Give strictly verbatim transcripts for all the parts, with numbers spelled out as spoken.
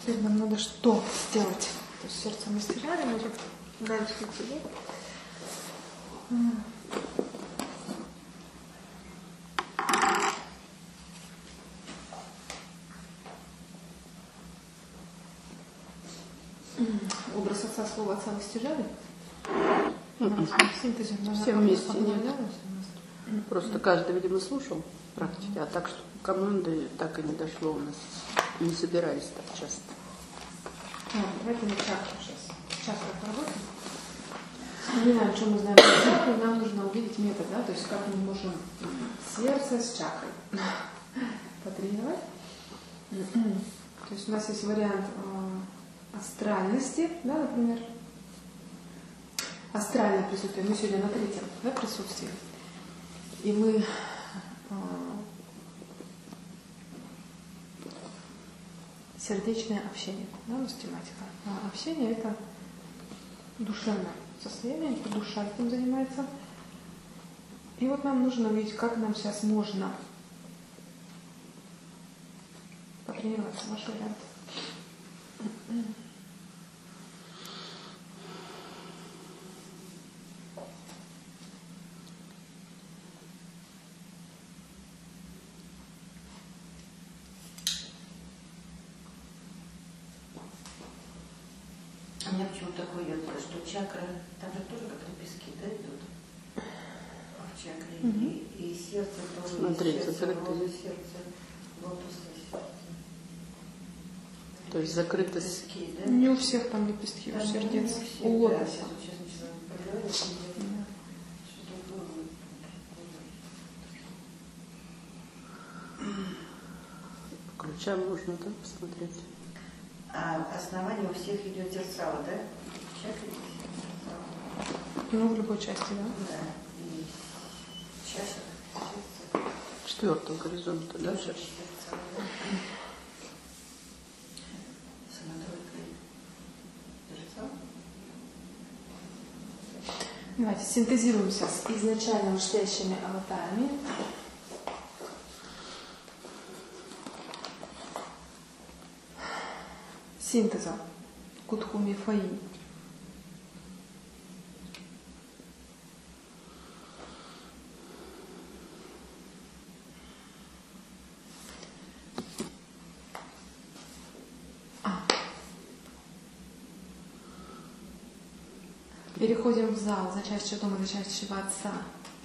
Теперь нам надо что сделать? То есть сердце мы стирали, мы дальше идти. Образ отца, слово отца вы стяжали? Все вместе нет. Просто каждый, видимо, слушал практики, а так, что команды так и не дошло у нас. Не собирались так часто. А, давайте на чакру сейчас. Чакра поработаем. Вспоминаем, что мы знаем про чакру, нам нужно увидеть метод, да, то есть как мы можем сердце с чакрой потренировать. То есть у нас есть вариант э, астральности, да, например. Астральное присутствие. Мы сегодня на третьем, да, присутствии. И мы э, сердечное общение, да, у нас тематика. А общение — это душевное состояние, это душа этим занимается. И вот нам нужно увидеть, как нам сейчас можно потренироваться. Ваш вариант. У меня почему-то такое идет, что чакры, там же тоже как лепестки, да, идут? В чакре. Mm-hmm. И, и сердце тоже. Смотрите, сердце, закрыто. Сердце, лотосное сердце. То есть закрыто. Лепестки, да? Не у всех там лепестки, у сердец. У лотоса. Да, сейчас, сейчас начинаю проверять, mm-hmm. Что-то было. По ключам нужно, да, посмотреть. А основание у всех идет зерцало, да? Чакры зерцало. Ну, в любой части, да? Да. И чаша, сердце. Четвертого горизонта, да? Чаша, зерцало, да? Самотройка. Зерцало? Давайте синтезируемся с изначально вышляющими аватарами. Синтеза Кутхуми Фаи. А. Переходим в зал за частью дома, за частью отца.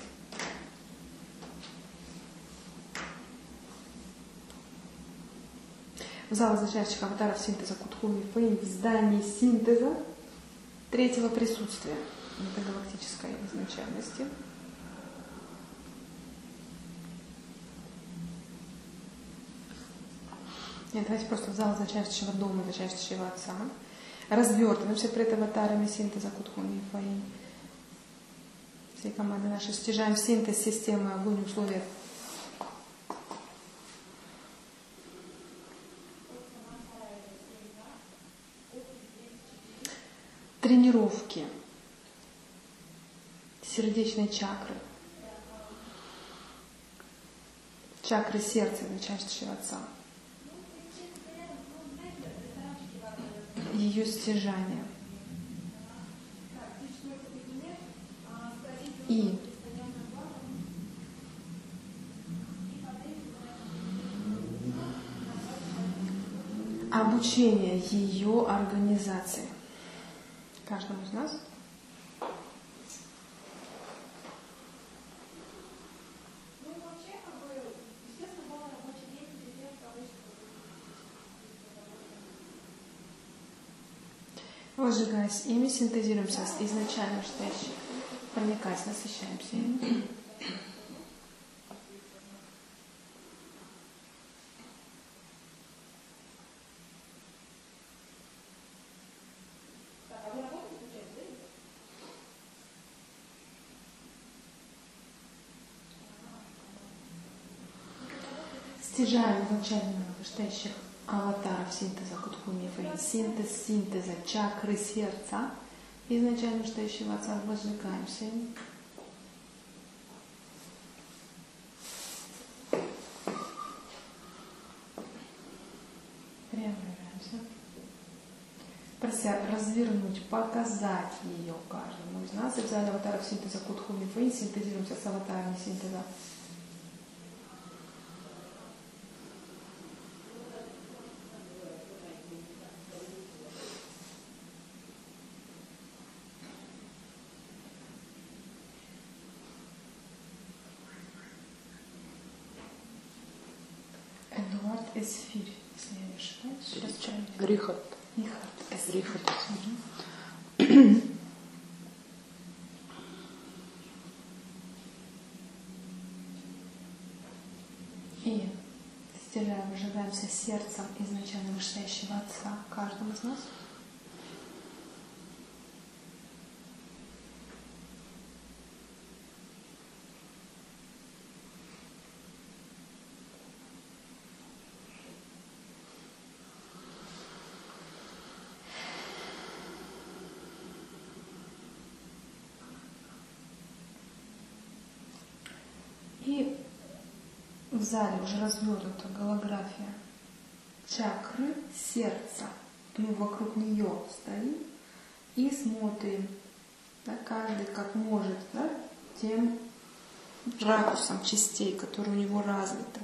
В зал изначальных аватаров синтеза Кутхуми Фаи в здании синтеза третьего присутствия метагалактической изначальности. Нет, давайте просто в зал изначального дома, изначального отца. Развертываемся пред аватарами синтеза Кутхуми Фаи. Всей команды наши стяжаем синтез системы огонь условия. Тренировки сердечной чакры, чакры сердца, начальствующего отца, ее стяжание и обучение ее организации. Каждому из нас. Возжигаясь ими, синтезируемся с изначально стоящим, проникаясь, насыщаемся ими. Стяжаем изначально вышестоящих аватаров синтеза Кутхуми Фаи, синтез синтеза чакры сердца, изначально вышестоящего отца, возжигаемся. Преображаемся. прося развернуть, показать ее каждому из нас. И в зале аватаров синтеза Кутхуми Фэй синтезируемся с аватарами синтеза. Эдуард Эсфирь, если я не ошибаюсь. Сейчас правильно. Рихард. Рихард Эсфирь. Рихард. И стяжаем, выжигаемся сердцем изначально вышестоящего Отца каждому из нас. И в зале уже развернута голография чакры сердца. Мы вокруг нее стоим и смотрим, да, каждый как может, да, тем ракурсом частей, которые у него развиты.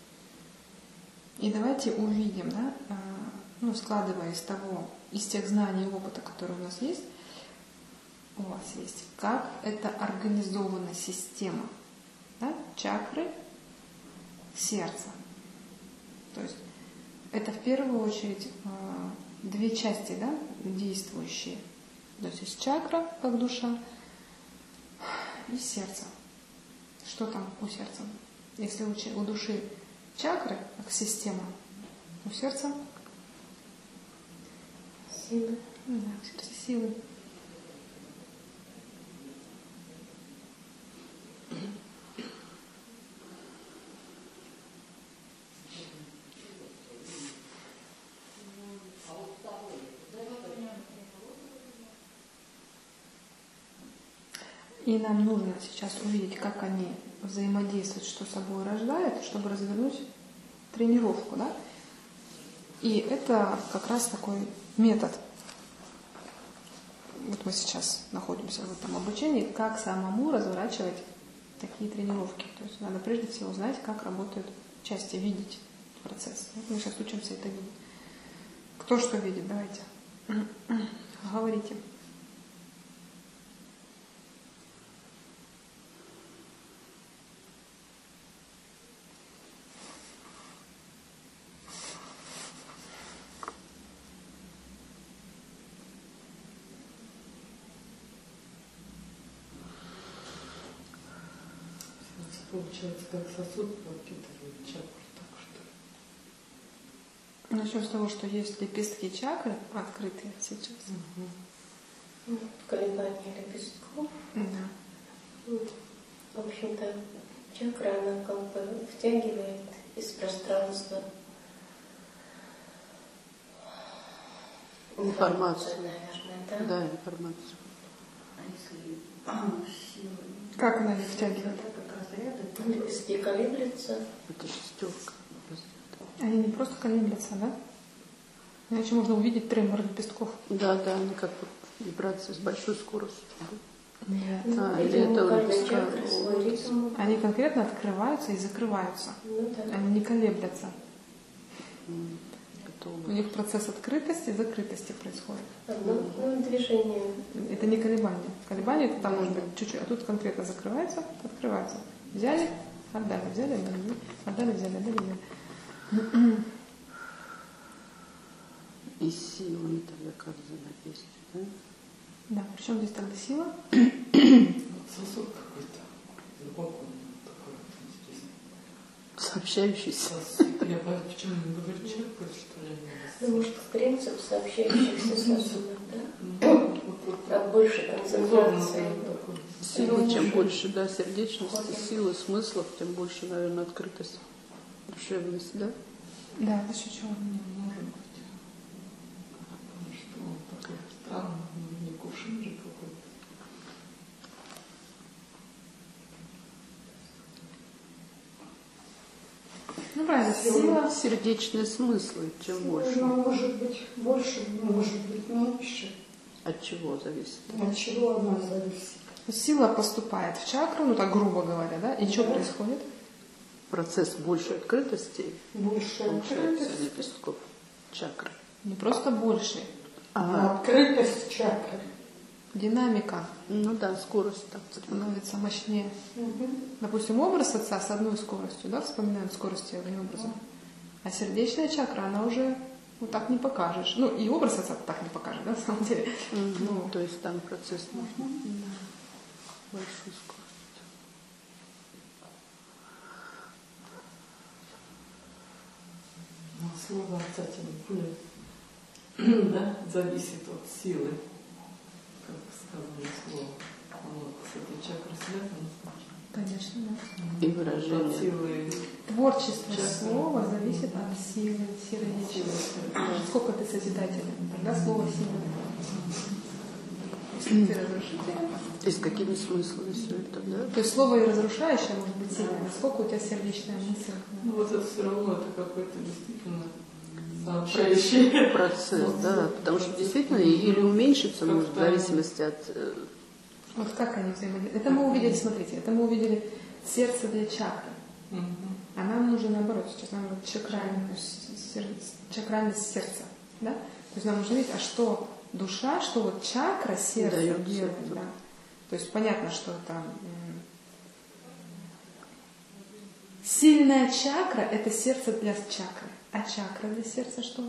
И давайте увидим, да, ну, складывая из того, из тех знаний и опыта, которые у нас есть, у вас есть, как это организована система. Да? Чакры сердца. То есть это в первую очередь э, две части, да, действующие. То есть есть чакра, как душа, и сердце. Что там у сердца? Если у, у души чакры, как система, у сердца силы. Да, в сердце силы. И нам нужно сейчас увидеть, как они взаимодействуют, что собой рождают, чтобы развернуть тренировку. Да? И это как раз такой метод. Вот мы сейчас находимся в этом обучении, как самому разворачивать такие тренировки. То есть надо прежде всего знать, как работают части, видеть процесс. Вот мы сейчас учимся это видеть. Кто что видит? Давайте. Говорите. Получается, как сосуд пропитывает чакру, так что. Начнем с того, что есть лепестки чакры открытые сейчас. Угу. Колебания лепестков. Да. В общем-то, чакра, она как бы втягивает из пространства информацию, наверное, да? Да, информацию. А если а, силы? Как она их втягивает? Лепестки колеблются. Это шестерка. Они не просто колеблются, да? Иначе можно увидеть тремор лепестков. Да, да, они как вот вибрации с большой скоростью. Нет. А, или это у каждой лепестка. чакры свой ритм. Они конкретно открываются и закрываются. Ну да. Они не колеблятся. М, У готово. них процесс открытости и закрытости происходит. Одно ну, движение. Это не колебание. Колебание это там может быть чуть-чуть, а тут конкретно закрывается, открывается. Взяли, отдали, взяли, отдали, отдали, взяли, отдали, взяли. И силами тогда как взаимодействует, да? Да, причем здесь тогда сила? Сосуд какой-то. Глубоко такой интересный. Сообщающийся. Сосуд. Я понял, почему не говорю чакры, что ли? Ну, может, принцип сообщающихся сосудов, да? Вот, вот, А больше концентрации. Силы, чем больше, да, сердечности, силы, смыслов, тем больше, наверное, открытость, душевность, да? Да, за счет чего? Может быть. Потому что он такой странный, не кувшин же какой-то. Ну, правильно, сила, сердечные смыслы, чем больше. Она может быть больше, может быть меньше. От чего зависит? От чего она зависит? сила поступает в чакру, ну так грубо говоря, да? И Да. что происходит? Процесс большей открытости, Больше получается, открытость. лепестков чакры. Не просто больше. А, Открытость чакры. Динамика ну да, скорость так. становится мощнее. Мгм. Допустим, образ отца с одной скоростью, да, вспоминаем скорость его образа. А сердечная чакра, она уже вот так не покажешь. Ну, и образ отца так не покажет, да, на самом деле. Мгм. Ну. То есть там процесс нужно. Большую скорость. Но слово отца тем более да, зависит от силы, как сказано слово. Вот, с этой чакрой связано. Конечно, да. И От выражение. силы. Творчество Чакра. слова зависит от силы сердечной. Сколько ты созидателен, тогда слово сила. Если ты разрушителен, И с какими смыслами все это, да? то есть слово и разрушающее может быть сильное. Насколько у тебя сердечная мысль? Ну вот это все равно это какой-то действительно сообщающий Процесс, да. Потому что действительно или уменьшится может в зависимости от... э, Вот как они взаимодействуют? Это мы увидели, смотрите, это мы увидели сердце для чакры. Мгм. А нам нужно наоборот, сейчас нам нужно чакральность, чакральность сердца. Да? То есть нам нужно видеть, а что душа, что вот чакра сердца Даёт делает. сердцу. Да? То есть понятно, что это м, сильная чакра – это сердце для чакры. А чакра для сердца что?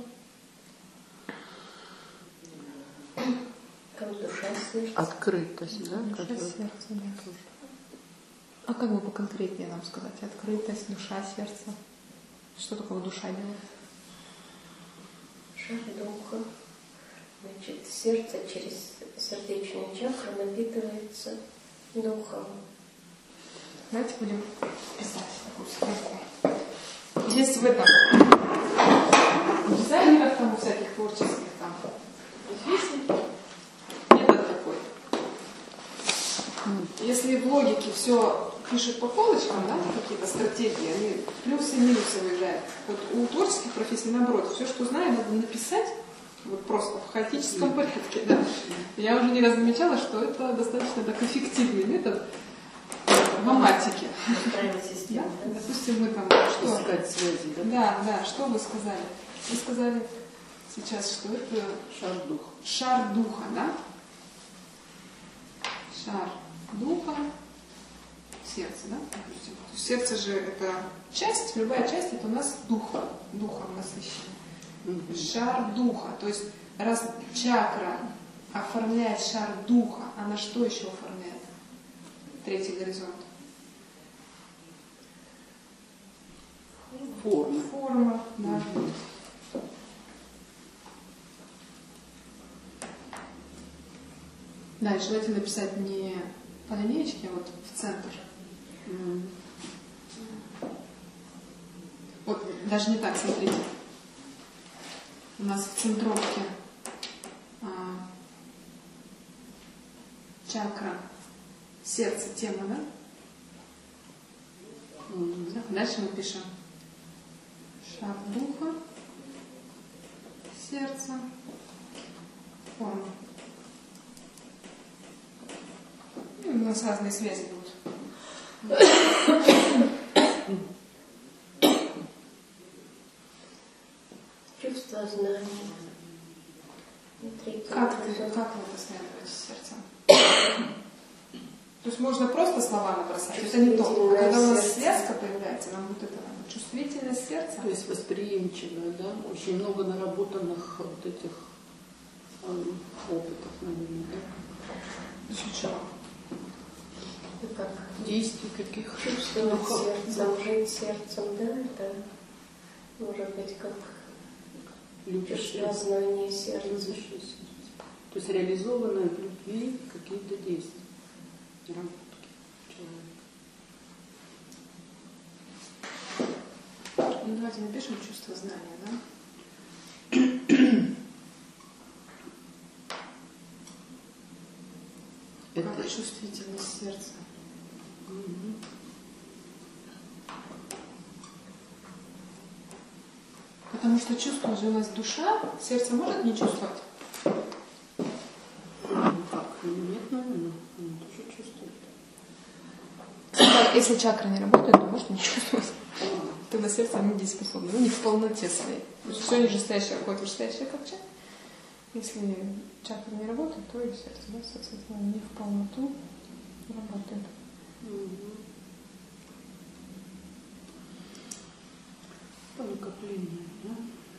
Как душа сердце. Открытость, да? Душа которая- сердца, да. А как бы поконкретнее нам сказать? Открытость, душа, сердце. Что такое душа делает? Шар духа. Значит, сердце через сердечную чакру напитывается духом. Давайте будем писать такую схемку. Есть в этом дизайнерах, там, у всяких творческих там профессий метод такой. Если в логике все пишут по полочкам, да, какие-то стратегии, они плюсы и минусы выезжают. Вот у творческих профессий наоборот, все, что знаю, надо написать вот просто в хаотическом порядке. Да. Я уже не раз замечала, что это достаточно так эффективный метод в аматике. Настраивать Да? систему. Да? Допустим, мы там что? Искать связи, да? Да, да, что вы сказали? Вы сказали сейчас, что это Шар дух. шар духа, да? Шар духа, сердце, да? Допустим. То есть сердце же это часть, любая часть это у нас духа, духом насыщена. Мгм. Шар духа, то есть раз чакра оформляет шар духа, она что еще оформляет? Третий горизонт. Форма. Форма, да. Да, и желательно написать не по линеечке, а вот в центр. М. Вот даже не так, смотрите. У нас в центровке а, чакра, сердце, тема, да? М. Так, дальше мы пишем шар духа, сердце, форма. И у нас разные связи будут. Чувство знания. Внутри Как ты, горизонт. как вы это связываете с сердцем? То есть можно просто слова набросать, это не то. Чувствительное Когда у нас сердце. связка появляется, нам будет это надо. Чувствительность сердца. То есть восприимчивая, да? Очень много наработанных вот этих эм, опытов, наверное, да? Еще чего? Ну, как Действий каких чувствовать духов. сердцем, жить сердцем, да, это может быть как Любящее, чувствознание сердца. любящее сердце. То есть реализованные в любви какие-то действия, наработки человека. Ну, давайте напишем чувство знания, да? Это Как чувствительность сердца. Мгм. Потому что чувствует же у нас душа, сердце может не чувствовать? Ну как? Нет, наверное, оно тоже чувствует. Если чакра не работает, то может не чувствовать. Тогда сердце недееспособно, ну не в полноте своей. Все нижестоящее входит в вышестоящее как чакра. Если чакра не работает, то и сердце, да, соответственно, не в полноту работает. По накоплению, да?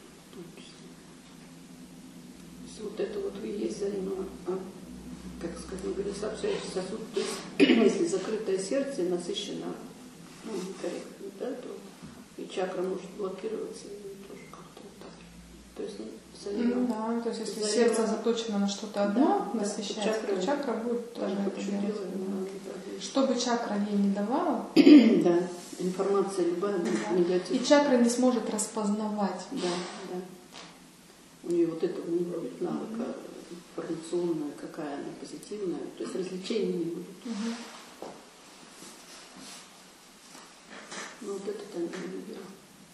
Если вот это вот и есть взаимо, как сказать, мы говорим, сообщающий сосуд, то есть если закрытое сердце насыщено, ну, некорректно, да, то и чакра может блокироваться, и тоже как-то вот так. То есть взаимо... Ну да, то есть если взаимо... сердце заточено на что-то одно, да, насыщается, чакра, то чакра будет тоже да, это делать. делать. Чтобы чакра ей не давала, да, информация любая будет да. негативная. И чакра не сможет распознавать. Да, да. У нее вот этого не будет навыка информационная, какая она позитивная, то есть развлечений не будет. Угу. Ну вот это там я не видела.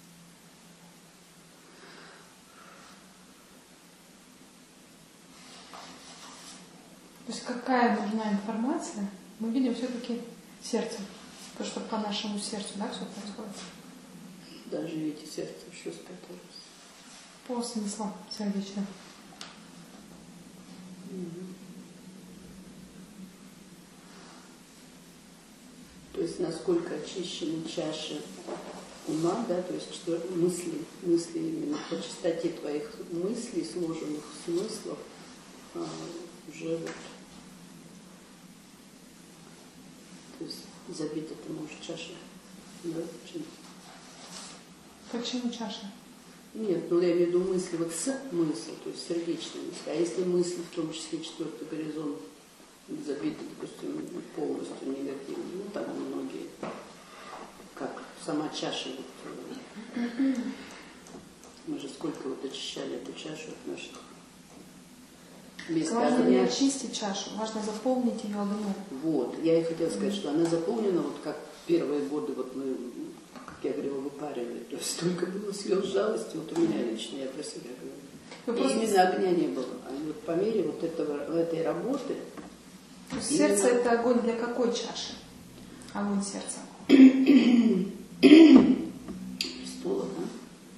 То есть какая нужна информация, мы видим все-таки сердцем. Потому что по нашему сердцу, да, все происходит. Даже видите, сердце еще спряталось. По смыслу сердечным. Угу. То есть насколько очищены чаши ума, да, то есть что мысли, мысли именно по чистоте твоих мыслей, сложенных смыслов, а, уже вот, то есть забита ты можешь чаша, да, чем? Почему чаша? Нет, ну я имею в виду мысли вот с мыслью, то есть сердечные мысли. А если мысли, в том числе четвертый горизонт, забиты, допустим, полностью негативно, ну там многие, как сама чаша, вот, мы же сколько вот очищали эту чашу от наших мест Важно не огня. очистить чашу, важно заполнить ее огнем. Вот, я и хотела сказать, что она заполнена, вот как первые годы, вот мы, как я говорила, выпаривали, то есть столько было слез жалости, вот у меня лично, я про себя говорю. Вы И просто... именно огня не было. А вот по мере вот этого, этой работы... То есть сердце именно... это огонь для какой чаши? Огонь сердца. Престола, да?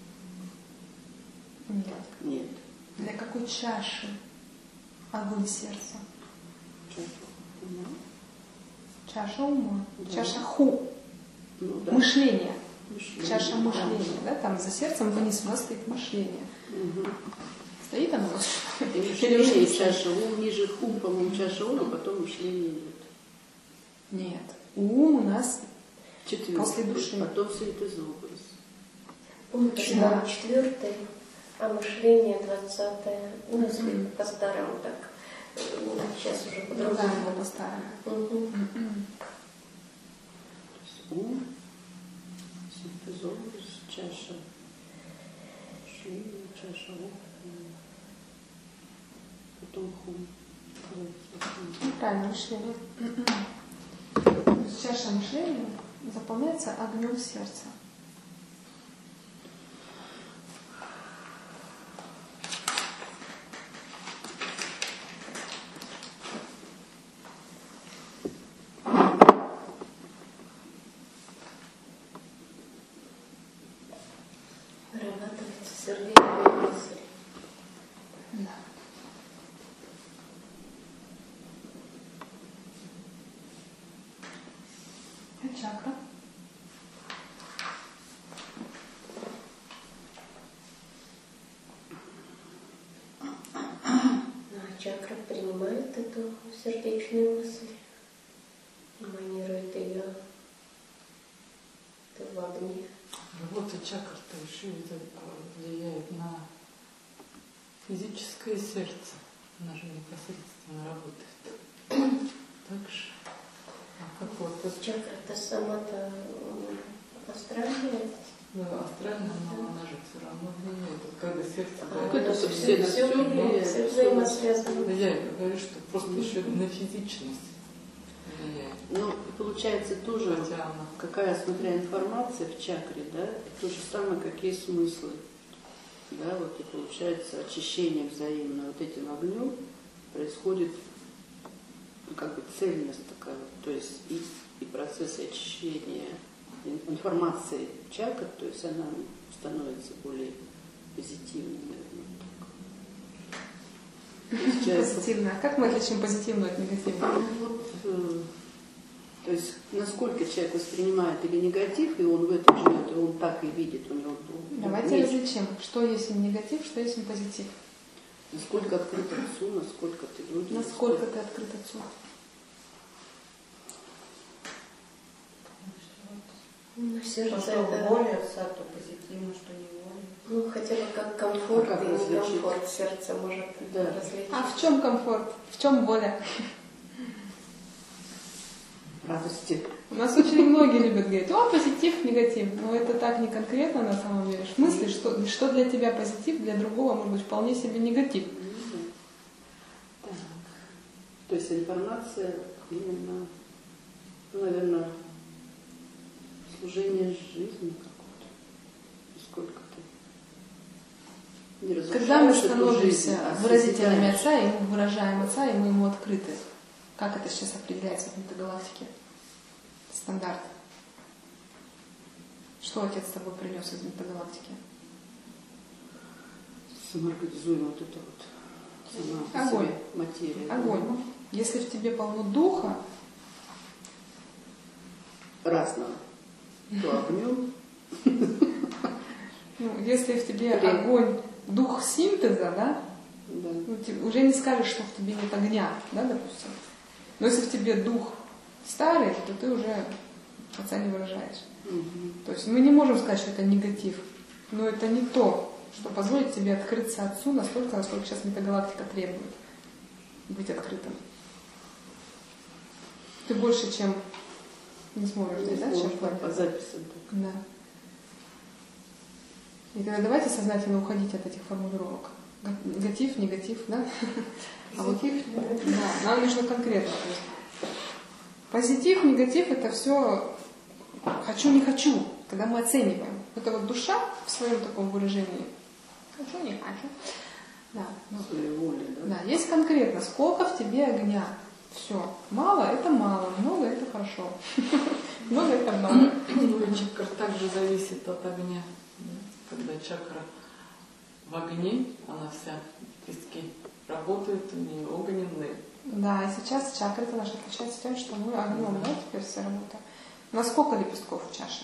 Нет. Нет. Для какой чаши огонь сердца? Чаша ума. Чаша ума. Да. Чаша ху. Ну, да. Мышление. Мышление. Чаша Да. мышления. Да? Там за сердцем вниз у нас стоит мышление. Угу. Стоит оно? И мышление, и чаша ум, ниже хум, по-моему, чаша ум, а потом мышление идет. Нет. Ум у нас Четвертый. после души. Потом синтезообраз. Ум Да. четвертый, а мышление двадцатое. Ну, если по-старому так. Ну, сейчас уже Ну да, по-другому. его по-старому. Мгм. То есть ум, синтезообраз, чаша мышление, чаша ум, потом хум. Правильно, мышление. Чаша мышления заполняется огнем сердца. Вырабатывается сердечная мысль. Да. А чакра? Ну, а чакра принимает эту сердечную мысль, эманирует ее в огне. Работа чакр-то еще влияет на физическое сердце. Она же непосредственно работает. Так же. А как вот это? Чакра-то сама-то астральная. Ну, астрально, но она же все равно влияет. Вот когда сердце... А, да, это все, все на все, всё влияет. все взаимосвязано. да я говорю, что просто еще на физичность влияет. Ну, получается тоже, Хотя она... какая, смотря информация в чакре, да, то же самое, как есть смыслы. Да, вот и получается очищение взаимно вот этим огнем происходит ну, как бы цельность такая, вот, то есть и, и процесс очищения информации чакр, то есть она становится более позитивной, наверное. Так. Позитивно. А как мы отличим позитивную от негативного? Вот, э, то есть насколько человек воспринимает или негатив, и он в этом живет, и он так и видит, у него вдруг. Давайте есть. различим, что есть негатив, что есть позитив. Насколько открыт отцу, насколько ты людям. Насколько ты открыт отцу? Ну, То, сердце что это, воля отца, то позитивно, что не воля. ну, хотя бы как комфорт А как и различить? некомфорт сердце может Да. различить. А в чем комфорт? В чем воля? Радости. У нас очень многие любят говорить, о, позитив, негатив. Но это так не конкретно на самом деле. В смысле, что, что для тебя позитив, для другого может быть вполне себе негатив. Так. То есть информация именно, ну, наверное, служение жизни какое-то. Сколько ты не разрушаешь Когда мы эту жизнь, становимся а выразителями созидаешь. отца, и мы выражаем отца, и мы ему открыты. Как это сейчас определяется в метагалактике? Стандарт. Что отец с тобой принес из метагалактики? Самоорганизуем вот это вот сама по Огонь. себе материя. Огонь. Если в тебе полно духа, Разного. То огнем. ну, если в тебе Или- огонь, дух синтеза, да, Да. ну, ты уже не скажешь, что в тебе нет огня, да, допустим. Но если в тебе дух старый, то ты уже отца не выражаешь. Мгм. То есть мы не можем сказать, что это негатив, но это не то, что позволит тебе открыться отцу настолько, насколько сейчас метагалактика требует быть открытым. Ты больше, чем не сможешь здесь, да, чем по, по записям. так. Да. И тогда давайте сознательно уходить от этих формулировок. Га- Негатив, негатив, да? А вот, да, нам нужно конкретно. То есть позитив, негатив — это все хочу, не хочу, когда мы оцениваем. Это вот душа в своем таком выражении. Хочу, не хочу. Да, ну, Своей воли, да? да, есть конкретно, сколько в тебе огня. Все. Мало — это мало, много — это хорошо. Много — это много. Ну, и чакра также зависит от огня. Да? Когда чакра в огне, она вся лепестки работают, у нее огненные. Да, и сейчас чакра-то наша отличается тем, что мы огнем, да, теперь все работаем. У нас сколько лепестков в чаше?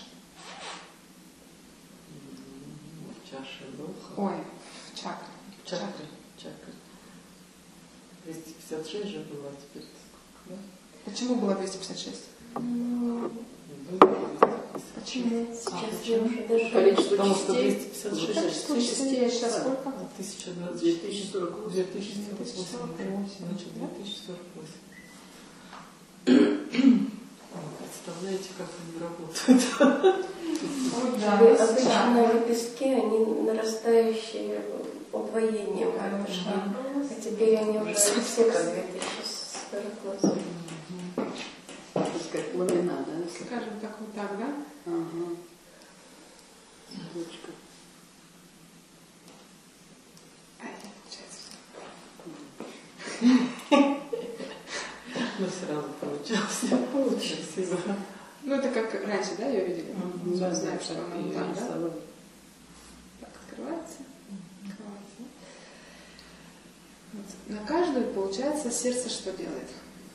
Ну, в чаше духа. Ой, в чакре. В чакре. Чакра. двести пятьдесят шесть же было, а теперь сколько, да? Почему было двести пятьдесят шесть? Ну, Не было двести пятьдесят. Почему? сейчас я уже даже... Количество Потому что частей. двести пятьдесят шесть. Количество частей сейчас да. сколько? А тысяча двадцать две тысячи сорок восемь. две тысячи сорок две тысячи сорок восемь. восемь. Значит, Да? две тысячи сорок восемь. Представляете, как они работают? Вот, да, Вы у нас обычно чакра. лепестки, они нарастающие удвоением как-то шли. А теперь они уже все как две тысячи сорок восемь. Так сказать, ламина, да? Скажем так, вот так, да? Ага. Ручка. А это получается. Но сразу получалось. Получилось. Ну, это как раньше, да, ее видели? Мгм. Я Да, знаю, да, что так она и вот так, да? рисовали. Так, открывается. Открывается. Вот. На каждую, получается, сердце что делает?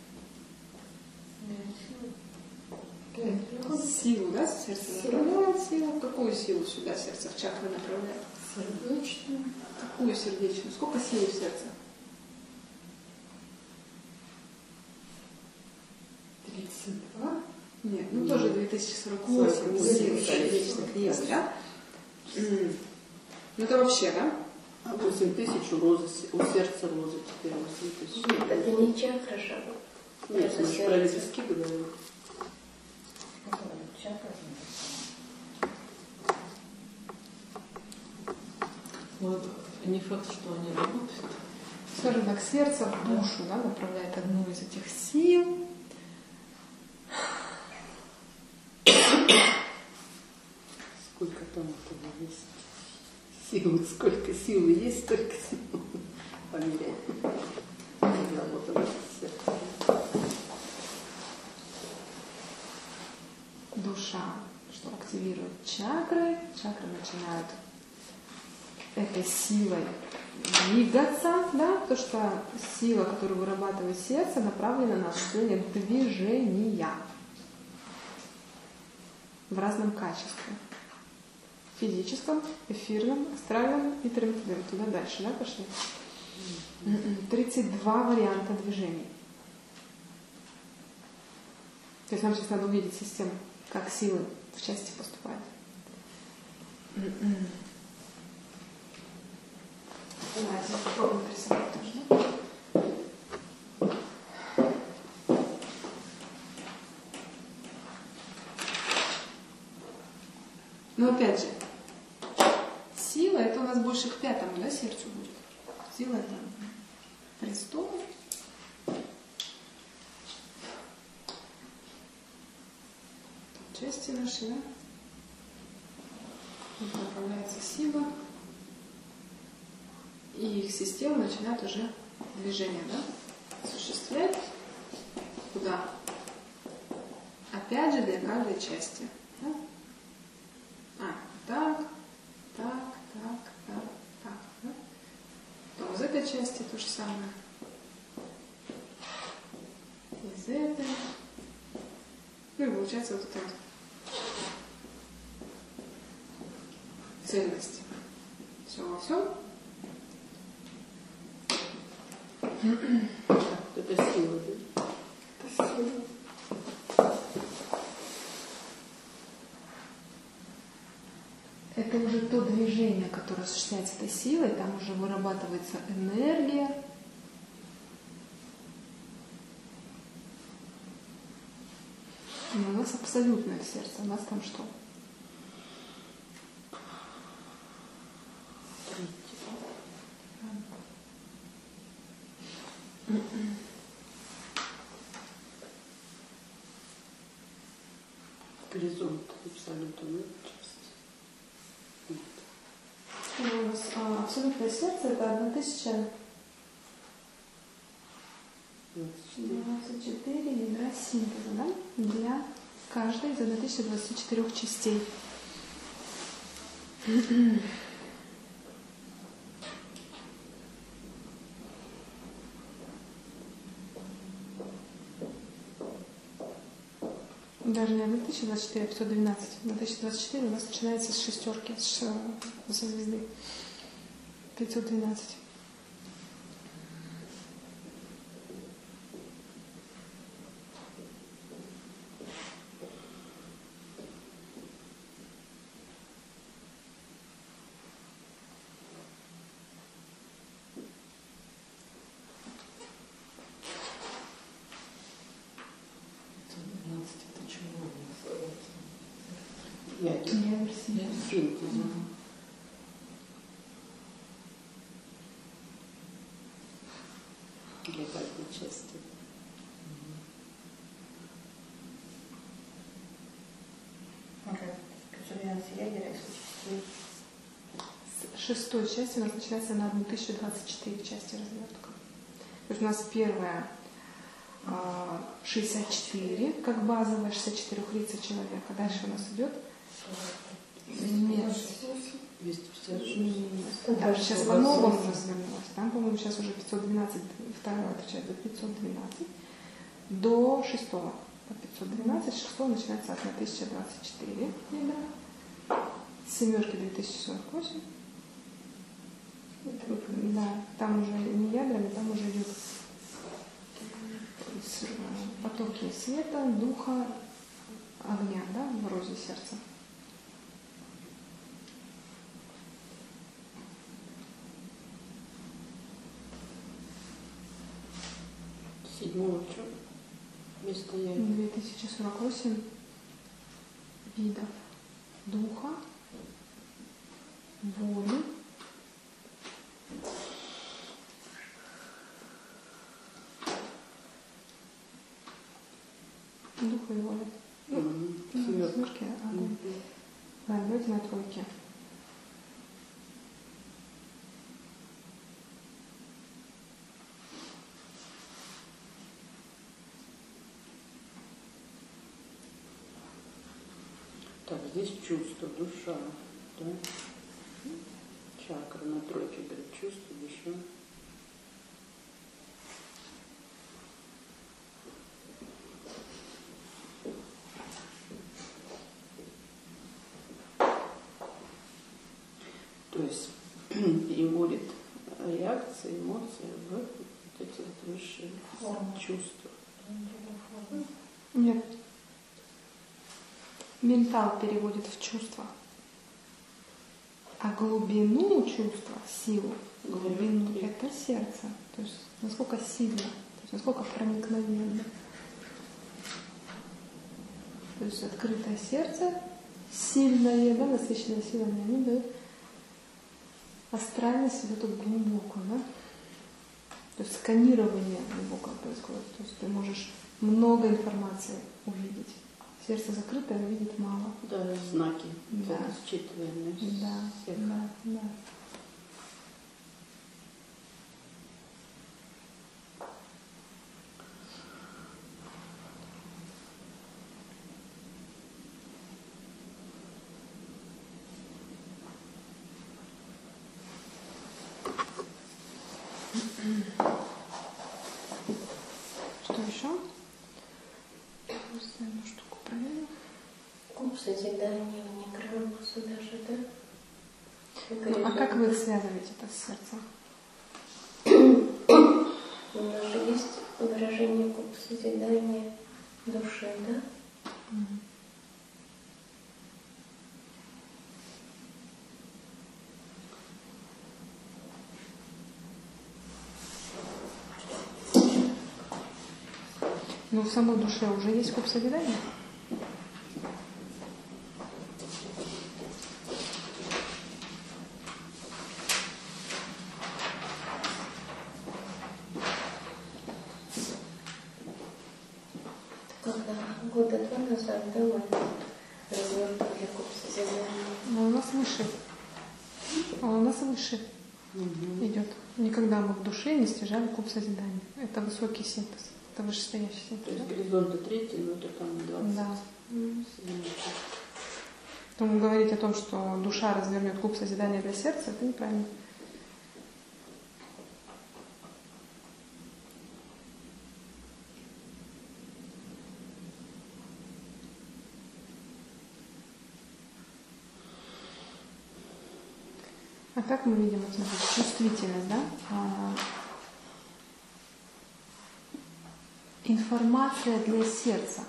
Силу, да, сердце направляет силу. Какую силу сюда сердце в чакры направляет? Сердечную. Какую сердечную? Сколько силы в сердце? тридцать два. Нет, ну тоже две тысячи сорок восемь сорок сил восемь, сердечных да. есть, да? М. Ну это вообще, да? А восемь тысяч у розы, у сердца розы теперь восемь тысяч. Это не чакра же. Нет, это мы же сердце. про лепестки говорим. Чакра. Вот не факт, что они работают. Скажем так, сердце в душу, да, направляет одну из этих сил. Сколько там этого есть? Силы, сколько силы есть, столько сил. Померяем. Работа сердца. Душа, что активирует чакры. Чакры начинают этой силой двигаться, да, потому что сила, которую вырабатывает сердце, направлена на осуществление движения в разном качестве. Физическом, эфирном, астральном и термитовом. Туда дальше, да, пошли? тридцать два варианта движений. То есть нам сейчас надо увидеть систему, как силы в части поступают. Давайте попробуем рисовать тоже, да? Но опять же, сила это у нас больше к пятому, да, сердцу будет. Сила это престол. Части наши, да? Вот направляется сила. И их система начинает уже движение, да, осуществлять. Куда? Опять же для каждой части. Да? А, так, так, так, так, так. Да? Потом из этой части то же самое. Из этой. Ну и получается вот эта вот цельность. Все во всем. Это сила, да? Это сила. Это уже то движение, которое осуществляется этой силой, там уже вырабатывается энергия. И у нас абсолютное сердце. У нас там что? Горизонт абсолютно, ну, часть. У нас а, абсолютное сердце это одна тысяча двадцать четыре ядра синтеза, да? Для каждой из тысячи двадцати четырёх частей. Даже не одна тысяча двадцать четыре, а пятьсот двенадцать. одна тысяча двадцать четыре у нас начинается с шестерки, с, со звезды. пятьсот двенадцать. Это чего у нас? Ядер. Ядер синтеза. Синтеза. Для каждой части. пятьсот двенадцать ядер осуществляет. С шестой части у нас начинается на тысячу двадцать четыре части развертка. То есть у нас первая а, шестьдесят четыре, как базовая, шестьдесят четыре лица человека. Дальше у нас идет нет. двести пятьдесят шесть. Да, сейчас по новому развернулась. Там, по-моему, сейчас уже пятьсот двенадцать, вторая отвечает за пятьсот двенадцать до шестого. По пятьсот двенадцать, шестого начинается от тысяча двадцать четыре ядра. С семерки две тысячи сорок восемь. Да, там уже не ядрами, там уже идет потоки света, духа, огня, да, в розе сердца. Седьмого что? Вместо ядер. две тысячи сорок восемь видов духа, воли, духа и воли. Мгм. Ну, Семерка. смерки, огонь. Да, давайте на тройке. здесь чувство, душа, да? Чакра на тройке, говорит, чувство, душа. То есть переводит реакции, эмоции в вот эти вот высшие чувства. Нет. Ментал переводит в чувство. А глубину чувства, силу, глубину — это сердце. То есть насколько сильно, то есть насколько проникновенно. То есть открытое сердце, сильное, да, насыщенное силами, они дают астральность вот эту глубокую, да? То есть сканирование глубокое происходит. То есть ты можешь много информации увидеть. Сердце закрытое, увидеть мало. Да, знаки, Да. это считываемые. Да, всех. да, да. Что еще? Просто одну штуку проверим. Куб созидания, не граммуса даже, да? Ну, а как вы их связываете это с сердцем? У нас же есть выражение куб созидания души, да? Ну, в самой душе уже есть куб созидания? Когда года два назад, да, мы развернули куб созидания. Но у нас выше. А у нас выше Мгм. идет. Никогда мы в душе не стяжали куб созидания. Это высокий синтез. Это вышестоящий То синтез. есть Да? горизонты третий, но это там двадцать. Да. М. Поэтому говорить о том, что душа развернет куб созидания для сердца, это неправильно. А как мы видим, вот смотрите, чувствительность, да? А, информация для сердца.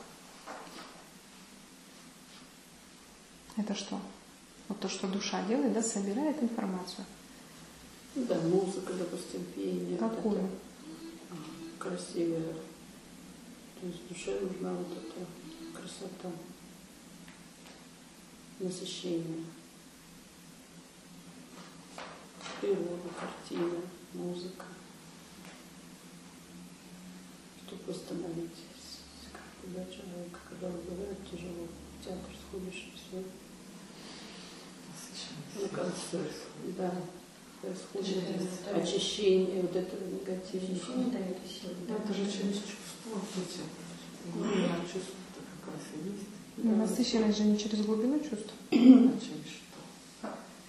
Это что? Вот то, что душа делает, да, собирает информацию. Ну да, музыка, допустим, пение. вот Какую? это, а, красивая. То есть душе нужна вот эта красота, насыщение. Природа, картина, музыка. Чтобы восстановить когда человека, когда бывает тяжело, в театр сходишь и все. Мне кажется, да, происходит очищение вот этого негатива. Ощущение дает и силу. Ну, это же через чувство. Эти, глубина чувств-то как раз и есть. Ну, насыщенность же не через глубину чувств. А через что?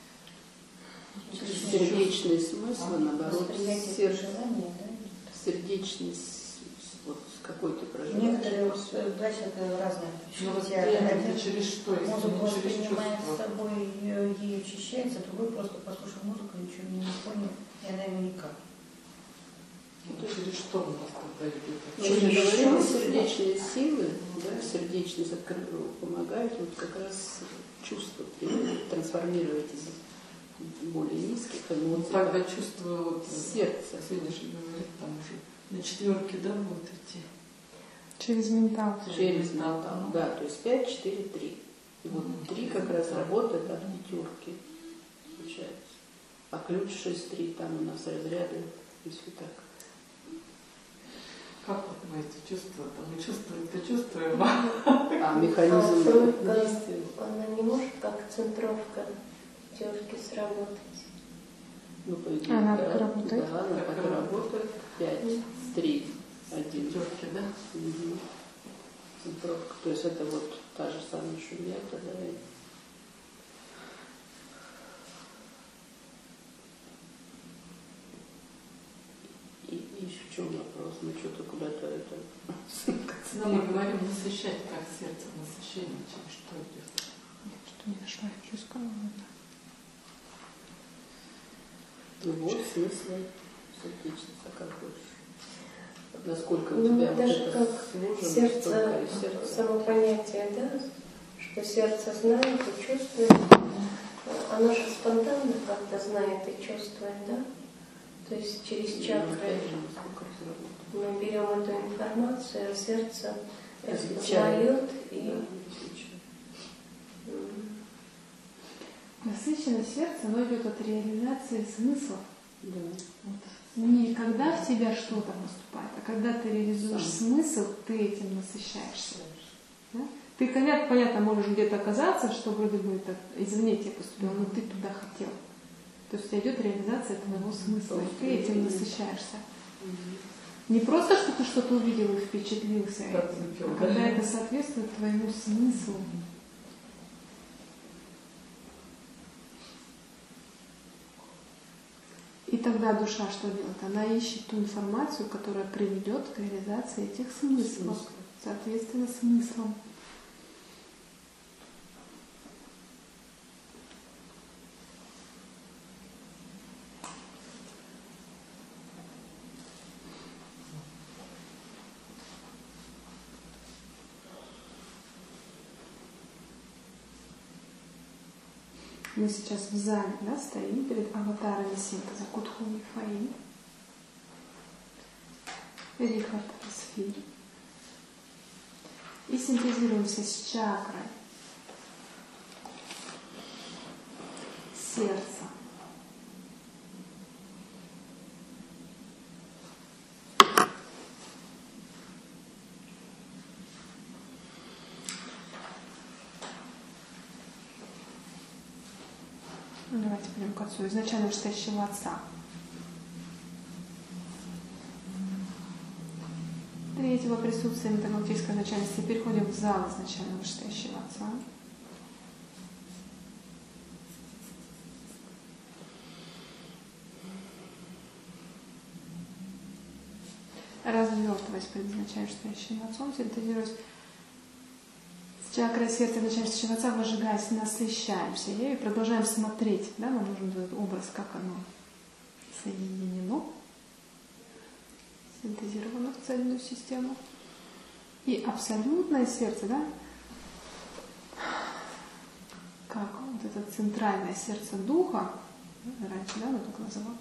Сердечный смысл, наоборот, Восприятие сер- желания, да? сердечный с- с- вот с какой-то проживаешь. Некоторые вот, э, да, это разные. Ну, Хотя восприятие один это через что, если музыку не через воспринимает с чувство? собой, э, ей очищается, другой просто послушал музыку, ничего не понял, и она ему никак. Ну, через что у нас тогда идет? Мы же говорим, сердечные силы, да, сердечность откры- помогает вот как раз чувства приводить, трансформировать из более низких Ну, эмоций. тогда чувство вот, Сердце. Федиш говорит, там уже на четверке, да, будет идти. Через ментал. Через ментал, да, то есть пять, четыре, три. И вот три как раз работает от пятерки, получается. А ключ шесть, три, там у нас разряды, и все так. Как вот мы эти чувства-то? Мы чувствуем-то чувствуем. А механизм А тройка, действия. она не может как центровка пятерки сработать. Ну, по идее, Она да, так работает? Да, она так и работает. Пять, три, один. Пятерки, да? Угу. Центровка. То есть это вот та же самая шумета, да, и Видишь, в чем вопрос? Мы что-то куда-то это... Но мы говорим насыщать, как сердце насыщение, чем что идет. Что не нашла, я уже сказала. Ну вот смысл сердечница, как больше. Насколько у Ну, тебя даже вот это как сложено, сердце, столько и сердце. само понятие, да, что сердце знает и чувствует, оно же спонтанно как-то знает и чувствует, да? То есть через чакры мы берем эту информацию, а сердце распознает и... Насыщенность сердца, оно идет от реализации смыслов. Да. Не когда в тебя что-то наступает, а когда ты реализуешь смысл, ты этим насыщаешься. Да? Ты, понятно, понятно, можешь где-то оказаться, что вроде бы это извне тебе поступило, но ты туда хотел. То есть у тебя идет реализация твоего смысла, и ты этим насыщаешься. Не просто, что ты что-то увидел и впечатлился этим, а когда это соответствует твоему смыслу. И тогда душа что делает? Она ищет ту информацию, которая приведет к реализации этих смыслов, соответственно, смыслом. Мы сейчас в зале, да, стоим перед аватарами синтеза Кутху и Фаи, Рихард Сфир. И синтезируемся с чакрой сердца. Давайте пойдем к Отцу, изначально вышестоящего Отца. Третьего присутствия метагалактической начальности переходим в зал изначально вышестоящего Отца. Развертываясь перед изначально вышестоящим Отцом, синтезируясь с чакрой сердца начальствующего Отца, выжигаясь, насыщаемся ею и продолжаем смотреть. Да, нам нужен этот образ, как оно соединено, синтезировано в цельную систему. И абсолютное сердце, да, как вот это центральное сердце Духа, раньше, да, оно так называлось,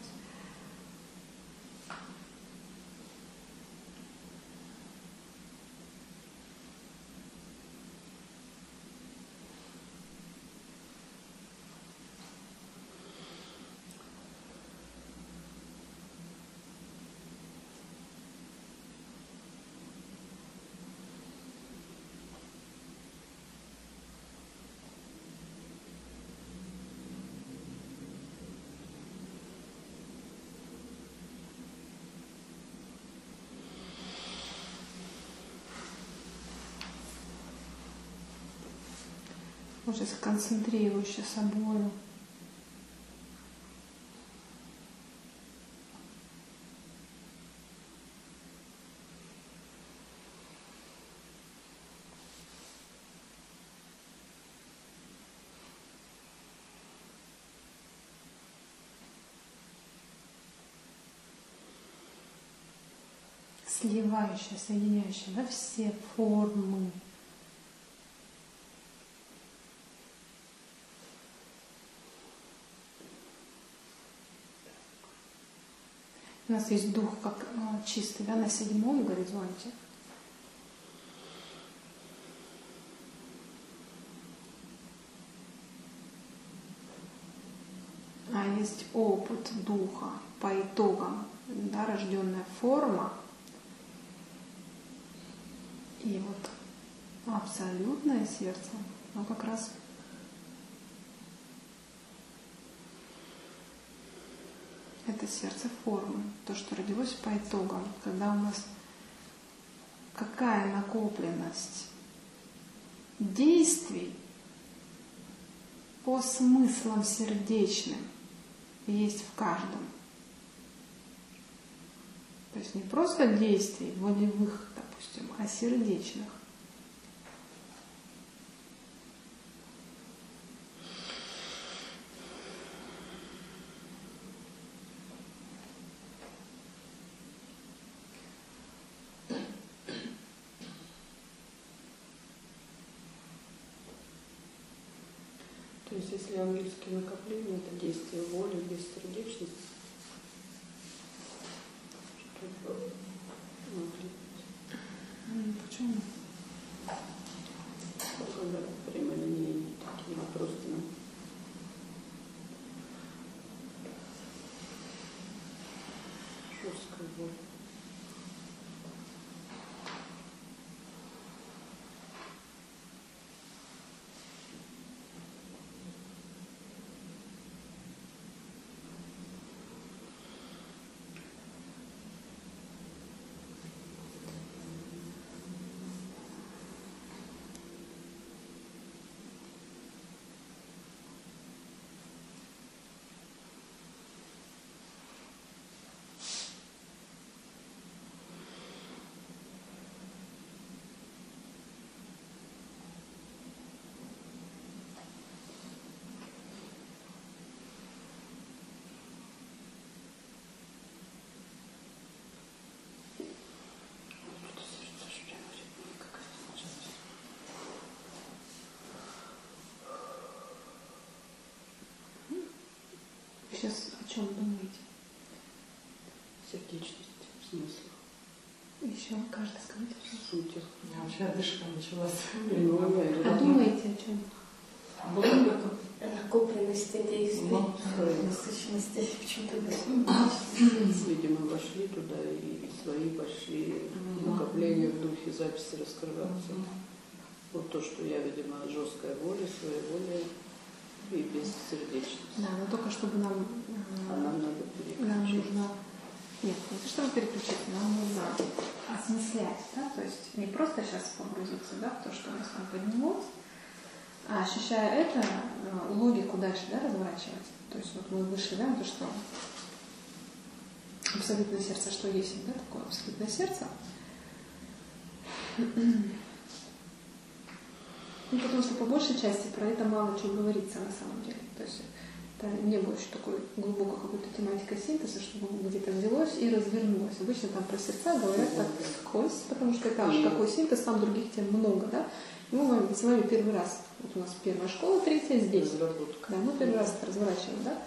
уже сконцентрирующий собою. Сливающая, соединяющая, да, все формы. У нас есть дух как э, чистый, да, на седьмом горизонте. А есть опыт духа по итогам, да, рожденная форма. И вот абсолютное сердце, оно как раз это сердце формы, то, что родилось по итогам, когда у нас какая накопленность действий по смыслам сердечным есть в каждом. То есть не просто действий волевых, допустим, а сердечных. То есть, если ангельские накопления, это действие воли, бессердечность, что Ну, почему? когда прямолинейные такие вопросы. Жесткая воля. Сейчас о чем думаете? Сердечность, смысл. Еще каждый скажите. Суть. У меня вообще одышка началась. А думаете о чем? Вот это. Накопленности действий. Ну, Насыщенности почему-то Видимо, вошли туда и свои пошли накопления в духе записи раскрываться. Вот то, что я, видимо, жесткая воля, своей воля и бессердечность. Да, но только чтобы нам, А нам надо нам переключить. нужно, нет, не то чтобы переключиться, нам нужно осмыслять, да, то есть не просто сейчас погрузиться, да, в то, что у нас там поднялось, а ощущая это, логику дальше, да, разворачивать. То есть вот мы вышли, да, на то, что абсолютное сердце, что есть, да, такое абсолютное сердце. Ну, потому что по большей части про это мало чего говорится на самом деле. То есть это не было еще такой глубокой какой-то тематикой синтеза, чтобы где-то взялось и развернулось. Обычно там про сердца говорят так сквозь, потому что это аж какой синтез, там других тем много, да. И мы с вами первый раз, вот у нас первая школа, третья здесь. Да, мы первый раз это разворачиваем, да.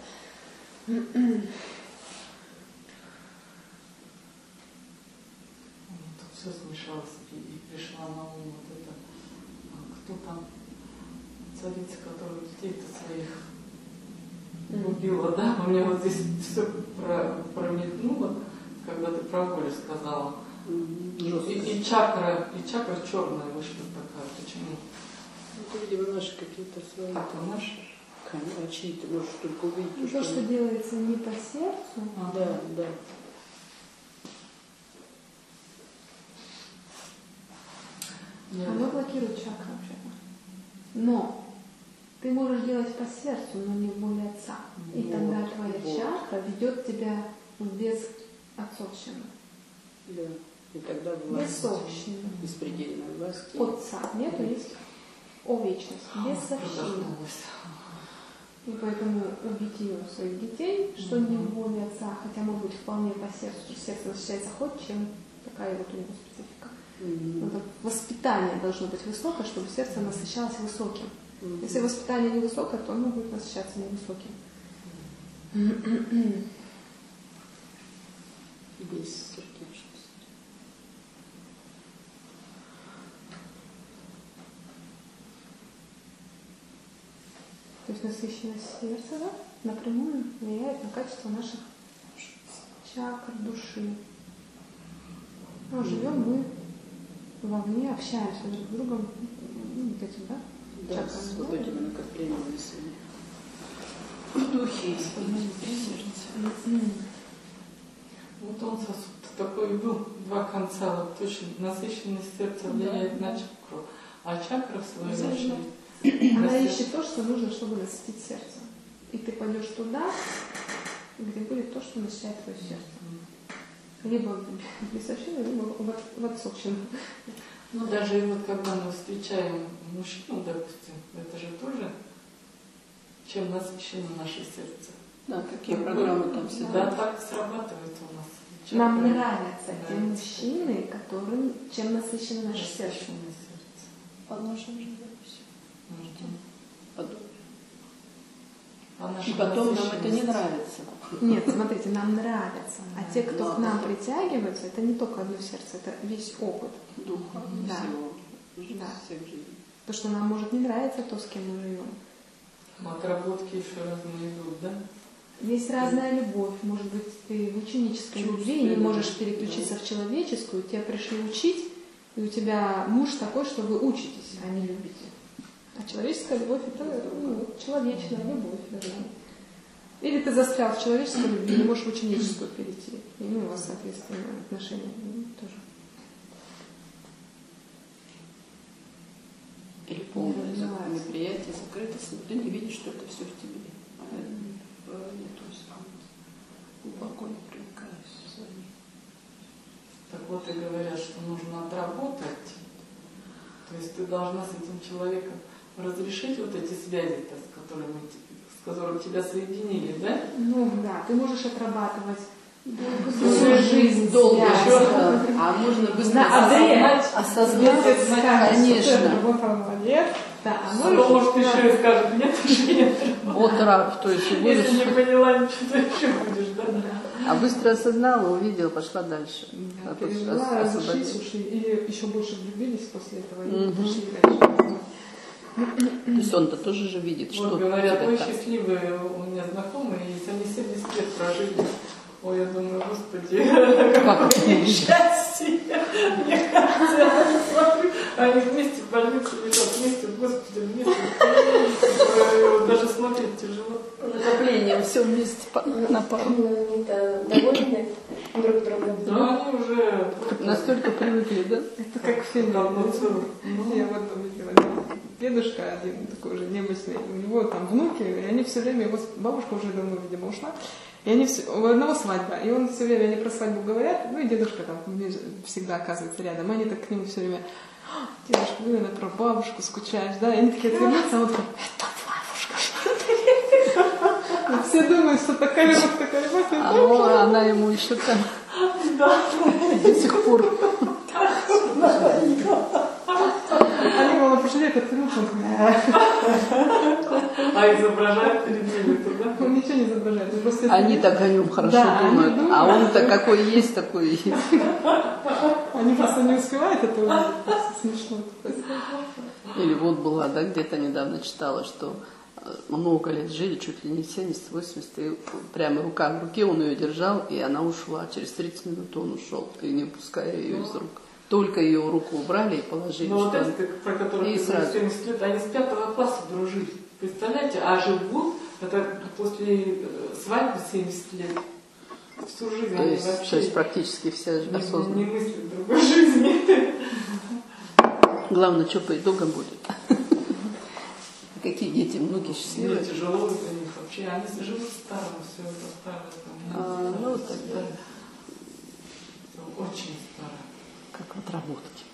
Тут все смешалось и, и пришла на ум вот это. Кто там царица, которая детей-то своих убила, да? У меня вот здесь все про, промелькнуло, когда ты про волю сказала. И, и чакра, и чакра черная вышла такая. Почему? Это, видимо, наши какие-то свои. Это наши? А чьи ты можешь только увидеть? То, что делается не по сердцу. А, да, да. Нет. Оно блокирует чакру вообще-то. Но ты можешь делать по сердцу, но не в воле Отца. И Вот, тогда твоя вот. чакра ведет тебя в безотцовщину. Да. И тогда власть, Бесовщину. беспредельная власть. Отца нету, есть о вечность, бесовщина. И поэтому убить ее своих детей, что не в воле Отца, хотя может быть вполне по сердцу, что сердце насыщается хоть чем, такая вот у него специфика. Mm-hmm. Это воспитание должно быть высокое, чтобы сердце насыщалось высоким. Mm-hmm. Если воспитание невысокое, то оно будет насыщаться невысоким. Бессердечность. То есть насыщенность сердца, да, напрямую влияет на качество наших чакр души. Ну, живем мы вовне, общаемся друг с другом, ну, вот этим, да? Да, чакрами, с вот да? этими накоплениями своими. В духе и сердце. Вот он сосуд такой был, два конца, вот точно насыщенность сердца влияет на чакру, а чакра в свою очередь. Она ищет то, что нужно, чтобы насытить сердце. И ты пойдешь туда, где будет то, что насыщает твое сердце. Либо в бесовщину, либо в, в отцовщину. Ну, даже и вот когда мы встречаем мужчину, допустим, это же тоже, чем насыщено наше сердце. Да, какие программы там всегда. Да, так срабатывает у нас. Нам Чакры. нравятся те Нравится. мужчины, которым, чем насыщено наше сердце. Насыщенное сердце. Подложим же запись. Мгм. Подумай. А наше И потом нам это не насыщенное нравится. Нет, смотрите, нам нравятся. А те, кто Ну, к нам а потом- притягиваются, это не только одно сердце, это весь опыт. Духа Да. всего. Да. Всех жизней. Потому что нам может не нравиться то, с кем мы живем. Отработки еще разные идут, да? Есть разная любовь. Может быть, ты в ученической любви и не можешь переключиться в человеческую, тебя пришли учить, и у тебя муж такой, что вы учитесь, а не любите. А человеческая любовь — это ну, человечная любовь. Наверное. Или ты застрял в человеческой любви, не можешь в ученическую перейти. И ну, у вас, соответственно, отношения ну, тоже. Или полное Не развивается. неприятие, закрытость. Ты не видишь, что это все в тебе. А это не то самое. Глубоко не проникаешь в свои. Так вот и говорят, что нужно отработать. То есть ты должна с этим человеком разрешить вот эти связи-то, с которыми, с которым тебя соединили, да? Ну да, ты можешь отрабатывать Всю всю жизнь долго связь. еще, да. А можно быстро Да, осознать, а осознать, Если скажешь, конечно. что ты работала молодец, да, а А то, может, еще и скажет, нет, уже нет. Вот раб, то есть и будешь, Если не поняла, ничего, то еще будешь, да? а быстро осознала, увидела, пошла дальше. Да, А потом пережила, ос- разошлись, освободилась. ушли, или еще больше влюбились после этого и Мгм. пошли дальше. То есть он-то тоже же видит, Вот что говорят, тебя ой, так. счастливые у меня знакомые, есть, они семьдесят лет прожили. Ой, я думаю, господи, какое счастье. Мне кажется, я смотрю, они вместе в больнице лежат, вместе, господи, вместе. Ой, даже смотреть тяжело. Накопление, все вместе по- на пару. Ну, они-то довольны друг другом. Но они уже Настолько привыкли, да? Это как в фильме. одно целое. Я вот видела, дедушка один такой уже немощный, у него там внуки, и они все время, его бабушка уже давно, видимо, ушла, и они все, у одного свадьба, и он все время, они про свадьбу говорят, ну и дедушка там всегда оказывается рядом, они так к нему все время: дедушка, ты, наверное, про бабушку скучаешь, да? И они такие отвернутся, а он такой: это бабушка. Все думают, что такая любовь, такая любовь, и А он- она ему еще там до сих пор. они его пожалеют, отвернутся, он такой: А изображают перед ними туда. он ничего не изображает, он просто... Они так о нем хорошо Да, они думают, думают. а он-то какой есть, такой и есть. Они просто не успевают это увидеть, просто смешно. Или вот была, да, где-то недавно читала, что э, много лет жили, чуть ли не семьдесят-восемьдесят, и прямо рука в руке он ее держал, и она ушла. Через тридцать минут он ушел, и не выпуская ее из рук. Только ее руку убрали и положили. Ну вот что эти, про которых И ты сразу. семьдесят лет, они с пятого класса дружили. Представляете? А живут, это после э, свадьбы семьдесят лет. Всю жизнь То они есть, вообще то есть практически все не, осознанно. не мыслят другой жизни. Главное, что по итогам будет. Какие дети, внуки Мне счастливые. тяжело для них вообще. Они живут старым, все это старое. там, А, не ну, знаю, тогда. Очень старое. Как отработки.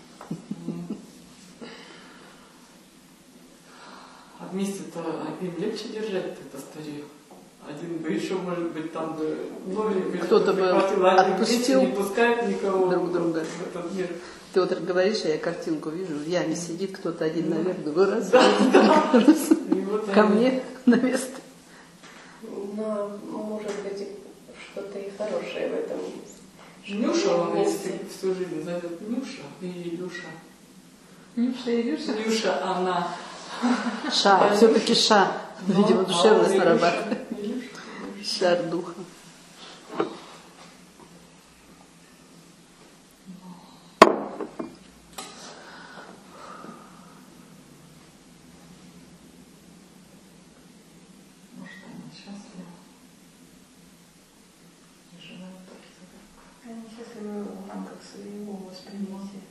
А вместе-то им легче держать это старик. Один бы еще, может быть, там бы новенький, Кто-то бы прихватил, а они отпустил вместе не пускают никого друг друга. в этот мир. Ты вот говоришь, а я картинку вижу, в яме сидит кто-то один наверх, другой раз, И вот ко они- мне на место. Но, может быть, что-то и хорошее в этом есть. Нюша, он Вместе. если всю жизнь зовет Нюша и Илюша. Нюша и Илюша. Нюша, она. Ша, все-таки ша. Видимо, Ну, душевность а он нарабатывает. Илюша, Илюша. Шар духа. Может, они счастливы. И желают так себя. Они счастливы в рамках своего восприятия.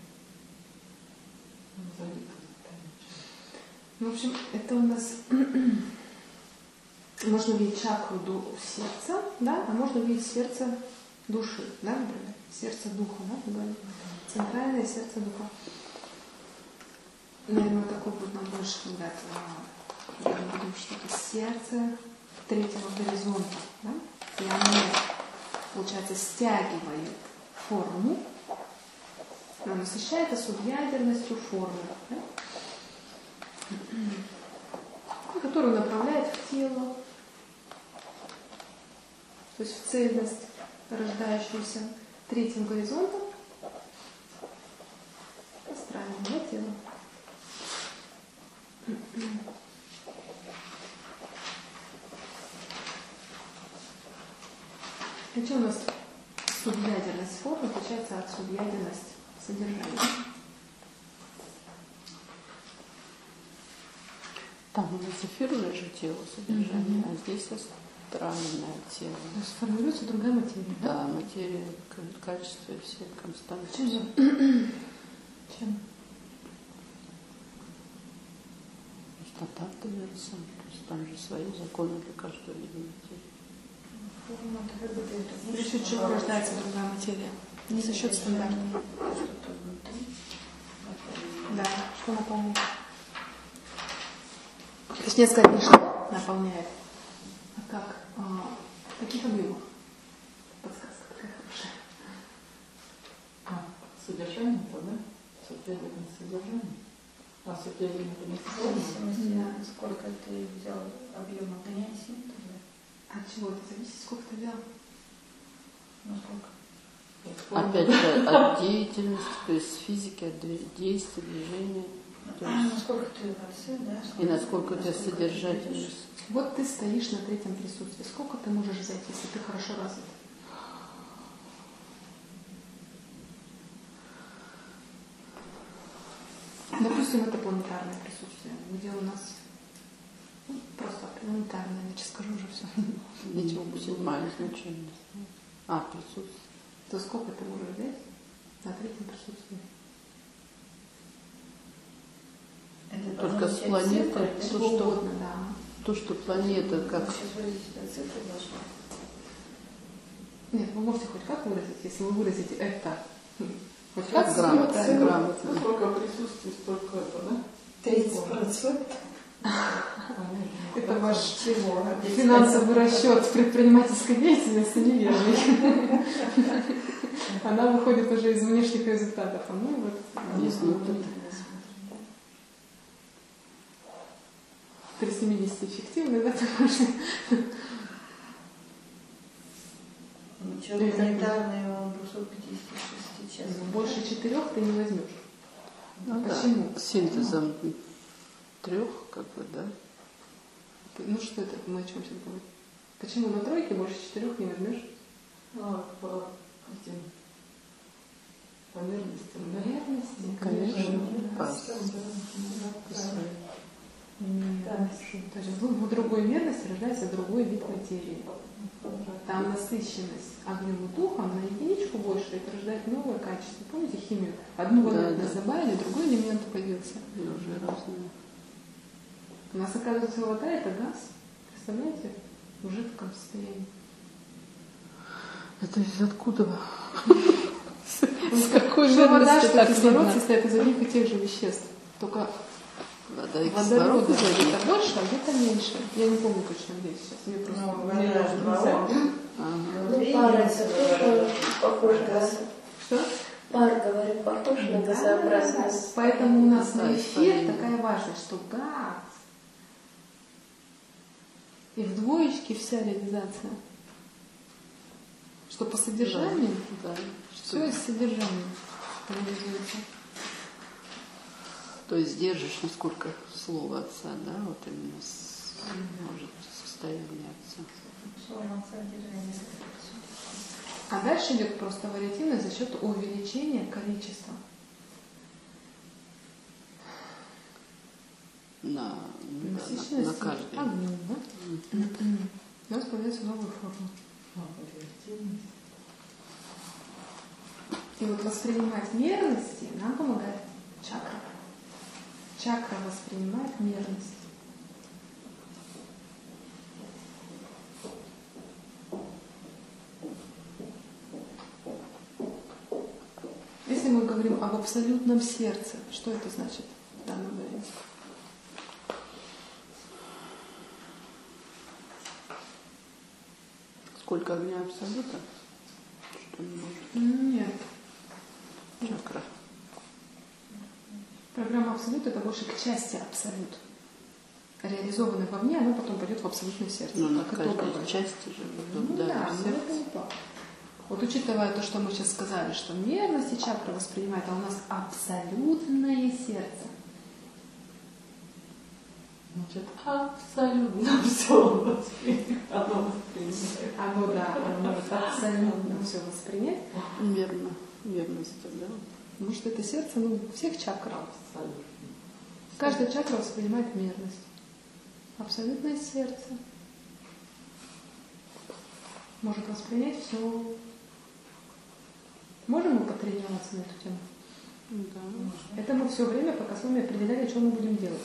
Назови это. Ну, в общем, это у нас можно увидеть чакру до сердца, да, а можно увидеть сердце души, да, например, сердце духа, да, мы говорим. Центральное сердце духа. Наверное, такой будет нам больше, когда мы будем что-то сердце третьего горизонта, да? И оно, получается, стягивает форму, оно насыщает субъядерностью формы, да? Которую направляет в тело, то есть в цельность, рождающуюся третьим горизонтом, астрального тела. А что у нас субъядерность формы отличается от субъядерности содержания? Там у нас эфирное же тело содержание, mm-hmm. а здесь астральное тело. То есть формируется другая материя, да? Да, материя, качество и все константы. Чем? Чем? Стандарты версии. То есть там же свои законы для каждого вида материи. За счет чего рождается другая материя? Не за счет стандарта. Да, что наполняет? Точнее сказать, не что наполняет, а как, а, в каких объемах? Подсказка такая хорошая. А, содержание-то, да? Субъядерное содержание. А субъядерное В зависимости, да. Сколько ты взял объема понятия, от чего это зависит? Сколько ты взял? ну сколько? Опять же, от деятельности, то есть физики, от действия, движения. А, насколько ты отцы, да? И насколько у тебя содержательность. Вот ты стоишь на третьем присутствии. Сколько ты можешь взять, если ты хорошо развит? Допустим, это планетарное присутствие, где у нас ну, просто планетарное, иначе скажу уже все. Ничего будет мало значения. А, присутствие. То сколько ты можешь взять на третьем присутствии? Это только с планетой, то, Что что, угодно, да. то, что планета как... Сейчас выразить от цифры должна. Нет, вы можете хоть как выразить, если вы выразите это. Хоть Как как грамотно, цифру. грамотно. Ну, сколько присутствий, столько это, да? тридцать процентов. Это ваш Чего? финансовый расчет в предпринимательской деятельности неверный. Она выходит уже из внешних результатов. А ну вот. Изнутри. три семьдесят эффективный, да, такой. Ничего, планетарный он двести пятьдесят шесть часов. Больше четырех ты не возьмешь. Ну, почему? Да. Синтезом трех, как бы, да. Ну что это, мы о чем сейчас говорим? Почему на тройке больше четырех не возьмешь? А, по этим померностям, да? Верности? Конечно. Да. По- Нет, то есть в другой мерности рождается другой вид материи. Там насыщенность огнем и духом на единичку больше, это рождает новое качество. Помните химию? Одну валентность Да, да. добавили, другой элемент появился. И уже разные. У нас, оказывается, вода это газ. Представляете? В жидком состоянии. Это из откуда? С какой Что вода, жидкости что так кислород видно? состоит из одних и тех же веществ. Только Вода и водорода кислород. где-то больше, а где-то меньше. Я не помню точно где сейчас. Мне просто Ну, мне вода даже же нельзя. баллон. Ага. Ну, пар это тоже похож на... Что? Пар, говорю, похож на газообразность. Поэтому у нас Да, на испарение. эфир такая важность, что газ. И в двоечке вся реализация. Что по содержанию, Да. все из содержания реализуется. То есть держишь, насколько слово отца, да, вот именно с, может, состояние отца. Словом содержание. А дальше идет просто вариативность за счет увеличения количества. На, ну, да, на, Насыщенности на каждый. огнем, да? Мгм. У нас появляется новая форма. А, радиоактивность. И вот воспринимать мерности нам помогает чакра. Чакра воспринимает мерность. если мы говорим об абсолютном сердце, что это значит в данном варианте? Сколько огня абсолюта? Что не может? Нет. Чакра. Программа абсолют это больше к части абсолют. Реализованный вовне, оно потом пойдет в абсолютное сердце. Ну, на как каждой итоговое. части же. Ну да, да, в но сердце. это не так. Вот учитывая то, что мы сейчас сказали, что мерность и чакра воспринимает, а у нас абсолютное сердце. Значит, абсолютно все воспринимает. Оно воспринимает. Оно, да, оно может абсолютно все воспринять. Верно. Верность, да. Потому что это сердце, ну, всех чакр. Абсолютно. Каждая чакра воспринимает мерность. Абсолютное сердце может воспринять все. Можем мы потренироваться на эту тему? Да. Это мы все время, пока с вами определяли, что мы будем делать.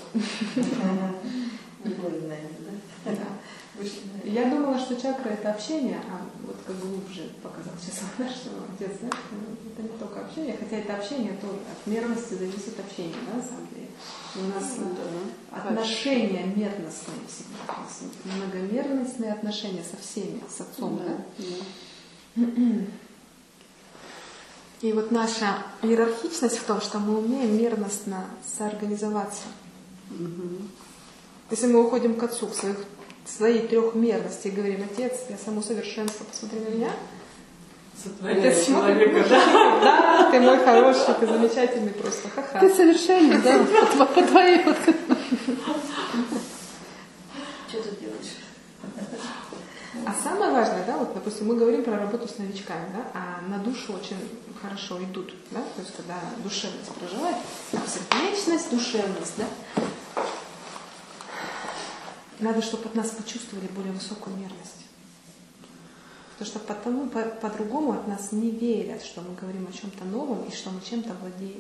Больно, да? Да. Я думала, что чакра это общение, а вот как глубже показал сейчас, да, что отец, да, это не только общение, хотя это общение тоже от мерности зависит общение, да, на самом деле. И у нас Да. отношения мерностные всегда, у нас многомерностные отношения со всеми, с отцом, да. Да. И вот наша иерархичность в том, что мы умеем мерностно соорганизоваться. Мгм. Если мы уходим к отцу, в своих, своей трехмерности, и говорим: отец, я само совершенство, посмотри на меня. Сотворение Это человека, да? Да, ты мой хороший, ты замечательный просто, ха-ха. Ты совершенный, да, по, по твоей вот. Что ты делаешь? А самое важное, да, вот, допустим, мы говорим про работу с новичками, да, а на душу очень хорошо идут, да, то есть когда душевность проживает, сердечность, душевность, да, надо, чтобы от нас почувствовали более высокую мерность. Потому что потому, по, по-другому от нас не верят, что мы говорим о чем-то новом и что мы чем-то владеем.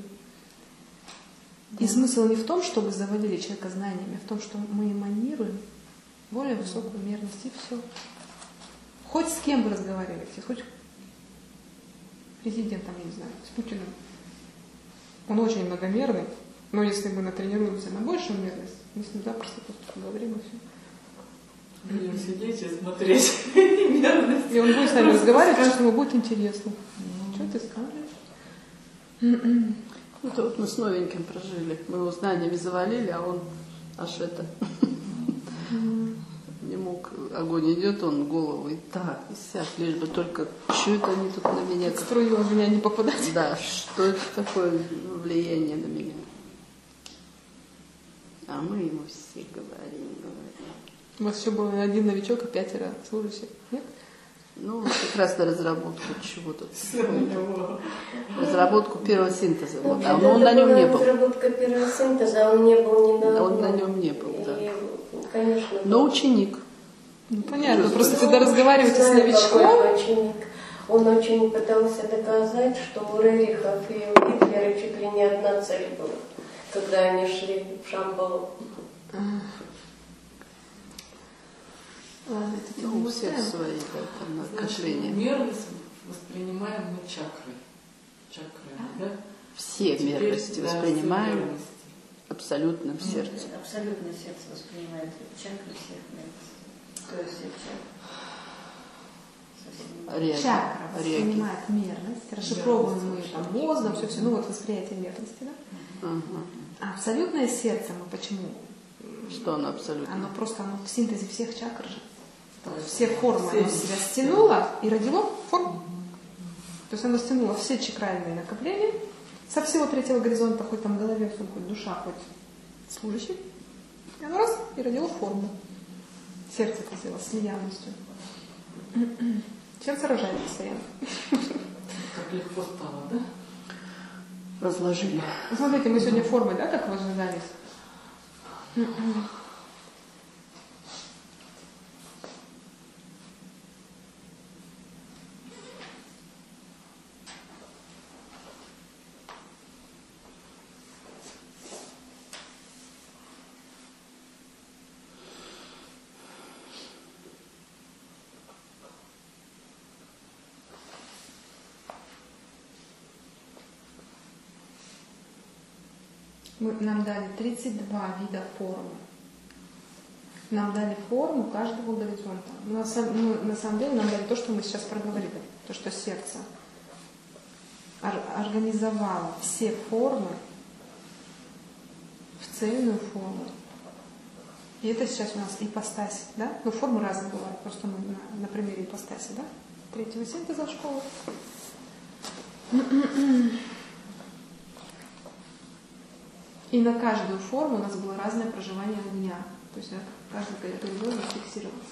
И смысл не в том, чтобы завалили человека знаниями, а в том, что мы эманируем более высокую мерность, и все. Хоть с кем вы разговариваете, хоть президентом, я не знаю, с Путиным. Он очень многомерный, но если мы натренируемся на большую мерность, мы с ним запросто просто поговорим и все. Будем сидеть и смотреть мерность. И он будет с нами разговаривать, потому что ему будет интересно. Что ты скажешь? Это вот мы с новеньким прожили. Мы его знаниями завалили, а он аж это... Не мог, огонь идет, он голову и так, и сяк, лишь бы только, что это они тут на меня... как- Струю в меня не попадать. Да, что это такое влияние на меня? А мы ему все говорим, говорим. У вас еще был один новичок и пятеро служащих, нет? Ну, как раз на разработку чего-то. Все на него. Разработку первого синтеза. Вот. А Вообще, он это на нем была не был. разработка первого синтеза, он не был ни на Он на одном. нем не был, да. И, конечно, Но ученик. Ну, понятно, просто Ну, когда разговариваете с знаю, новичком, какой ученик. Он очень пытался доказать, что у Рерихов и у Гитлера чуть ли не одна цель была, когда они шли в Шамбалу. ладно, это Ну, у всех свои, да, там, отношения. Мерность воспринимаем мы чакрой. Чакрами, да? Все Теперь, мерности да, воспринимаем все мерности. абсолютно в сердце. Абсолютно сердце воспринимает чакры всех мерностей. То есть все чакры. Совсем. Реги. чакра Реги. воспринимает мерность, расшифровываем мы там мозгом, все, все, ну вот восприятие мерности, да? Ага. А абсолютное сердце мы почему? Что оно абсолютно? Оно просто оно в синтезе всех чакр же. То есть Все формы все оно в себя стянуло и родило форму. То есть оно стянуло все чакральные накопления со всего третьего горизонта, хоть там в голове, хоть душа, хоть служащий. И оно раз и родило форму. Сердце это сделало слиянностью. Сердце рожает постоянно. как легко стало, да? Разложили. Ну, смотрите, мы сегодня формой, да, как возжигались? Мы, нам дали тридцать два вида формы. Нам дали форму каждого горизонта. Но на, самом, ну, на самом деле нам дали то, что мы сейчас проговорили. То, что сердце ор- организовало все формы в цельную форму. И это сейчас у нас ипостась, да? Ну, формы разные бывают, просто мы на, на примере ипостаси, да? Третьего синтеза школы. И на каждую форму у нас было разное проживание огня. То есть каждый коридор фиксировался.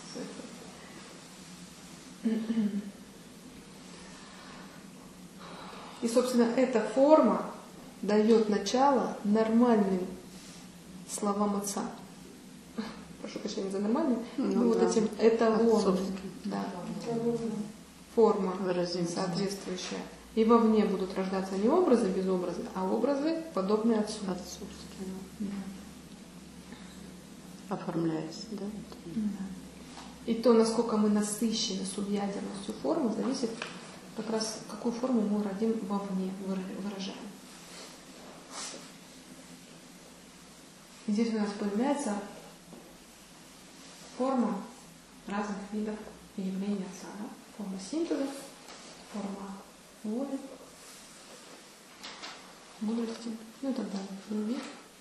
И, собственно, эта форма дает начало нормальным словам Отца. Прошу прощения за нормальным. Ну, ну, вот да. Этим эталоном. Да. Форма соответствующая. И вовне будут рождаться не образы без образа, а образы, подобные Отцу. Отцовские. Да. Оформляясь, да? Да. И то, насколько мы насыщены субъядерностью формы, зависит как раз, какую форму мы родим вовне, выражаем. И здесь у нас появляется форма разных видов явления Отца. Да? Форма синтеза, форма воли, мудрости, ну и так далее. Любви.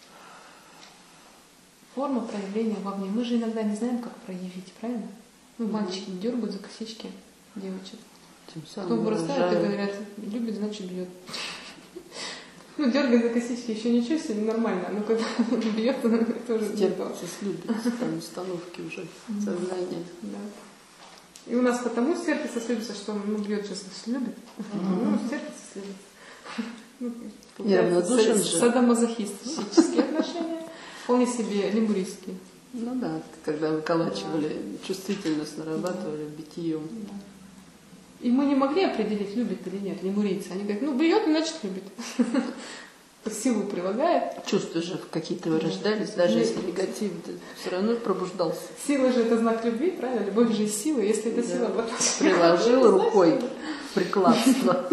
Форма проявления вовне. Мы же иногда не знаем, как проявить, правильно? Ну, мальчики mm-hmm. дергают за косички девочек. Кто вырастает и говорят, любит, значит бьет. Ну, дергать за косички еще ничего себе, нормально. Но когда бьет, это уже не то. Любит, там установки уже в сознании. Да. И у нас потому стерпится слюбится, что ну, бьет же слюбит. Ну, стерпится слюбится. Неравнодушен же. Садомазохистические отношения. Вполне себе лемурийские. Ну да, когда выколачивали да. чувствительность, нарабатывали да. битьем. Да. И мы не могли определить, любит или нет лемурийцы. Они говорят, ну бьет, значит любит. Силу прилагает. Чувства же какие-то вырождались, даже Нет. если негатив, все равно пробуждался. Сила же это знак любви, правильно? Любовь же и сила. Если это да. сила потом... Приложила рукой прикладство.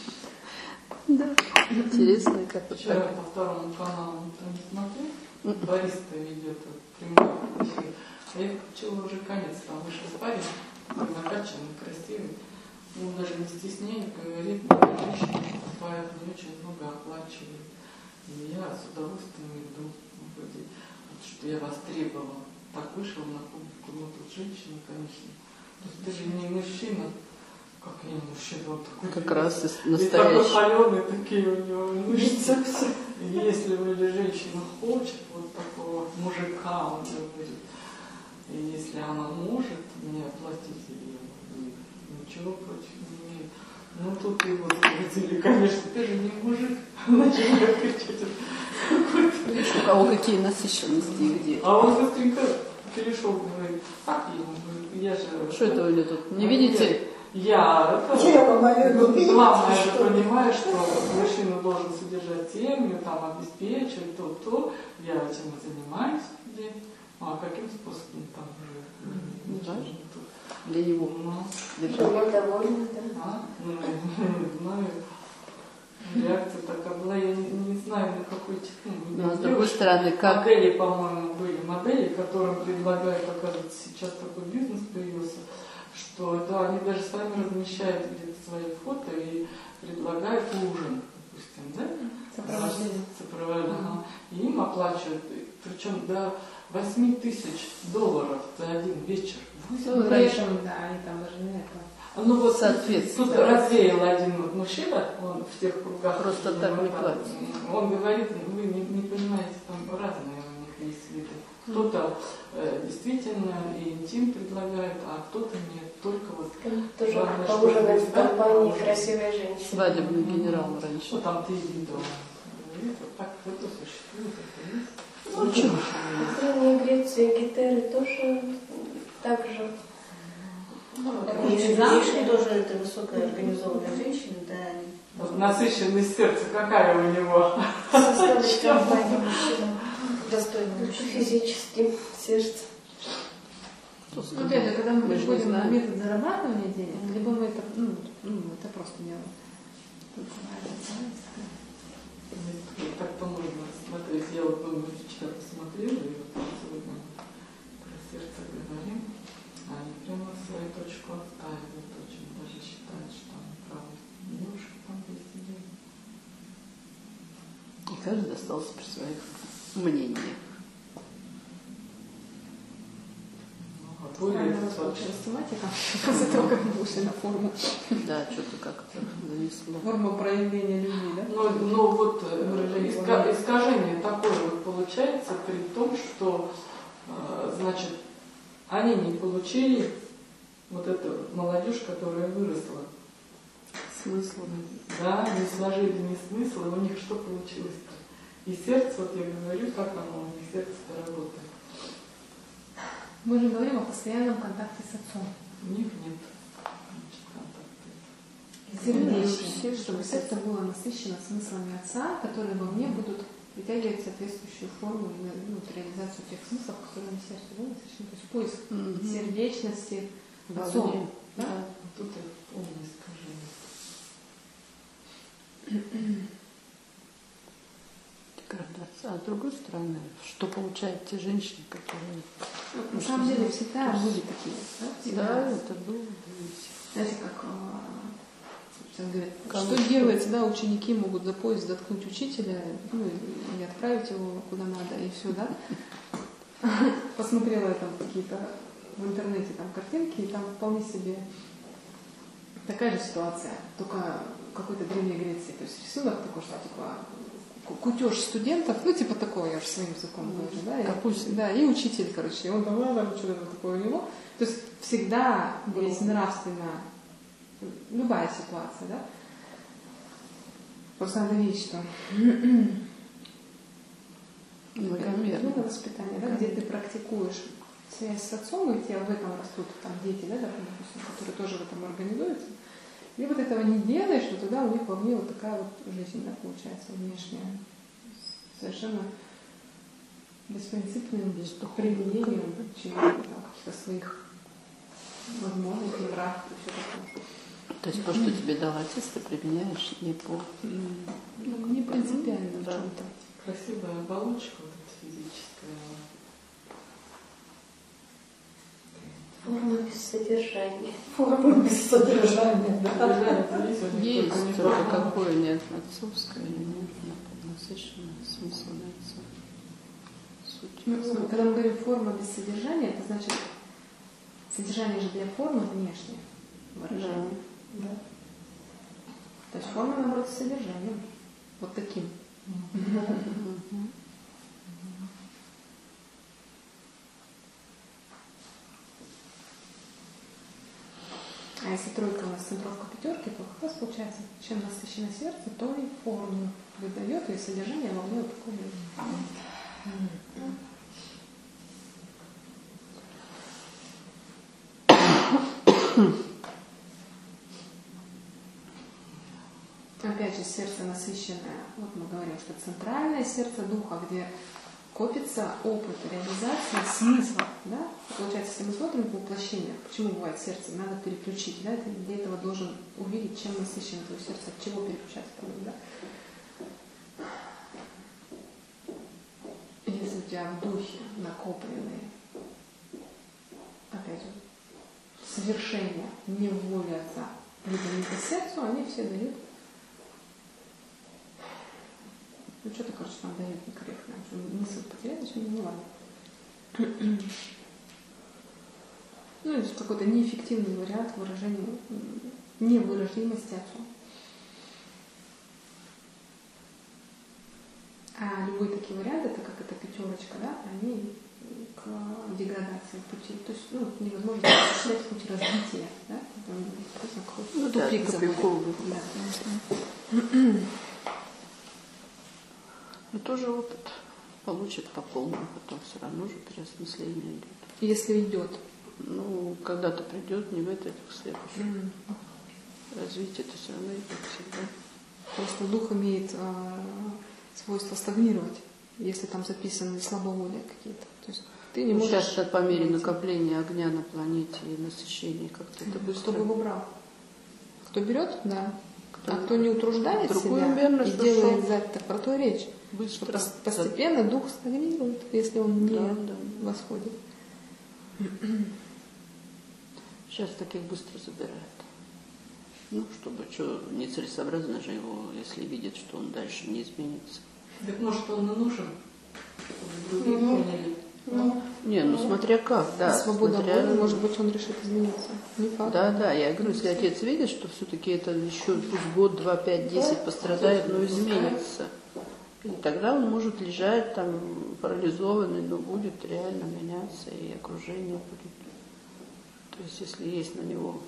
Да. Интересно, как это вчера так. по второму каналу там смотрю, Борис-то ведет прямой эфир. А я включила уже конец, там вышел парень, накачанный, красивый. Он даже не стесняясь говорит, что женщины поступают не очень много оплачивают. И я с удовольствием иду, вроде, вот, что я востребовала. Так вышел на публику, ну тут женщина, конечно. То есть ты же не мужчина. Как я не мужчина, он такой. Как раз и настоящий. такой холеный, такие у него мышцы. Если вроде женщина хочет вот такого мужика, он говорит, и если она может мне оплатить, я ничего против не имею. Ну тут его спросили, конечно, ты же не мужик. Начали кричать. У кого какие насыщенности и где? А он быстренько перешел, говорит, как я ему говорю, я же... Что это вы тут? Не видите? Я, это, главное, я понимаю, что мужчина должен содержать семью, там, обеспечивать то, то. Я этим и занимаюсь. А каким способом там уже ничего не тут. Для него. Ну, Жена довольна, да. а? Ну, не знаю. Реакция такая была, я не, не знаю, на какой технике. Но с другой стороны, как... Модели, по-моему, были модели, которым предлагают, оказывается, сейчас такой бизнес появился, что да, они даже сами размещают где-то свои фото и предлагают ужин, допустим, да? Сопровождение. Сопровождение. И им оплачивают, причем до восемь тысяч долларов за один вечер. Ну, при этом, да, они там даже не это. Ну вот соответственно. Тут развеял один вот мужчина, он в тех кругах. Просто так не платит. Он говорит, вы не, не понимаете, там разные у них есть виды. Кто-то э, действительно и интим предлагает, а кто-то нет. Только вот... Тоже главное, поужинать в что компании да, красивой женщины. Свадебный генерал раньше. Что там ты видел? Вот так это существует, это есть. Ну, чего? В Древней Греции гетеры тоже так же. Если замужем тоже это высокая организованная женщина, да, они... Вот насыщенность сердца какая у него? Составить компанию мужчинам достойным физическим сердцем. Ну, опять же, когда мы Мы же не приходим на знаем. метод зарабатывания денег, либо мы это, ну, ну это просто не Есть, как-то можно смотреть. Я вот думаю, вчера посмотрела, и вот сегодня про сердце говорим, а они прямо свою точку отстаивают, очень даже считают, что они правы. Девушка там есть идея. И каждый остался при своих мнениях. Правильно у нас получилась тематика после того, как мы вышли на форму. Да, что-то как-то занесло. Форма проявления любви, да? Но, но вот иска, искажение такое вот получается при том, что, значит, они не получили вот эту молодежь, которая выросла. Смысл. Да, не сложили ни смысла, у них что получилось-то? И сердце, вот я говорю, как оно у них сердце-то работает. Мы же говорим о постоянном контакте с отцом. У них нет Сердечное, чтобы сердце было насыщено смыслами отца, которые во мне будут притягивать соответствующую форму и ну, реализацию тех смыслов, которые на сердце да, насыщены. То есть поиск mm-hmm. сердечности отцом. Да? Да? Тут это полное искажение. Деградация. А с другой стороны, что получают те женщины, которые... Ну, на самом деле всегда были такие. Да, всегда. Да, это было. Знаете, как... Говорят, что делать, да, ученики могут за пояс заткнуть учителя, ну, и отправить его куда надо, и все, да. Посмотрела я там какие-то в интернете там картинки, и там вполне себе такая же ситуация, только какой-то Древней Греции. То есть рисунок такой, что типа кутеж студентов, ну типа такое, я уже своим языком говорю, да, и, да, и учитель, короче, и он там, там что-то такое у него. То есть всегда есть нравственно любая ситуация, да? Просто надо видеть, что многомерное воспитание, да, где ты практикуешь связь с отцом, и у тебя в этом растут там дети, да, допустим, которые тоже в этом организуются. И вот этого не делаешь, вот тогда у них вовне вот такая вот жизнь, да, получается, внешняя. Совершенно беспринципным применением чего-то, каких-то своих возможностей, нравов и все такое. То есть то, что тебе дал отец, ты применяешь не по... Ну, не принципиально, да. В чем-то. Красивая оболочка вот эта физическая. Форма без содержания. Форма без содержания, да? Есть только какое нет отцовское или нет насыщенное смысл отца. Суть. Ну, когда мы говорим форма без содержания, это значит содержание же для формы внешнее выражение. Да. То есть форма, наоборот, с содержанием. Вот таким. А если тройка у нас центровка пятерки, то как раз получается, чем насыщено сердце, то и форму выдает, и содержание во мне вот такое. Опять же, сердце насыщенное, вот мы говорим, что центральное сердце духа, где копится опыт реализации смысла, да? Получается, если мы смотрим по воплощению, почему бывает сердце, надо переключить, да? Ты для этого должен увидеть, чем насыщено твое сердце, от чего переключаться, да? Если у тебя в духе накопленные, опять же, совершения не в воле отца, либо не по сердцу, они все дают. Ну, что-то, короче, там дает некорректно. Мысль потерять, очень не ладно. Ну, или какой-то неэффективный вариант выражения невыразимости отцу. А любые такие варианты, это как эта пятерочка, да, они к деградации пути. То есть, ну, невозможно осуществлять путь развития, да? Ну, да, тупик тупиковый. Да. Но тоже опыт получит по полному, потом все равно же переосмысление идет. Если идет. Ну, когда-то придет, не в этот, а в следующий. Mm. Развитие это все равно идет всегда. Просто дух имеет э, свойство стагнировать, если там записаны слабоволия какие-то. То есть ты не ну, можешь... Сейчас по мере накопления огня на планете и насыщения как-то это быстро... Кто бы его брал? Кто берет? Да. А кто не утруждает Другую себя мерность и нашел. делает запись, так про то и речь. Что Быстро. пос- постепенно дух стагнирует, если он не Да, да. восходит. Сейчас таких быстро забирают. Ну, чтобы что, нецелесообразно же его, если видит, что он дальше не изменится. Так может он и нужен, чтобы другие поняли. Ну, Не, ну смотря как, да. Свобода смотря- воли, может быть, он решит измениться. Не факт. Да, да, я говорю, если отец видит, что все-таки это еще пусть год, два, пять, десять пострадает, но изменится. И тогда он может лежать там парализованный, но будет реально меняться, и окружение будет. То есть, если есть на него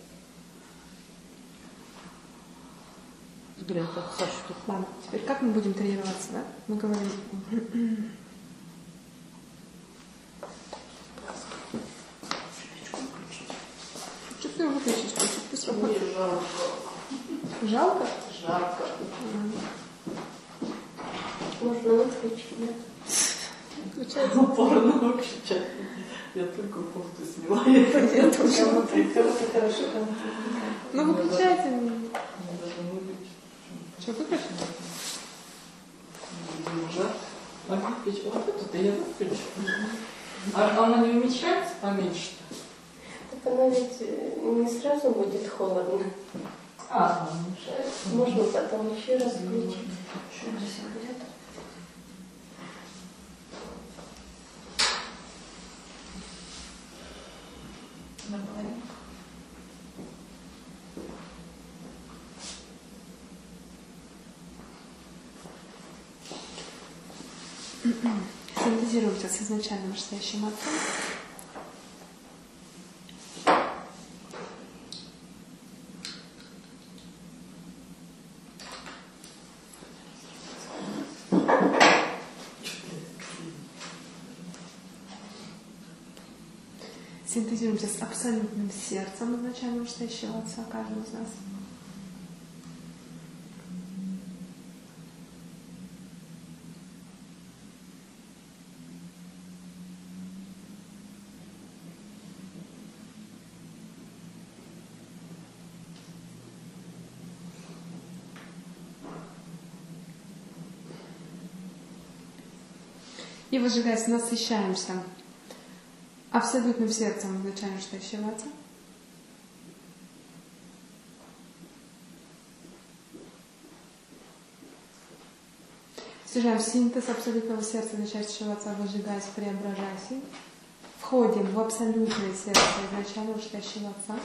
взгляд отца, что Ладно, теперь как мы будем тренироваться, да? Мы говорим. Что ты выключишь? Пусть работает. Мне жалко. Жалко? Жарко. можно выключить, да? Включается. Порно выключать. Я только кофту сняла. Я Кому-то кому-то хорошо, кому-то Ну выключайте. даже не выключу. Что, выключить? Уже. А выключу. Вот эту-то я выключу. А она не умещается поменьше-то? Так она ведь э, не сразу будет холодно. А, она умещается. Можно потом еще раз включить. Что здесь регулятор? Наполовину. Синтезируемся с изначальным вышестоящим отцом. Синтезируемся с абсолютным сердцем изначально вышестоящего отца каждого из нас. И, выжигаясь, насыщаемся абсолютным сердцем изначально вышестоящего отца. Снижаем синтез абсолютного сердца изначального отца, выжигаясь, преображаясь. Входим в абсолютное сердце изначально вышестоящего отца.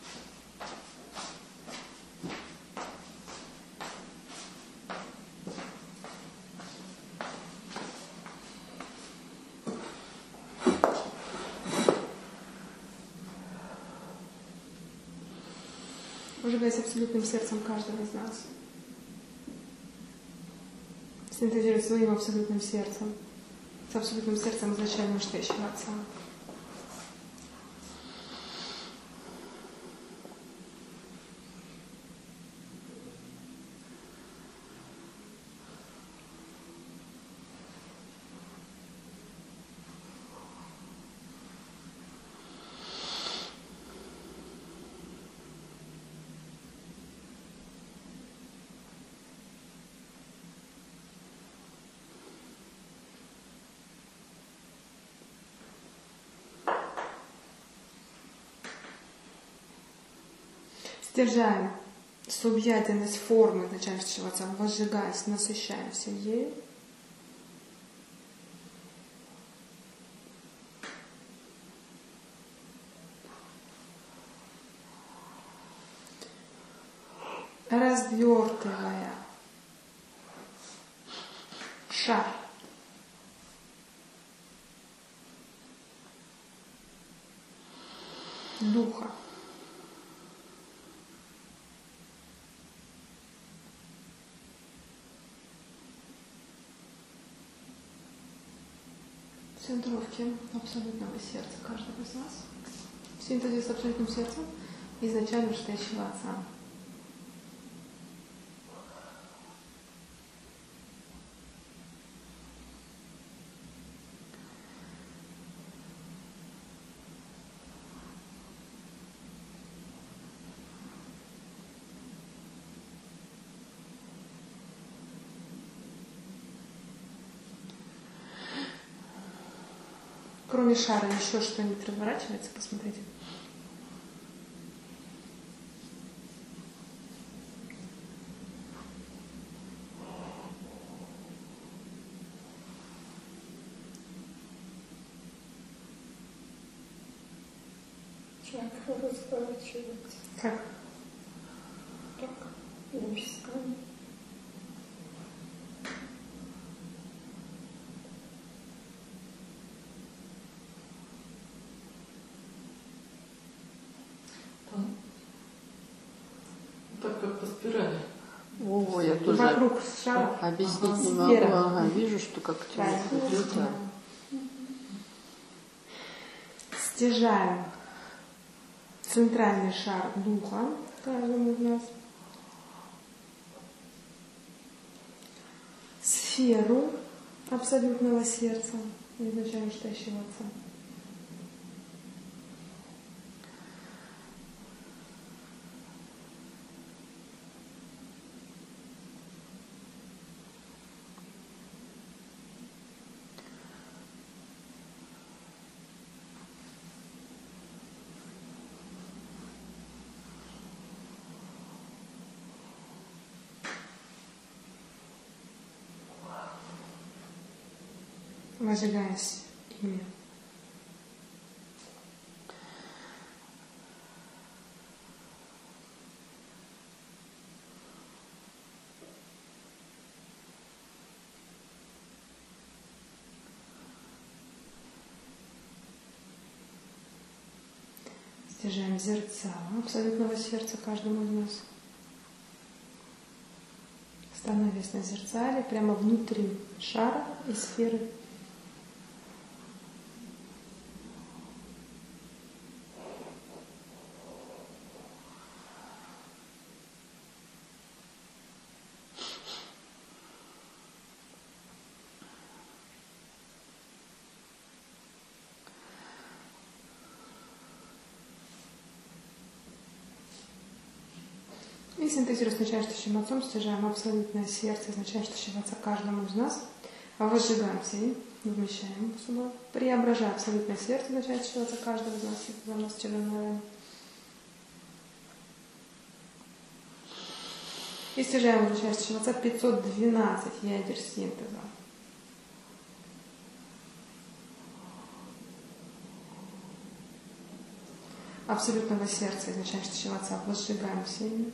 Выжигаясь абсолютным сердцем каждого из нас. Синтезируя своим абсолютным сердцем. С абсолютным сердцем изначально вышестоящего отца. Стяжаем субъяденность формы изначально вышестоящего отца, возжигаясь, насыщаемся ею. Развертывая шар духа. Центровки абсолютного сердца каждого из нас. Синтезис с абсолютным сердцем изначально вышестоящего отца. кроме шара еще что-нибудь разворачивается? Посмотрите. Чакра разворачивается. Как? Так, мужская. Так как по спирали. О, я тоже Вокруг шара. объяснить не могу. Сфера. Ага, вижу, что как Правильно. темно идет. а. Стяжаем центральный шар духа каждому из нас. Сферу абсолютного сердца, изначально штащего отца. Возжигаясь ими. Стяжаем зерцало абсолютного сердца каждому из нас. Становясь на зерцале прямо внутри шара и сферы. И синтезируя с начальствующим отцом, стяжаем абсолютное сердце, начальствующего отца каждому из нас, возжигаемся и вмещаем в собой, преображая абсолютное сердце, начальствующего отца каждого из нас, и за нас стяжаем. И стяжаем начальствующего отца пятьсот двенадцать ядер синтеза. Абсолютного сердца из начальствующего отца возжигаемся ими.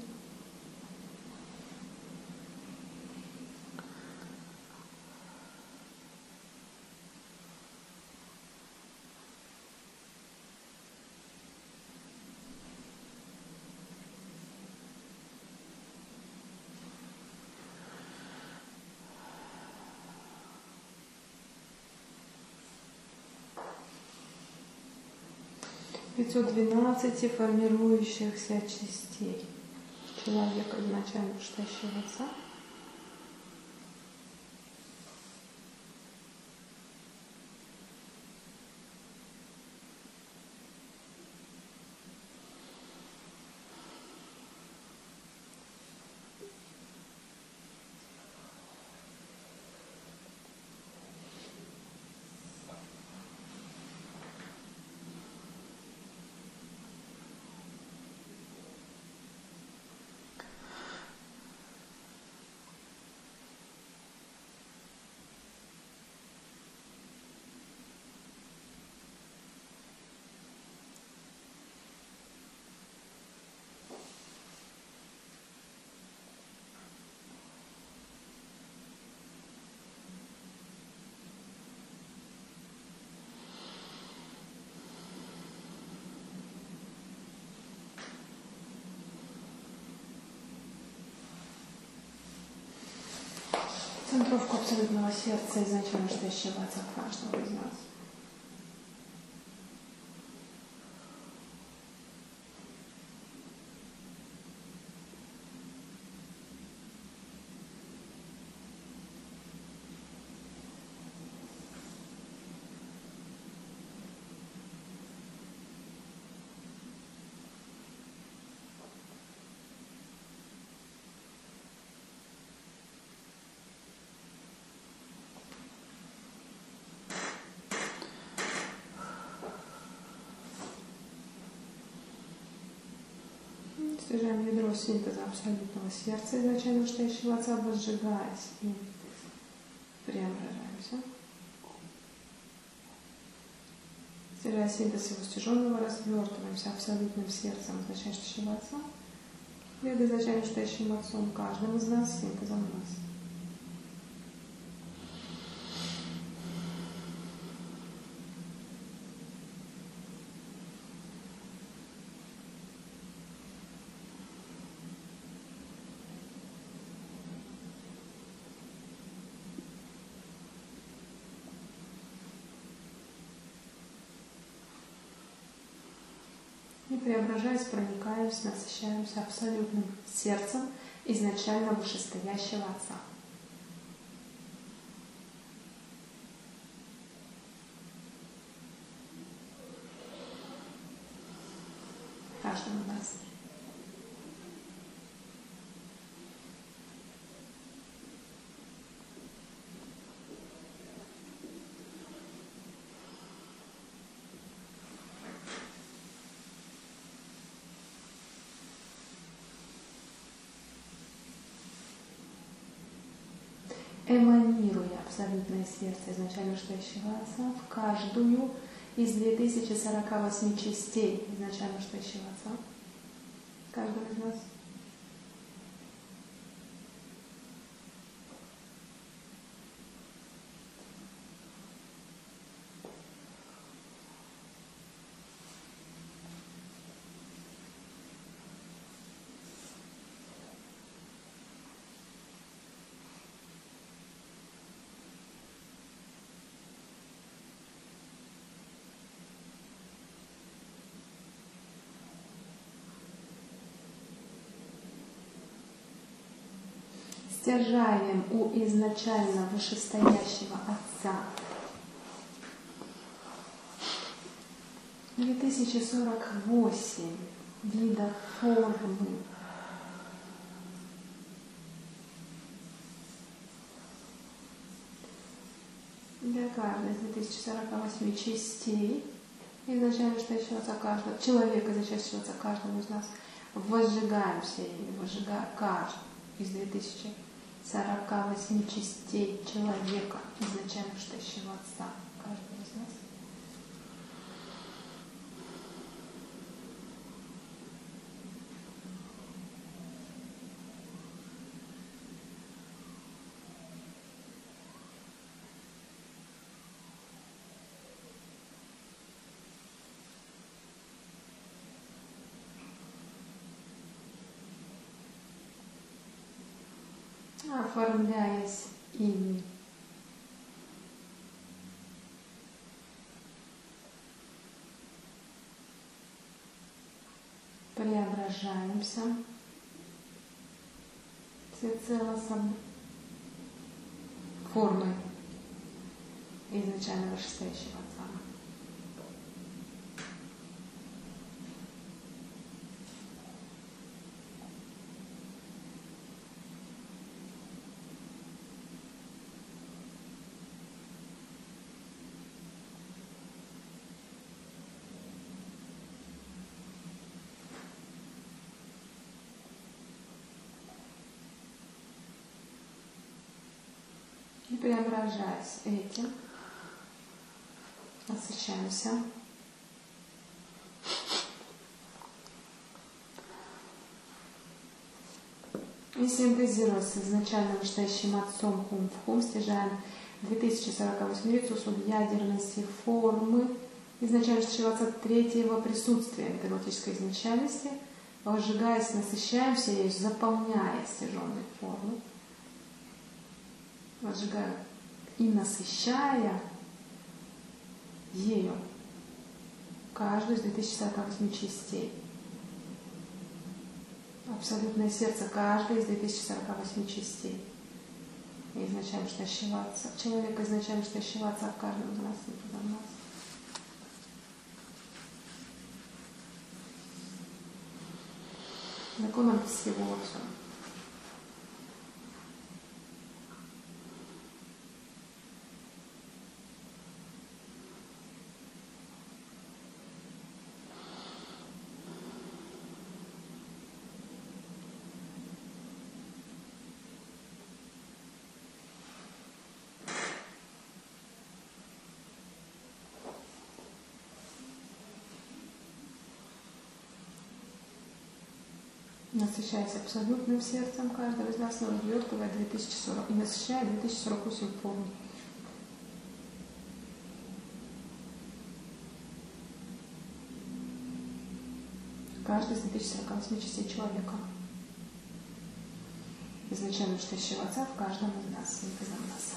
пятьсот двенадцать формирующихся частей человека изначально штащего отца. Центровку абсолютного сердца изначально штащего отца каждого из нас. стяжаем ядро синтеза абсолютного сердца, изначально вышестоящего Отца, возжигаясь и преображаемся. Стяжая синтез его стяженного, развертываемся абсолютным сердцем, изначально вышестоящего Отца, перед изначально вышестоящим Отцом, каждым из нас, синтезом нас. И преображаясь, проникаемся, насыщаемся абсолютным сердцем изначально вышестоящего Отца. Каждому из нас. Эманируя абсолютное сердце изначально вышестоящего Отца в каждую из две тысячи сорока восьми частей изначально вышестоящего Отца, каждого из нас. Стяжаем у изначально вышестоящего Отца две тысячи сорок восемь видов формы. Для каждой из две тысячи сорока восьми частей изначально вышестоящего Отца каждого, человека, изначально Отца каждому из нас, возжигаемся ими, возжигаем каждый из две тысячи сорока восьми частей человека, изначально вышестоящего Отца, каждого из нас. Оформляясь ими. Преображаемся всецело сам формой изначально вышестоящего Отца. И преображаясь этим, насыщаемся и синтезируясь с изначально вышестоящим Отцом хум в хум, стяжаем две тысячи сорок восемь рецусов ядерности формы изначально вышестоящего Отца третьего присутствия галактической изначальности, возжигаясь, насыщаемся ею, заполняя стяженные формы, возжигая и насыщая ею каждую из две тысячи сорока восьми частей. Абсолютное сердце каждой из две тысячи сорока восьми частей. И изначально вышестоящего Отца. Человека изначально вышестоящего Отца в каждом из нас и в нас. Законом всего во всем. насыщаясь абсолютным сердцем каждого из нас, но развертывая две тысячи сорок и насыщая две тысячи сорок восемь форм. Каждый из две тысячи сорок восемь частей человека. Изначально чтящего Отца в каждом из нас, из нас.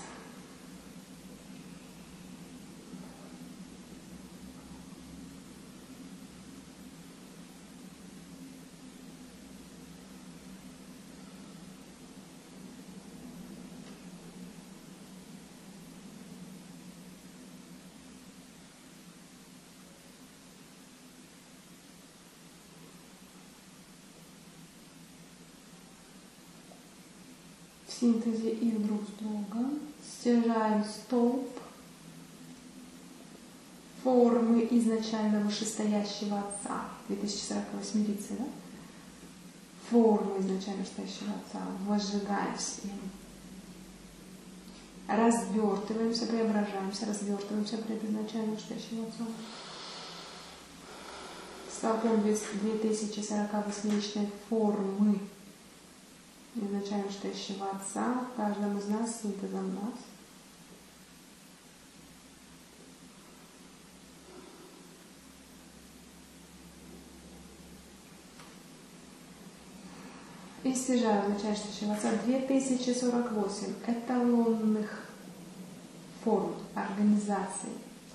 В синтезе и друг с другом стяжаем столб формы изначально вышестоящего Отца, две тысячи сорок восьмирицы, да? Формы изначально вышестоящего Отца, возжигаем с ним, развертываемся, преображаемся, развертываемся пред изначально вышестоящим Отцом. Столпом две тысячи сорок восьмеричной формы изначально вышестоящего Отца, в каждом из нас, синтезом нас. И стяжаем изначально вышестоящего Отца две тысячи сорок восемь эталонных форм организации.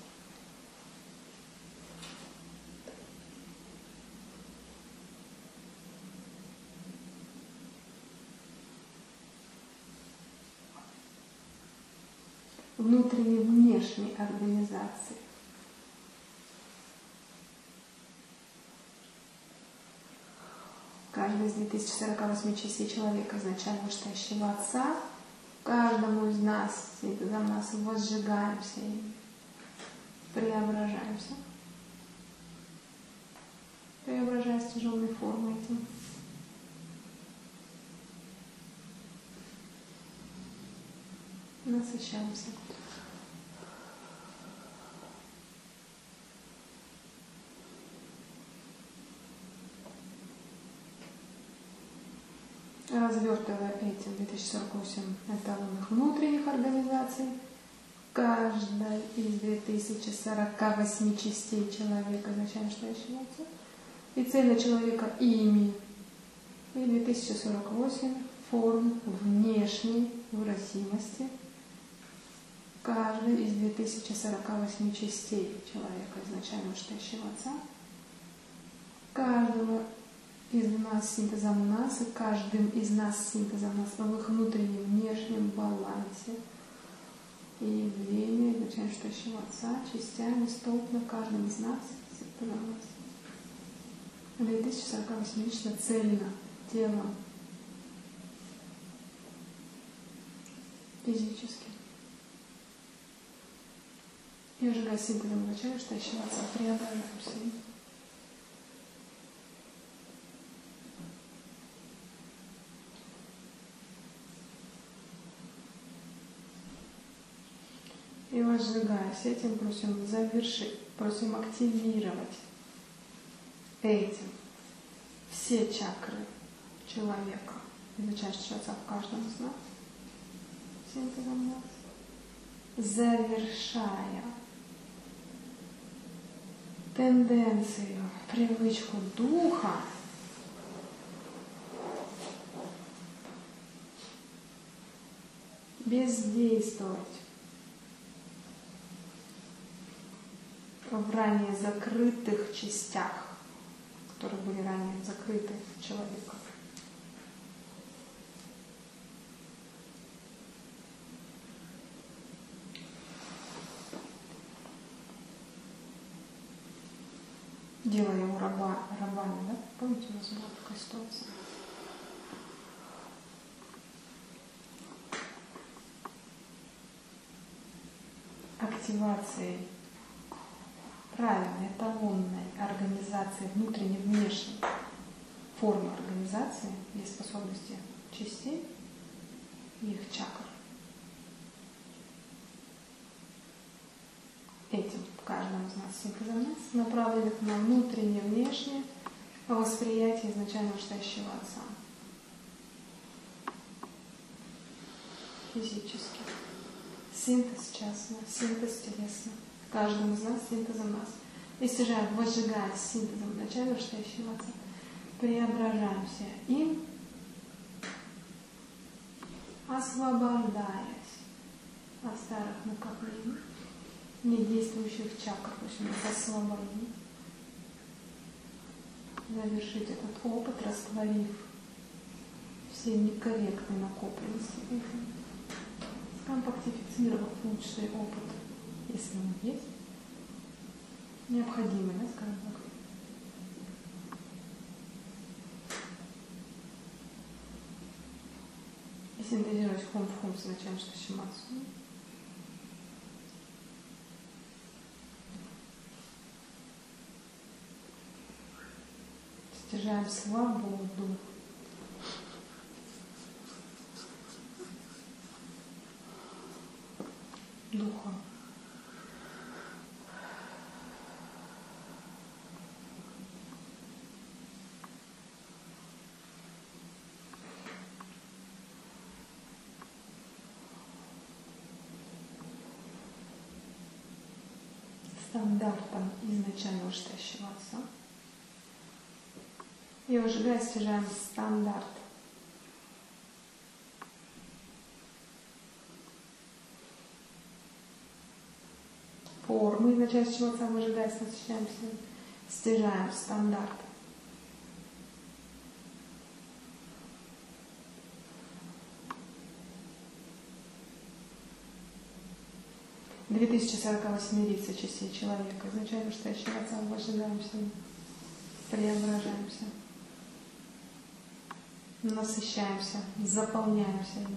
Внутренней и внешней организации. Каждый из две тысячи сорок восемь частей человека изначально вышестоящего Отца, каждому из нас, за нас возжигаемся и преображаемся. Преображаясь тяжелой формой этим. Насыщаемся. Развертывая этим две тысячи сорок восемь эталонных внутренних организаций, каждая из две тысячи сорок восемь частей человека, изначально вышестоящего Отца, и цели человека ими, и две тысячи сорок восемь форм внешней выразимости, каждый из две тысячи сорок восемь частей человека, изначально вышестоящего Отца, каждого из нас синтезом нас, и каждым из нас синтезом нас в их внутреннем внешнем балансе и явление изначально вышестоящего Отца, частями столб на каждом из нас синтезом нас. две тысячи сорок восемь лично цельно, телом, физически. И ожигая синтезом изначально вышестоящего Отца, преображаемся. И возжигаясь этим, просим завершить, просим активировать этим все чакры человека, изначально Отца в каждом из нас, синтезом нас, завершая тенденцию, привычку духа бездействовать в ранее закрытых частях, которые были ранее закрыты человеком. Делая его раба, рабами, да? Помните, у нас была такая ситуация? Активацией правильной, эталонной организации, внутренней, внешней формы организации и способности частей и их чакр. Этим в каждом из нас синтезом нас, направленных на внутреннее, внешнее по восприятию изначально вышедшего Отца. Физически. Синтез частно, синтез телесно. Каждому из нас синтезом нас. Истяжая, возжигая синтезом начала вышедшего Отца, преображаемся им, освобождаясь от старых накоплений, недействующих чакр, то есть мы их освободим, завершить этот опыт, растворив все некорректные накопленности, скомпактифицировав лучший опыт, если он есть, необходимый, да, скажем так. И синтезировать хум в хум с началом шташимацию. Стяжаем свободу. Духа. Стандартом изначально вышедшего Отца. И выжигая, стяжаем стандарт. Формы изначально Отца, выжигая, насыщаемся, стяжаем стандарт. две тысячи сорок восемь лица частей человека. Изначально вышедшего Отца, выжигаемся, преображаемся. Насыщаемся, заполняемся им.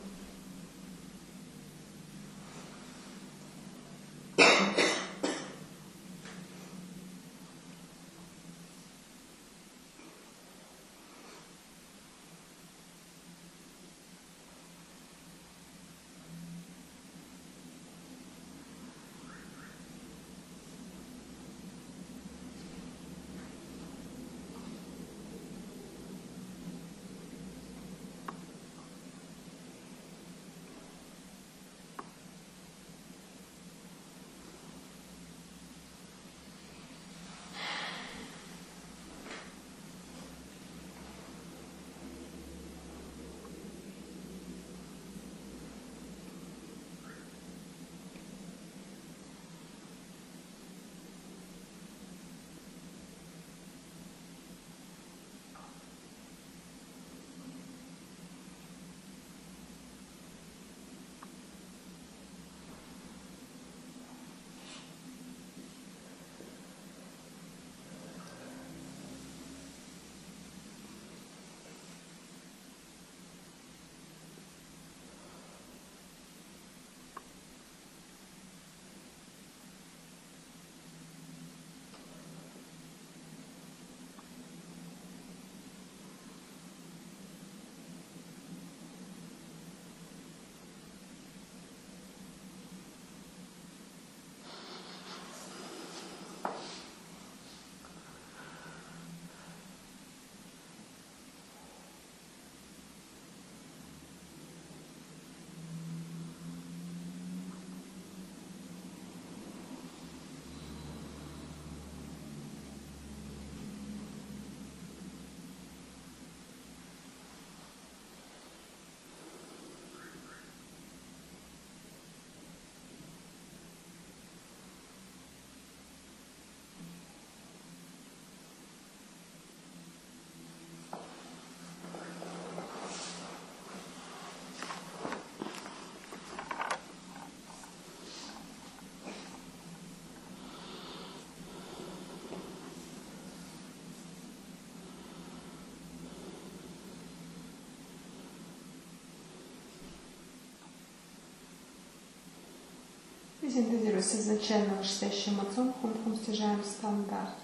И синтезируясь с изначально вышедшим Отцом, хум-хум стяжаем стандарт.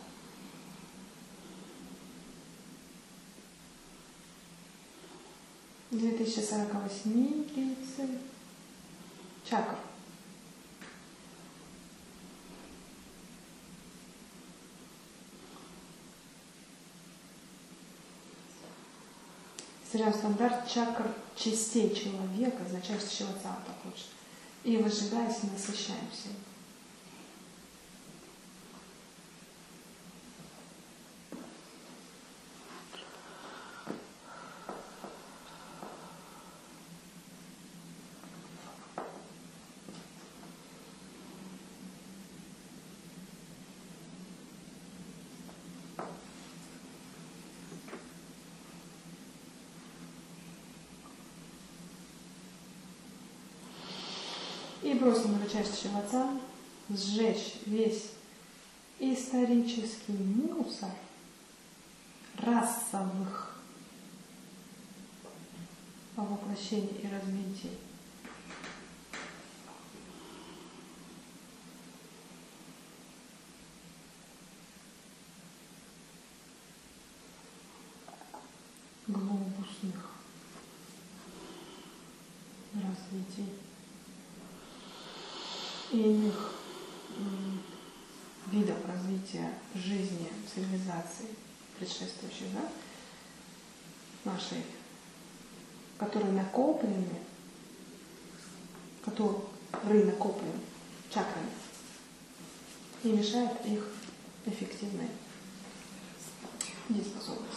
две тысячи сорок восемь лицей чакр. Стяжаем стандарт чакр частей человека, означает, что Шиватсан так хочет. И выжигаясь, насыщаемся. И бросим высочайший Шиватсан, сжечь весь исторический мусор расовых воплощений и развитий. Глобусных развитий. И иных м, видов развития жизни, цивилизации, предшествующих, да, нашей, которые накоплены, которые накоплены чакрами и мешают их эффективной дееспособности.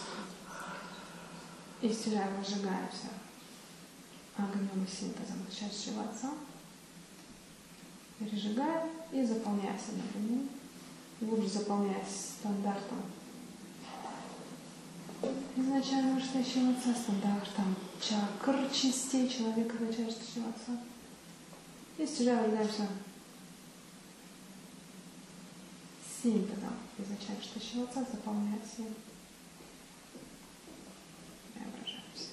И стяжаем, выжигаемся огнем и синтезом высочайшего Шиватсан. Пережигаем и заполняемся напрямую, глубже заполняясь стандартом. Изначально вышедшего отца стандартом чакр частей человека, вышедшего отца. И стяжаем, выжигаемся синтезом изначально вышедшего отца, заполняясь им. Преображаемся.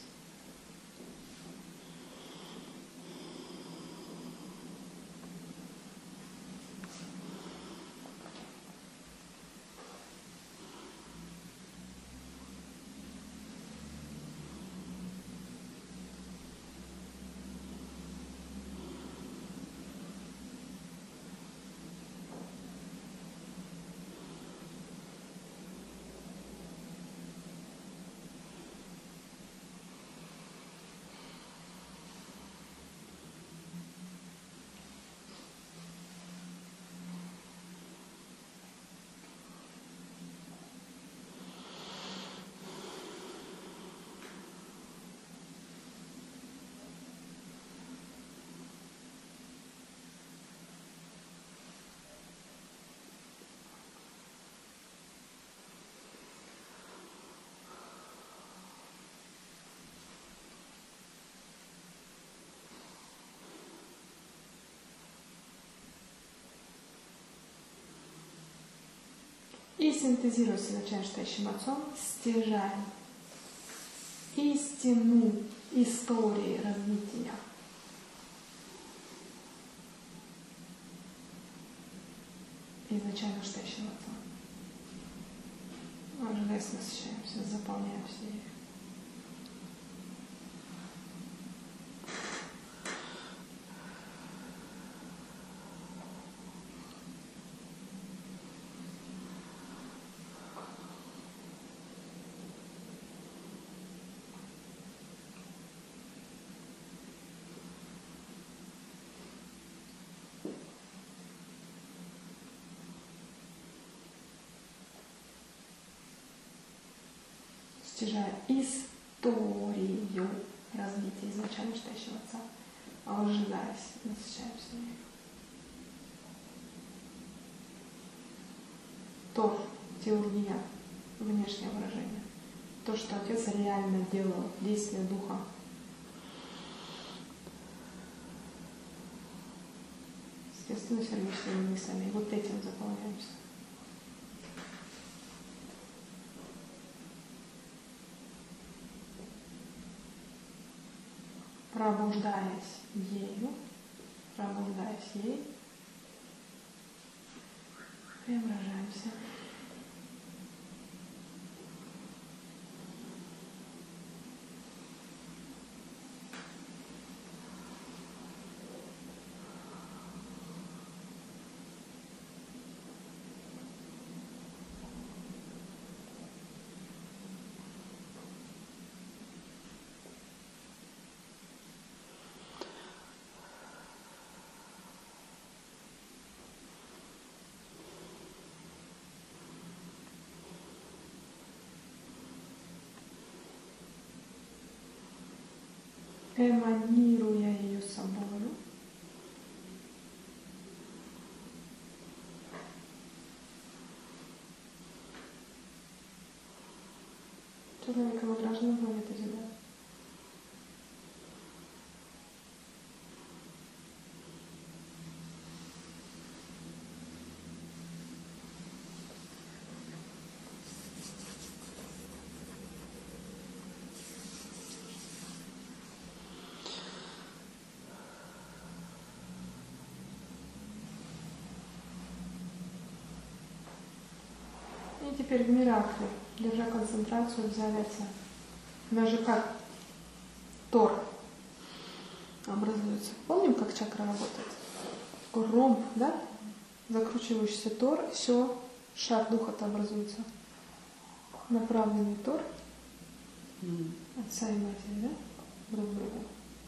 И синтезируя силачайшим отцом, стяжаем истину истории развития. Изначально стоящим отцом. Ожидаясь, насыщаемся, заполняемся ею. Стяжая историю развития изначально стоящего отца, ожидаясь, насыщаемся ею. То теория, внешнее выражение, то, что Отец реально делал, действие Духа. Естественно, сердечными мыслями. И вот этим заполняемся. Пробуждаясь ею, пробуждаясь ей, преображаемся. эманируя ее собою. Человеком граждан планеты Земля. И теперь в миракле, держа концентрацию в зале Отца. Даже как тор образуется. Помним, как чакра работает? Такой ромб, да? Закручивающийся тор, и все, шар духа-то образуется. Направленный тор Mm. Отца и Матери, да? Друг к другу.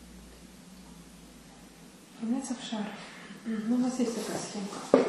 Формируется в шар. Ну, у нас есть такая схемка.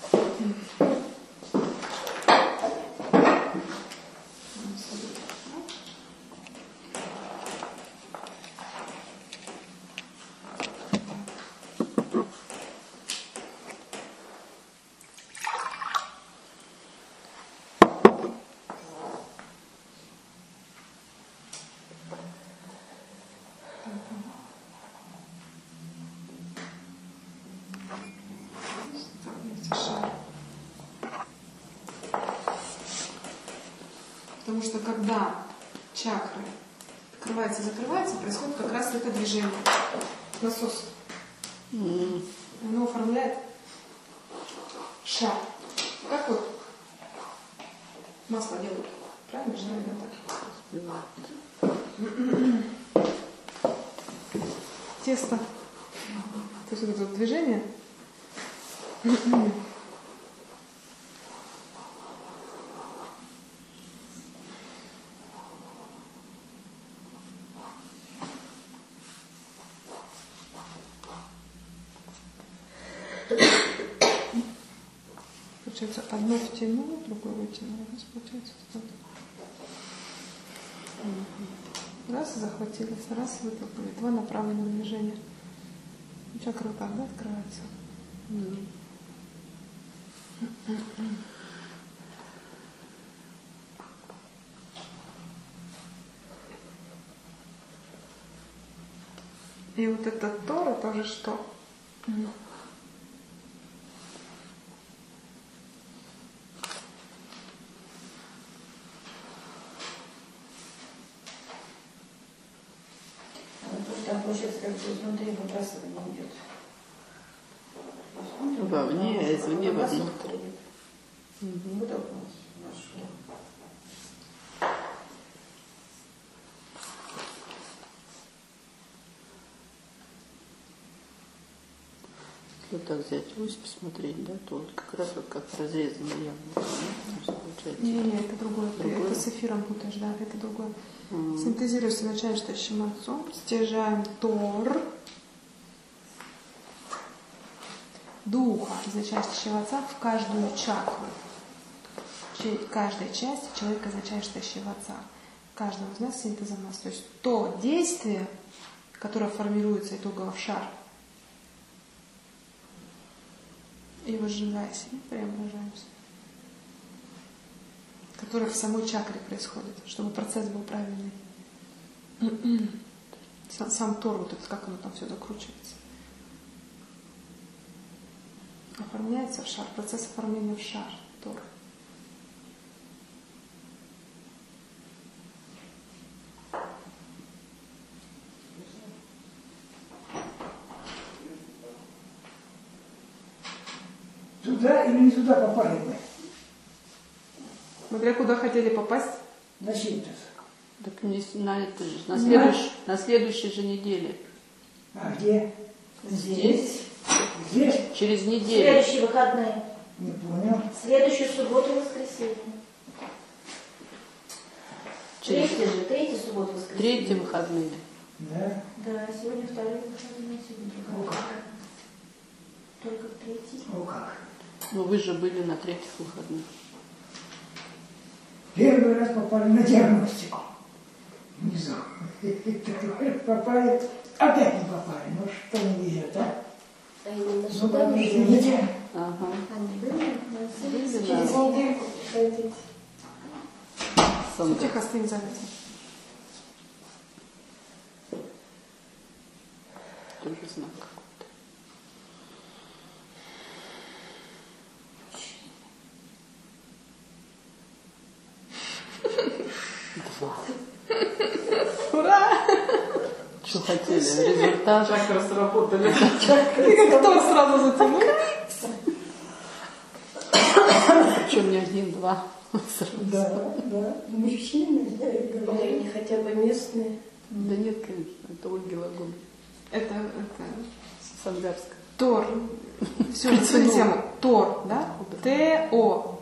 Потому что когда чакры открывается и закрывается, происходит как раз это движение. Насос. Mm. Оно оформляет шар. Как вот масло делают. Правильно же, наверное, так? Тесто. То есть вот это движение. Получается, одно втянуло, другое вытянуло. У нас получается вот так. Раз и захватились, раз и вытолкнули. Два направленных движения. Чакра вот так, да, открывается? Mm. И вот этот тор, это же что? Mm. Там получается, как бы изнутри выбрасывание идет. Вовне, а извне вовнутрь. Угу. Вот так у нас вошло. Вот так взять ось, посмотреть, да, то вот как раз вот как разрезанное яблоко. Не, не, это другое. другое. Это с эфиром путаешь, да, это другое. Mm. Синтезируешь начинаешь тащим отцом, стяжаем тор духа из начальствующего отца в каждую чакру. В каждой части человека начальствующего отца. Каждого из нас синтезом нас. То есть то действие, которое формируется итогово в шар, и возжигаясь, и преображаемся. Которое в самой чакре происходит, чтобы процесс был правильный. Сам, сам тор, вот этот, как оно там все закручивается. Оформляется в шар, процесс оформления в шар, тор. Туда или не туда попали мы? Смотря куда хотели попасть. На синтез. Так не, на, это же, на, следующ, на следующей же неделе. А где? Здесь. Здесь? Через неделю. Следующие выходные. Не понял. Следующую субботу и воскресенье. Через Третья же, третья суббота и воскресенье. третьи выходные. Да. Да, сегодня второй выходные, сегодня О, другой. как? Только в третий. О, как? Но вы же были на третьих выходных. Первый раз попали на диагностику. Внизу. Второй раз попали опять не попали. Ну что не везет, а? А именно Ну, сюда правда, нужно извините. Ага. А не были? Были, Через да. недельку приходите. Все, Сам тихо, стоим занято. тоже знак какой-то. Два. Ура! Что хотели? Результат. Чакры сработали. Кто сразу затянул? Причем не один, два. Да, да. Мужчины, я и Или говорю. они хотя бы местные. Да нет, конечно, это Ольга Лагун. Это, это Сангарска. Тор. Все, на тему. Тор, да? Т-О.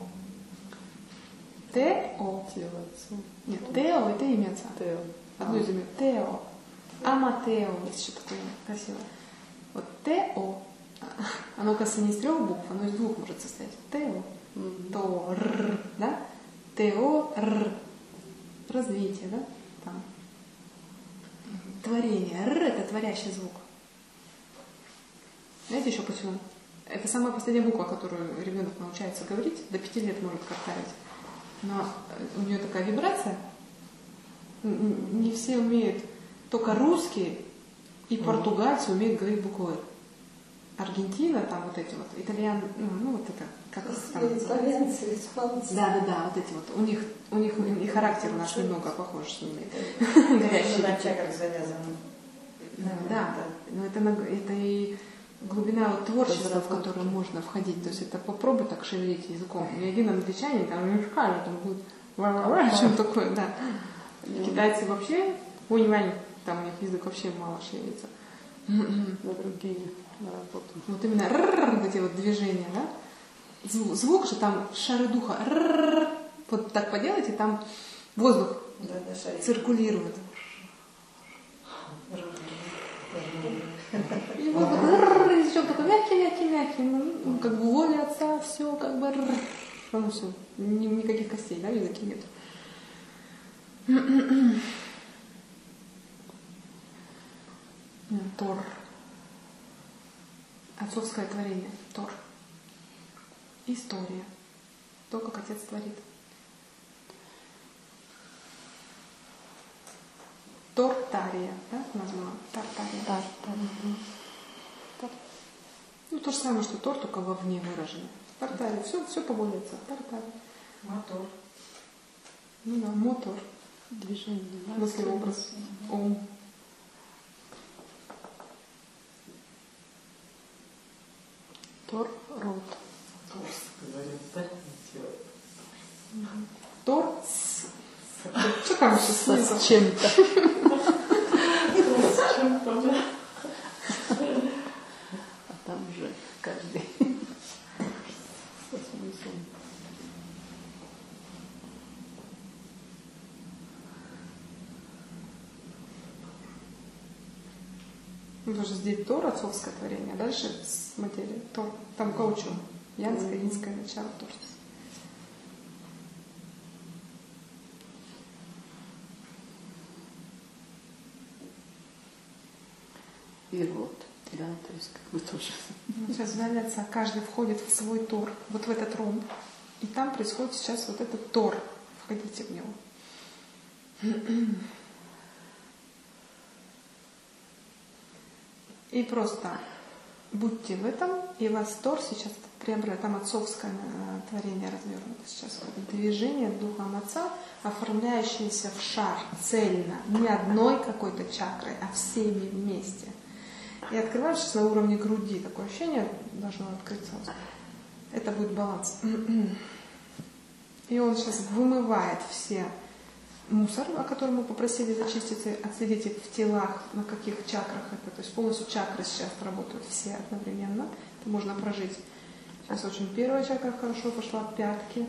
Т-О. Тело отцу. Нет, Тео это имя отца. Тео. Одно из имен. Тео. Аматео, есть еще такое имя красивое. Вот Тео. Оно, кажется, не из трех букв, оно из двух может состоять. Тео. Тор. Да? Тео. Р. Развитие, да? Там. Творение. Р это творящий звук. Знаете еще почему? Это самая последняя буква, которую ребенок научается говорить, до пяти лет может повторять. Но у нее такая вибрация. Не все умеют, только русские и португальцы умеют говорить букву «Р». Аргентина, там вот эти вот, итальян, ну, ну вот это, как их там называется? Итальянцы, испанцы. Да, да, да, вот эти вот. У них, у них и характер у нас немного похож с ними. Горячий. На чакрах завязано. Да, но это, на- это и глубина вот творчества, в которое можно входить. То есть это попробуй так шевелить языком. Ни один англичанин там не скажет, там будет что такое, да. Китайцы вообще, унь-вань, там у них язык вообще мало шевелится. На другие работы. Вот именно р-р, вот эти вот движения, да? Звук, звук же там шары духа. Р-р-р. Вот так поделайте, там воздух Да, да, шарик. циркулирует. И вот р-р-р, и все такое мягкий, мягкий, мягкий. Ну, как бы воля отца, все как бы р-р. Ну, все. Ни- никаких костей, да, в языке нет. Тор. Отцовское творение. Тор. История. То, как отец творит. Тортария, да, назвала? Тартария. Тартария. Ну, то же самое, что тор, только вовне выражено. Тартария. Все, все по воле отца. Тартария. Мотор. Ну да, мотор. Движение. да? Мысли, образ. Ом. Тор, рот. Тор. с- Что там еще Со снизу? с чем-то. А там уже каждый со смыслом. Ну, тоже здесь Тор, отцовское творение, а дальше с материей. Тор. Там каучу. Янское, инское начало тоже. И рот. Да, то есть как бы тоже. Сейчас вдали отца каждый входит в свой Тор, вот в этот ромб. И там происходит сейчас вот этот Тор. Входите в него. И просто будьте в этом, и вас Тор сейчас приобретает, там отцовское э, творение развернуто сейчас. Вот движение духом отца, оформляющееся в шар цельно, не одной какой-то чакрой, а всеми вместе. И открываешь сейчас на уровне груди, такое ощущение должно открыться. Это будет баланс. И он сейчас вымывает все мусор, о котором мы попросили зачистить, отследите в телах, на каких чакрах это. То есть полностью чакры сейчас работают все одновременно. Это можно прожить. Сейчас очень первая чакра хорошо пошла, пятки.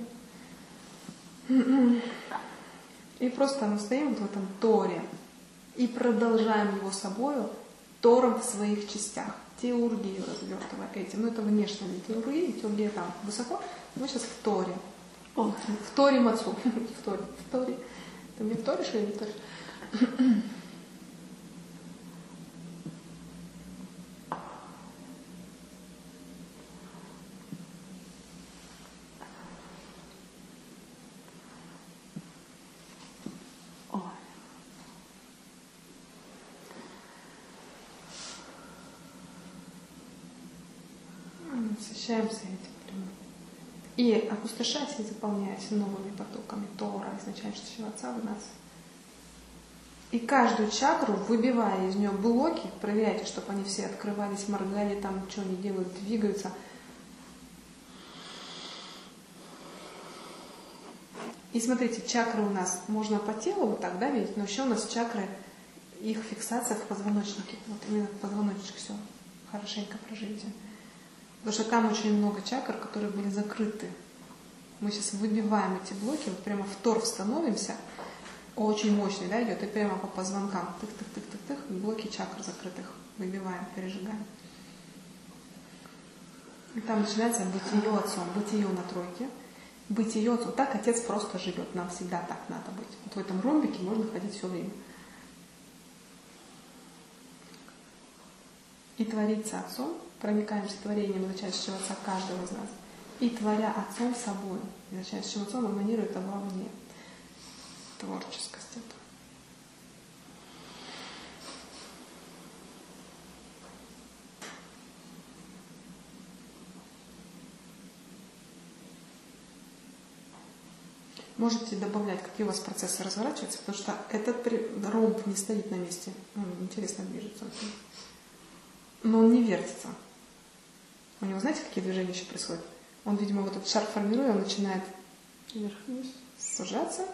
И просто мы стоим вот в этом Торе и продолжаем его собою Тором в своих частях. Теургию развертывая этим. Ну это внешне не теургия, теургия там высоко. Мы сейчас в Торе. О, В Торе Мацу. В Торе. В Торе. Ты мне вторишь или не вторишь? насыщаемся этим прямо. И опустошаясь и заполняясь новыми потоками Тора, изначального Отца в нас. И каждую чакру, выбивая из нее блоки, проверяйте, чтобы они все открывались, моргали, там, что они делают, двигаются. И смотрите, чакры у нас можно по телу вот так, да, видеть, но еще у нас чакры, их фиксация в позвоночнике. Вот именно в позвоночник все хорошенько проживите. Потому что там очень много чакр, которые были закрыты. Мы сейчас выбиваем эти блоки, вот прямо в торф становимся, очень мощный, да, идет, и прямо по позвонкам, тых-тых-тых-тых-тых, блоки чакр закрытых выбиваем, пережигаем. И там начинается бытие отцом, бытие на тройке. Бытие отцом. Так Отец просто живет, нам всегда так надо быть. Вот в этом ромбике можно ходить все время. И твориться Отцом, проникаемся творением изначального Отца каждого из нас. И творя Отцом собой, изначальным Отцом эманирует вовне. Творческость это. Можете добавлять, какие у вас процессы разворачиваются, потому что этот ромб не стоит на месте. Он интересно движется. Но он не вертится. У него, знаете, какие движения еще происходят? Он, видимо, вот этот шар формируя, он начинает вверх-вниз сужаться.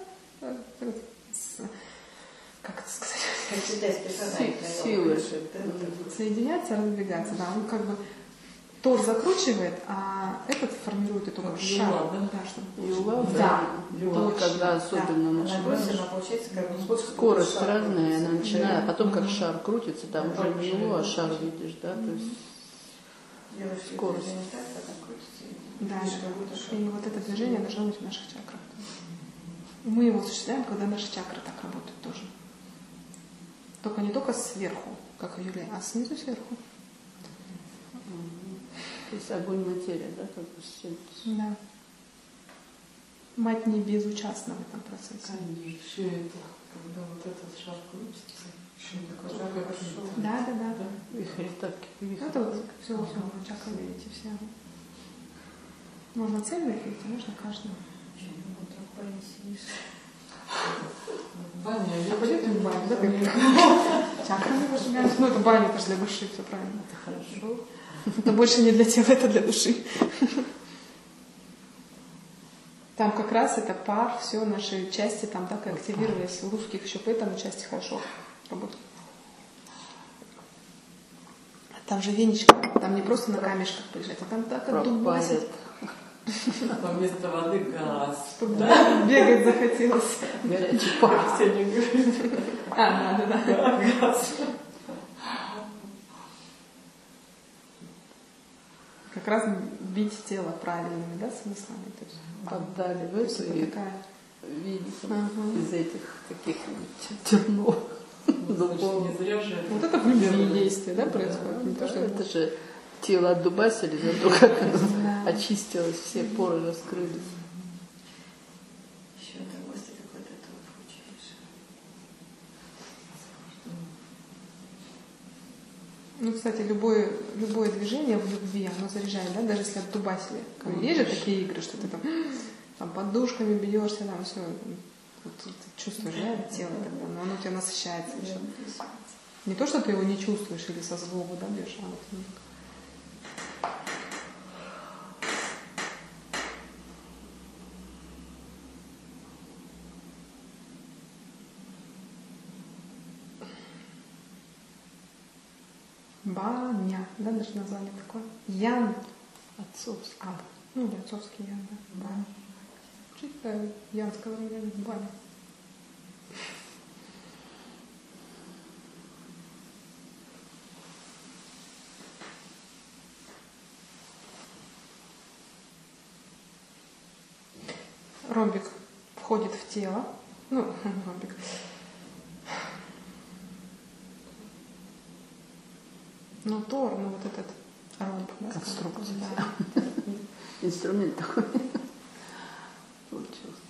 Как это сказать? Силы. Соединяться, разбегаться. Да, он как бы Тор закручивает, а этот формирует эту как шар. Юла, да, чтобы... Юла, да. Юла, когда особенно да. начинает. Скорость разная, она начинает, а потом как шар крутится, там уже не его, а шар видишь, да, то есть скорость. Да, да. И вот это движение должно быть в наших чакрах. Мы его осуществляем, когда наши чакры так работают тоже. Только не только сверху, как в Юле, а снизу сверху. То есть огонь материя, да, как бы все. Да. Мать не безучастна в этом процессе. Конечно, еще это, когда вот этот шар крутится, еще такой шар, как Да, да, да. Вихрь, тапки, вихрь. Это вот все, все, чакры видите, все. Можно цельно видеть, а можно каждую. Баня, я Пойдете в баню, да? Чакрами выжигаем. Ну, это баня, это же для души, все правильно. Это хорошо. Это больше не для тела, это для души. Там как раз это пар, все наши части там так и активировались. У русских еще поэтому части хорошо работают. Там же веничка, там не просто на камешках полежать, а там так отдувает. Там вместо воды газ. Да, бегать захотелось. Горячий пар. Все не говорят. А, да, да, да. Газ. Как раз бить тело правильными, да, смыслами. То есть, Отдали в это и такая... видите Ага. из этих таких тернов. Не зря же это. Вот это в любви действие, да, происходит? Не то, что Это же тело отдубасили, зато как оно Да. очистилось, все поры раскрылись. Еще удовольствие какое-то от этого получаешь. Ну, кстати, любое, любое движение в любви, оно заряжает, да, даже если отдубасили. Как бы есть же такие игры, что ты там, там подушками бьешься, там все, вот, ты чувствуешь, да, тело тогда, но оно тебя насыщается еще. Не то, что ты его не чувствуешь или со злобы, да, бьешь, а вот ну, баня, да, даже название такое. Ян. Отцовский. А, ну, да, отцовский ян, да. Баня. Чисто янского района, баня. Ромбик входит в тело. Ну, ромбик. Ну, Тор, ну вот этот ромб. Да, Конструкция. да. Инструмент такой получился.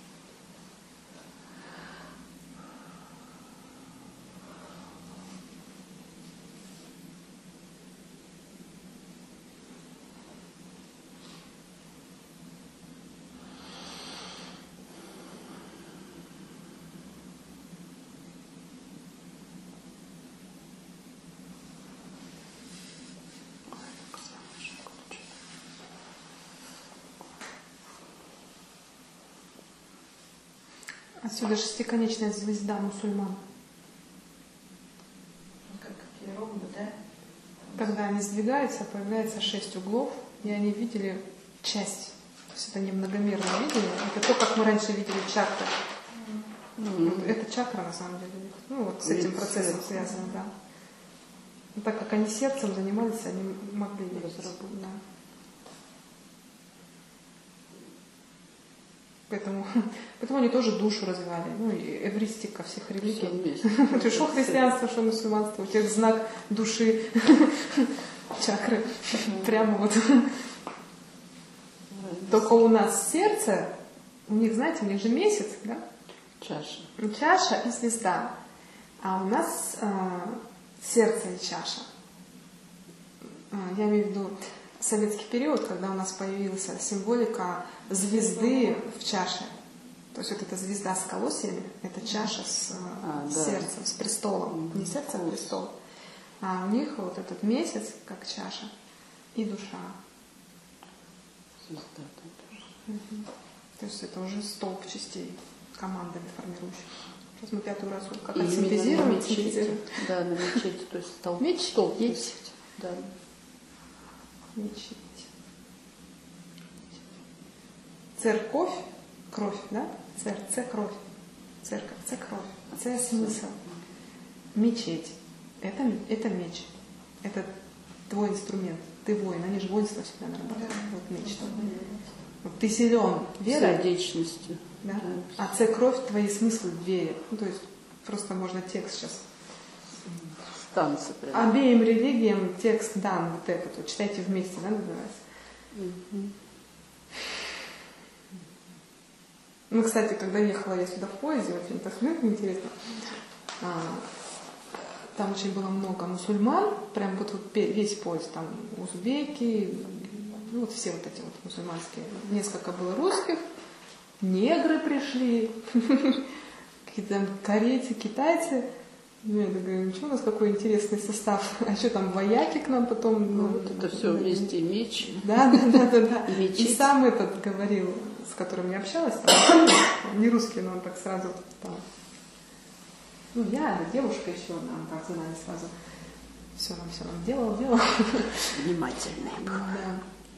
Отсюда шестиконечная звезда мусульман. Как такие ромбы, да? Когда они сдвигаются, появляется шесть углов, и они видели часть. То есть это не многомерное видение, это то, как мы раньше видели чакры. Mm-hmm. Вот это чакра на самом деле. Ну вот с этим процессом связано, да. Но так как они сердцем занимались, они могли разработать. Да. Поэтому, поэтому они тоже душу развивали. Ну и эвристика всех религий. Что христианство, что мусульманство, у тех знак души, чакры. Прямо вот. Только у нас сердце, у них, знаете, у них же месяц, да? Чаша. Чаша и звезда. А у нас э, сердце и чаша. Я имею в виду советский период, когда у нас появилась символика звезды в чаше. То есть вот эта звезда с колосьями, это чаша с а, сердцем, да. с престолом. Mm-hmm. Не сердце, а престол. А у них вот этот месяц, как чаша, и душа. Звезда, да, mm-hmm. То есть это уже столб частей командами формирующих. Сейчас мы пятую раз как и синтезируем. синтезируем. Да, на мечети, то есть столб. Меч, столб, есть. Да. Мечеть. Церковь, кровь, да? Цер, це кровь. Церковь, це кровь. Це смысл. Мечеть. Это, это меч. Это твой инструмент. Ты воин. Они же воинство всегда нарабатывают. Вот меч. Вот ты силен верой. Сердечностью. Да? Да. А це кровь, твои смыслы в вере. Ну, то есть просто можно текст сейчас. Танцы прям. Обеим религиям текст дан вот этот. Вот, читайте вместе, да, называется? Угу. Ну, кстати, когда ехала я сюда в поезде, очень так интересно, а, там очень было много мусульман, прям вот, вот весь поезд, там узбеки, ну вот все вот эти вот мусульманские, несколько было русских, негры пришли, какие-то там корейцы, китайцы. Ну, я говорю, ничего, у нас какой интересный состав. А что там, вояки к нам потом? Ну, вот это все вместе, меч. Да, да, да, да, да. И, и сам этот говорил, с которым я общалась, там, не русский, но он так сразу там. Ну, я, девушка еще, нам так знали сразу. Все нам, все нам делал, делал. Внимательный был. Да.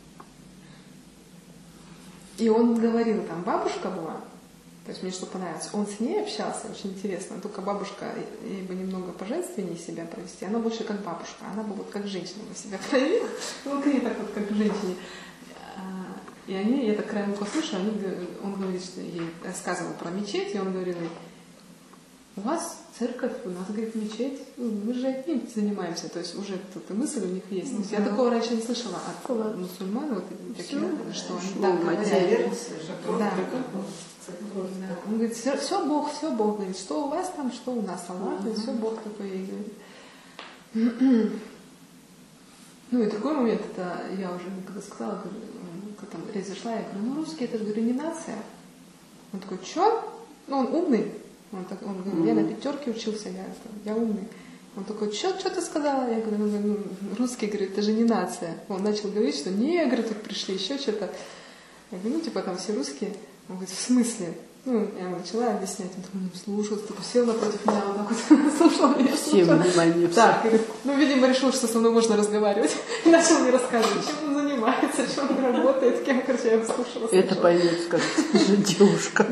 И он говорил, там бабушка была. То есть мне что понравилось, он с ней общался, очень интересно, только бабушка, ей бы немного поженственнее себя провести, она больше как бабушка, она бы вот как женщина бы себя проявила, внутри так вот как женщине. И они, я так краем уха слышу, они, он говорит, что ей рассказывал про мечеть, и он говорил ей, у вас церковь, у нас, говорит, мечеть, мы же одним занимаемся, то есть уже тут и мысль у них есть. То есть я такого раньше не слышала от мусульман, вот такие, что они так говорят. Да. Да. Он говорит, все, все Бог, все Бог, говорит, что у вас там, что у нас, Аллах, uh-huh. все Бог такой, и говорит. Ну и другой момент, это я уже когда сказала, когда там речь зашла, я говорю, ну русские, это же, говорю, не нация. Он такой, что? Ну он умный. Он, так, он говорит, я на пятерке учился, я, я умный. Он такой, что, что ты сказала? Я говорю, ну, русские, говорит, это же не нация. Он начал говорить, что негры тут пришли, еще что-то. Я говорю, ну типа там все русские. Он говорит, в смысле? Ну, я начала объяснять, он такой, ну, слушал, такой сел напротив меня, он так вот слушал меня. Всем внимание. Так, говорит, ну, видимо, решил, что со мной можно разговаривать. И начал мне рассказывать, чем он занимается, чем он работает, кем, короче, я его слушала. Это поймет, скажет, же девушка.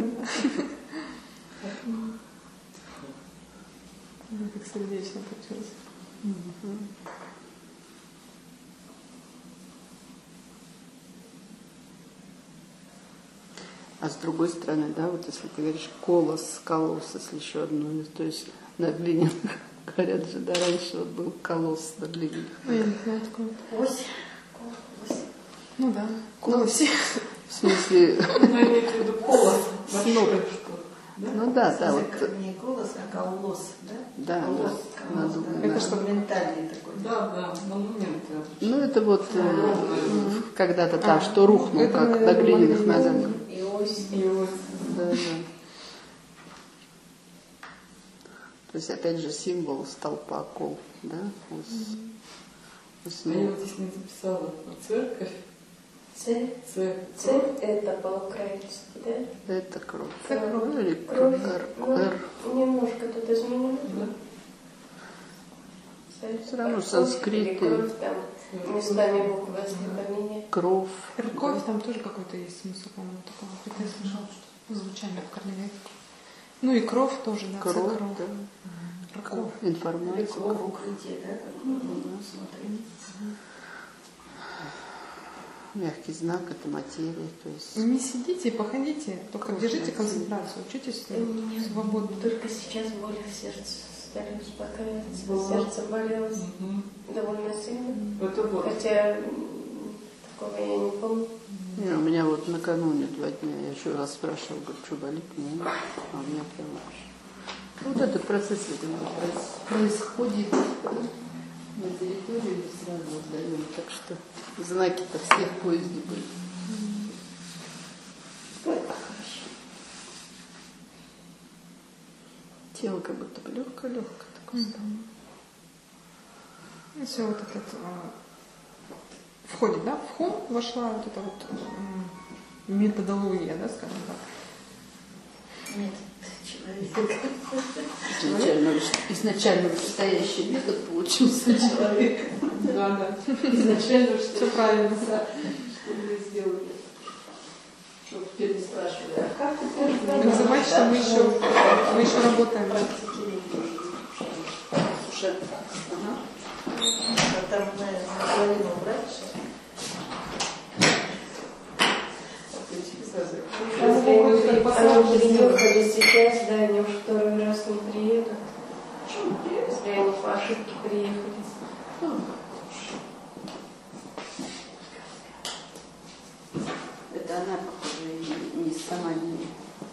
Как сердечно получилось. А с другой стороны, да, вот если ты говоришь колос, колосс, если еще одно, то есть на глиняных, говорят же, да, раньше вот был колосс на глиняных. Ну, я не знаю такое. Ось. Ось. Ну да, колоси. В смысле... Ну, имеется в виду колос. Сноп. Ну да, да, вот. Не колос, а колосс, да? Да, колосс, да. колосс, Надо, да. Это что, монументальный такой. Да, да, монументы. ну это вот э, Ровно. когда-то там, А, что рухнул, это, как наверное, на глиняных могли- ногах. И ось. И вот. Да, да. То есть опять же символ столпа кол, да? Ос, А основа. я вот здесь не записала. Церковь, Ц. Ц. Ц это по-украински, да? Это кровь. Кровь. Ну, или Кровь. р, Ну, р. немножко тут изменено. Все равно санскрит и Кровь там местами буквы, если поменять. кровь. Рков, там тоже какой-то есть смысл, по-моему, такого. Это я слышала, что звучание в корневе. Ну и кровь тоже, да, Кровь, ц, кровь. да. Рков. Информация. Легко в укрытие, да, как мы смотрим. Мягкий знак — это материя. То есть Не сидите, походите, только Кровь, держите да. концентрацию, учитесь Мне свободно. Только сейчас боли в сердце стали успокаиваться. Было. Сердце болело Мгм. довольно сильно. Это вот. Хотя м, такого я не помню. не, у меня вот накануне два дня, я еще раз спрашивала, говорю, что болит, ну, а у меня прям вообще. Вот этот процесс, видимо, прос- происходит на территории, сразу отдаем, так что знаки-то все в поезде были. Тело как будто бы легкое-легкое такое стало. И все вот этот а, входит, да, в хом вошла вот эта вот м, методология, да, скажем так. Нет, человек. Изначально, изначально вышестоящий метод получился человек. Да, да. Изначально Все правильно. что мы сделали. Чтобы теперь не спрашивали, а как ты Не забывайте, что мы еще, мы еще работаем. Слушай, ага. А там на половину убрать сейчас. Если они приехали сейчас, да, они уже второй раз не приедут. Если они по ошибке приехали. Это она, похоже, и не сама не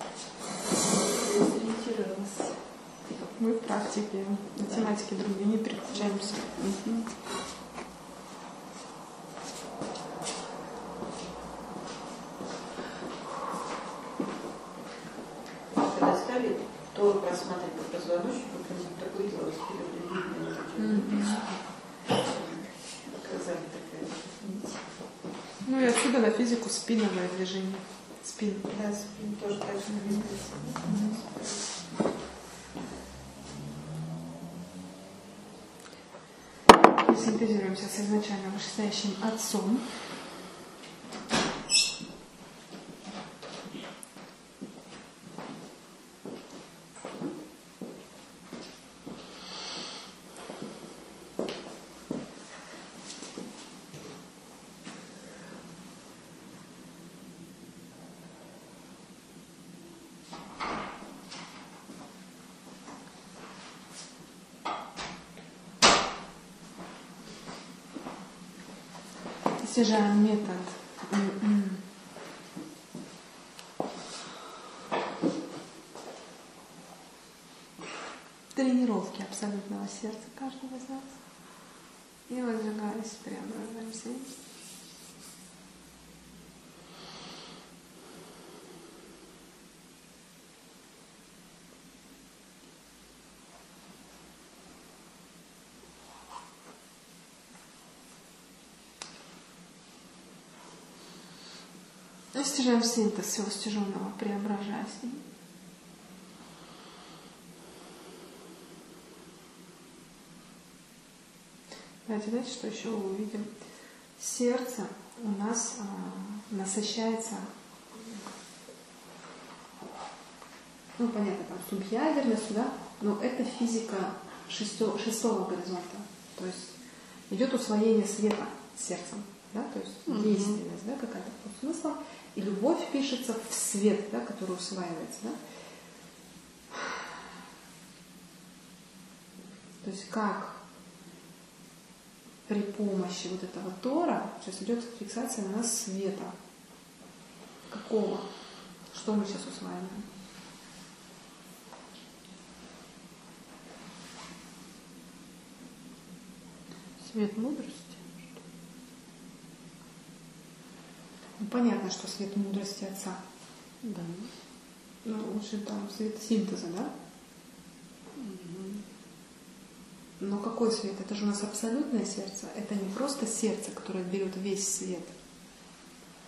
сориентировалась. Мы в практике, математики другие, не переключаемся. Мгм. Когда стали Тору просматривать по позвоночнику, то такое дело вперед. Показали такая нить. Ну и отсюда на физику спиновое движение. Спин. Да, спин тоже так же двигается. Синтезируемся с изначально вышестоящим отцом. Достижаем метод тренировки абсолютного сердца каждого из нас. И возжигаясь, преображаемся. Достижаем синтез всего стяженного, преображаясь. Давайте, знаете, что еще увидим? Сердце у нас а, насыщается, ну, понятно, там, субъядерностью, да, но это физика шесто, шестого горизонта. То есть идет усвоение света сердцем, да, то есть Mm-hmm. действенность, да, какая-то под смыслом, и любовь пишется в свет, да, который усваивается, да. То есть как при помощи вот этого тора сейчас идет фиксация на нас света. Какого? Что мы сейчас усваиваем? Свет мудрости. Ну, понятно, что свет мудрости Отца. Да. Ну, лучше там свет синтеза, да? Но какой свет? Это же у нас абсолютное сердце. Это не просто сердце, которое берет весь свет.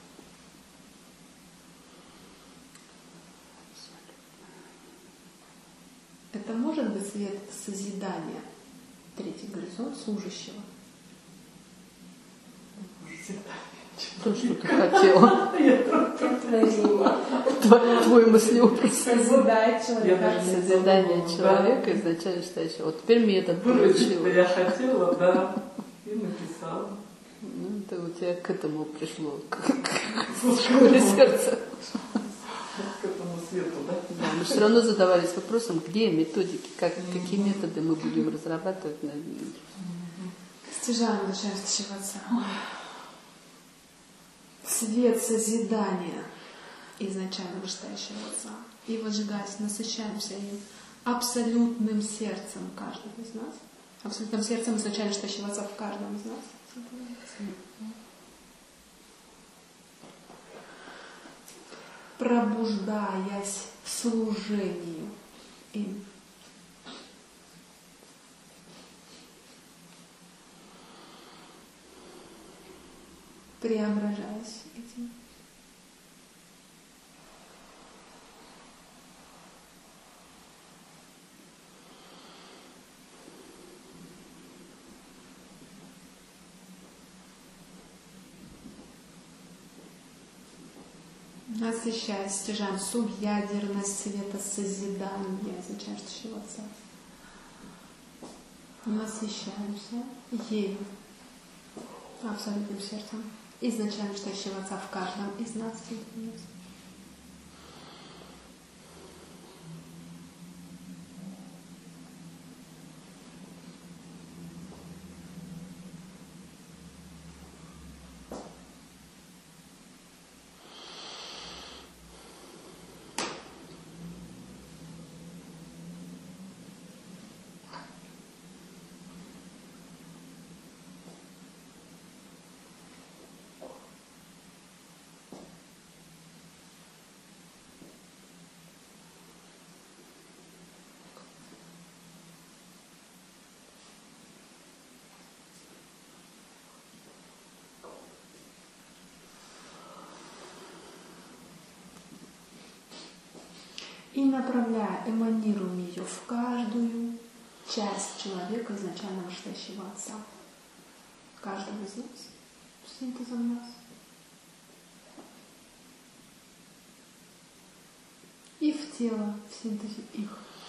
может быть свет созидания, третий горизонт служащего? То, что ты хотела. Твой мыслеобраз. Созидать человека. Созидание человека изначально считающего. Вот теперь метод получила. Я хотела, да, и написала. Ну, это у тебя к этому пришло, к школе сердца. К этому свету, да? Да, мы все равно задавались вопросом, где методики, как, какие методы мы будем разрабатывать. Стяжаем начальствующего отца. Свет созидания изначально вышестоящего отца. И возжигаясь, насыщаемся им абсолютным сердцем каждого из нас. Абсолютным сердцем изначально вышестоящего отца в каждом из нас. Пробуждаясь служению им. Преображаясь этим. Насыщаясь, стяжаем субъядерность света созидания, изначающего отца. Насыщаемся ею, абсолютным сердцем, изначально вышестоящего отца в каждом из нас. И направляя, эманируем ее в каждую часть человека, изначально вышестоящего отца. Каждого из нас, синтезом нас. И в тело, в синтезе их.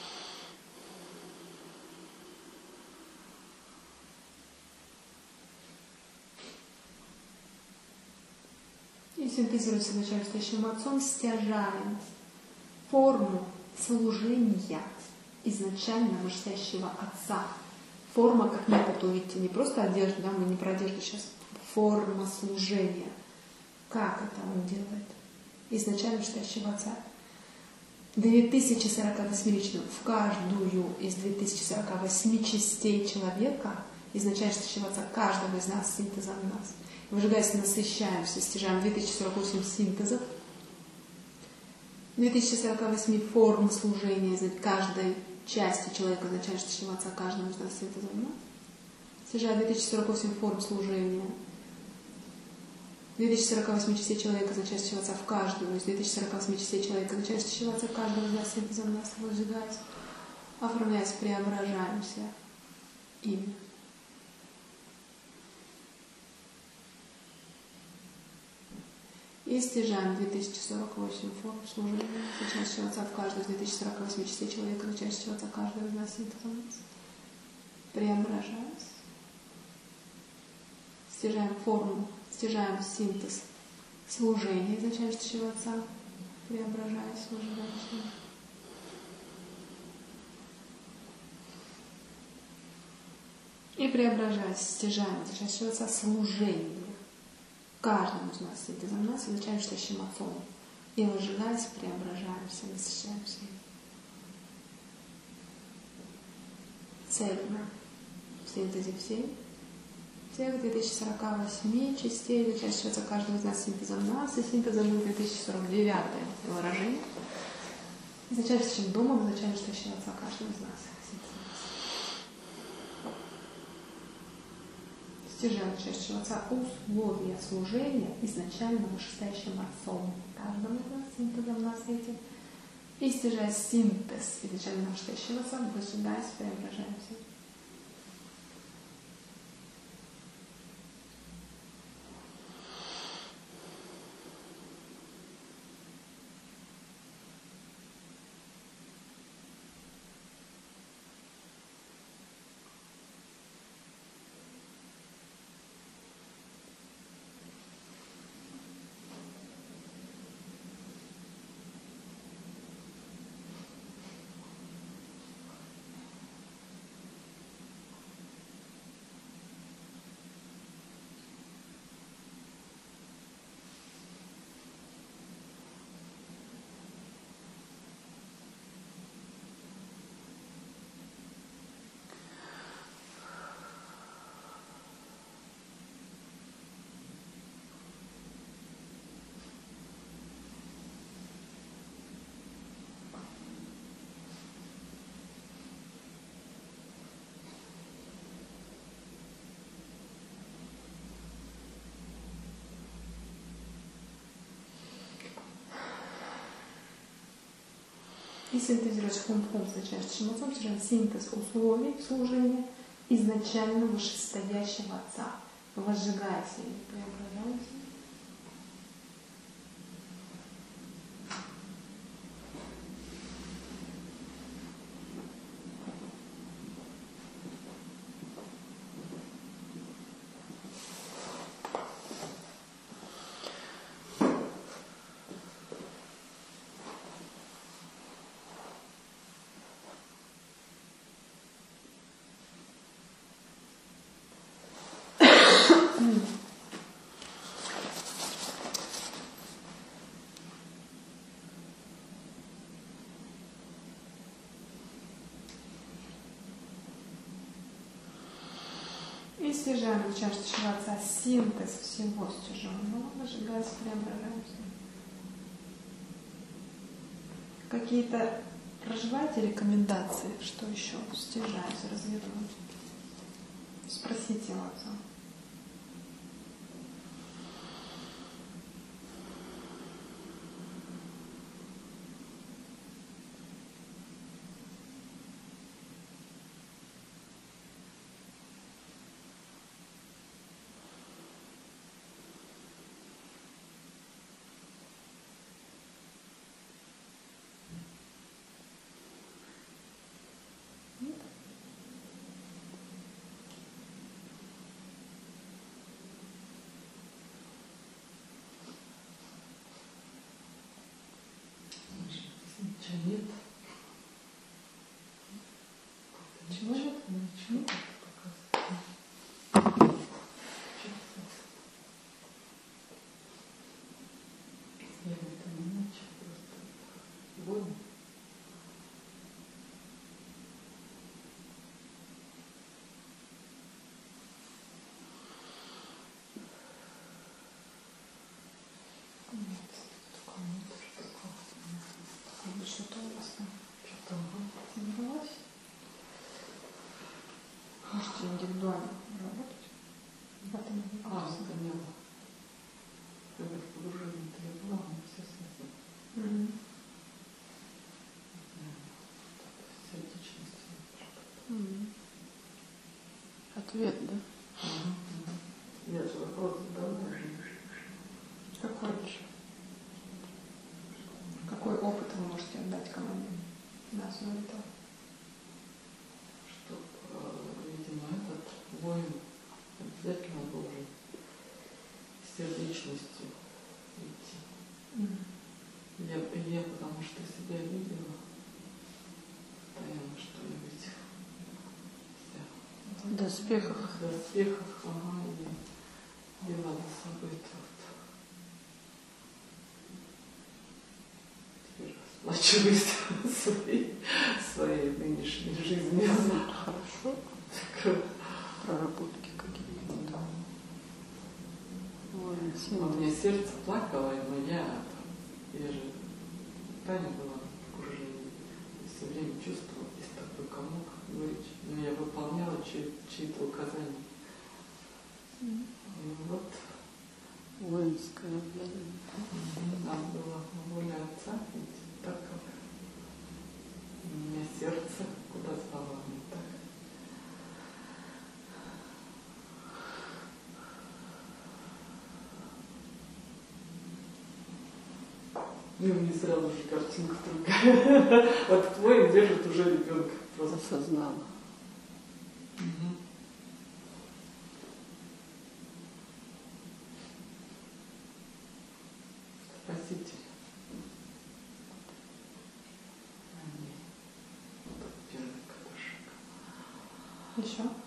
И синтезируя с изначально вышестоящим отцом, стяжаем форму служения изначально вышестоящего отца. Форма как метод, увидите, не просто одежда, да, мы не про одежду сейчас. Форма служения. Как это он делает? Изначально вышестоящего отца. две тысячи сорок восемь личных. В каждую из две тысячи сорок восемь частей человека, изначально вышестоящего отца, каждого из нас, синтезом нас. Выжигаясь, насыщаемся, стяжаем две тысячи сорок восемь синтезов. две тысячи сорок восемь форм служения из каждой части человека, изначально вышестоящего отца, каждому из нас синтезом нас. Стяжая две тысячи сорок восемь форм служения. две тысячи сорок восемь частей человека, изначально вышестоящего отца, в каждую из две тысячи сорок восемь частей человека, изначально вышестоящего отца, каждого из нас синтезом нас. Выжигаясь, оформляясь, преображаемся ими. И стяжаем две тысячи сорок восемь форм служения, изначающего отца в каждую из две тысячи сорок восемь частей человека, изначающего отца каждого из нас синтезом нас. Преображаясь. Стяжаем форму, стяжаем синтез служения, изначающего отца, преображаясь, выжигающим. И преображаясь, стяжаем изначающего отца служение. Каждому из нас синтезом нас, изначально вышестоящим отцом. И выжигаясь, преображаемся, насыщаемся. Цельно в синтезе всей. Всех две тысячи сорок восемь частей, изначально отца каждого из нас синтезом нас, и синтезом две тысячи сорок девять выражение. Изначально вышестоящим домом, изначально вышестоящим отца каждого из нас. Стяжаем вышестоящего отца условия служения изначально вышестоящим отцом. Каждому из нас синтезом нас этим И стяжая синтез изначально настоящего отца, возжигаясь, преображаемся. И синтезировать хум-хум с начальным отцом, синтез условий служения изначально вышестоящего отца. Возжигайся или преображайся. И стяжаем начальствующего отца синтез всего стяженного, возжигаясь, преображаемся. Какие-то проживаете рекомендации, что еще стяжать, развернуть? Спросите у отца. Ничего нет. Чего же? Ничего нет. Я это не начал, просто больно. Что-то у вас там Что-то собралось? Можете индивидуально работать. В этом не А, вопрос. это не было. Когда в погружении-то я была, но все связано. Мгм. Сердечность. Мгм. Ответ, да? Я же вопрос задала. Какой? Какой опыт вы можете отдать команде на основе этого? Что, видимо, этот воин обязательно должен с сердечностью идти. Мгм. Я, я потому что себя видела постоянно, что я в этих вся В доспехах. в доспехах, ага, и делала за собой труд. Теперь расплачиваюсь своей, своей нынешней жизнью. Хорошо. Проработки какие-то. Ой, А у меня сердце плакало, но я, я же Таня была в окружении, и все время чувствовала, есть такой комок, горечь. Но я выполняла чьи- чьи-то указания. И вот воинское, да. нам была воля отца, ведь так как И у меня сразу же картинка другая. Вот твой держит уже ребенка. Просто Осознала. Мгм. Спаситель. Они. Вот это первый какой шаг. Еще?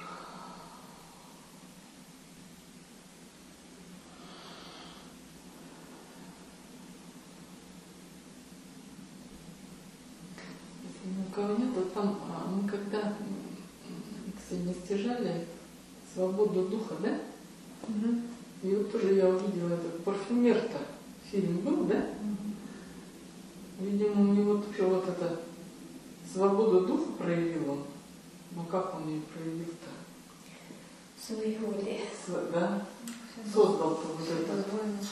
Если ни у кого нет, вот там а, мы когда м, м, стяжали свободу духа, да? Мгм. И вот тоже я увидела этот парфюмер-то. Фильм был, да? Видимо, у него тоже вот это свободу духа проявил он. Но как он ее проявил-то? Своей воли. С- Да? Создал-то вот это.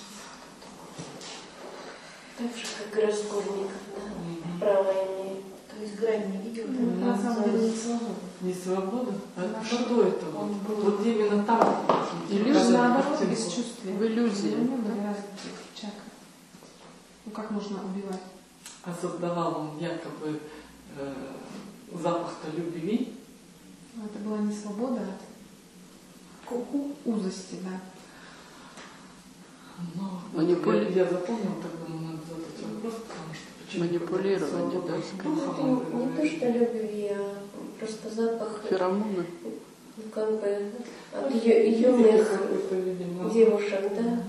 Так же, как Раскольников, да? Мгм. Право имеет. То есть грань не видел, да? Ну, на самом деле не свобода. Не свобода? А Наоборот, что это? он Вот, был- вот именно там. Иллюзия. показали Наоборот, картинку. бесчувствие. В иллюзии. Ну, выбирает чакры. Ну, как можно убивать? А создавал он якобы э, запах-то любви. Ну, это была не свобода, а Ку-ку. узости, да. Но Манипули- я, я запомнил, тогда нам надо задать вопрос, потому что почему Манипулирование, свобода да, духа, Ну, он это не то, говорит. что любви, а просто запах, Феромоны. ну, как бы от ю- юных Какой-то, видимо, девушек, да?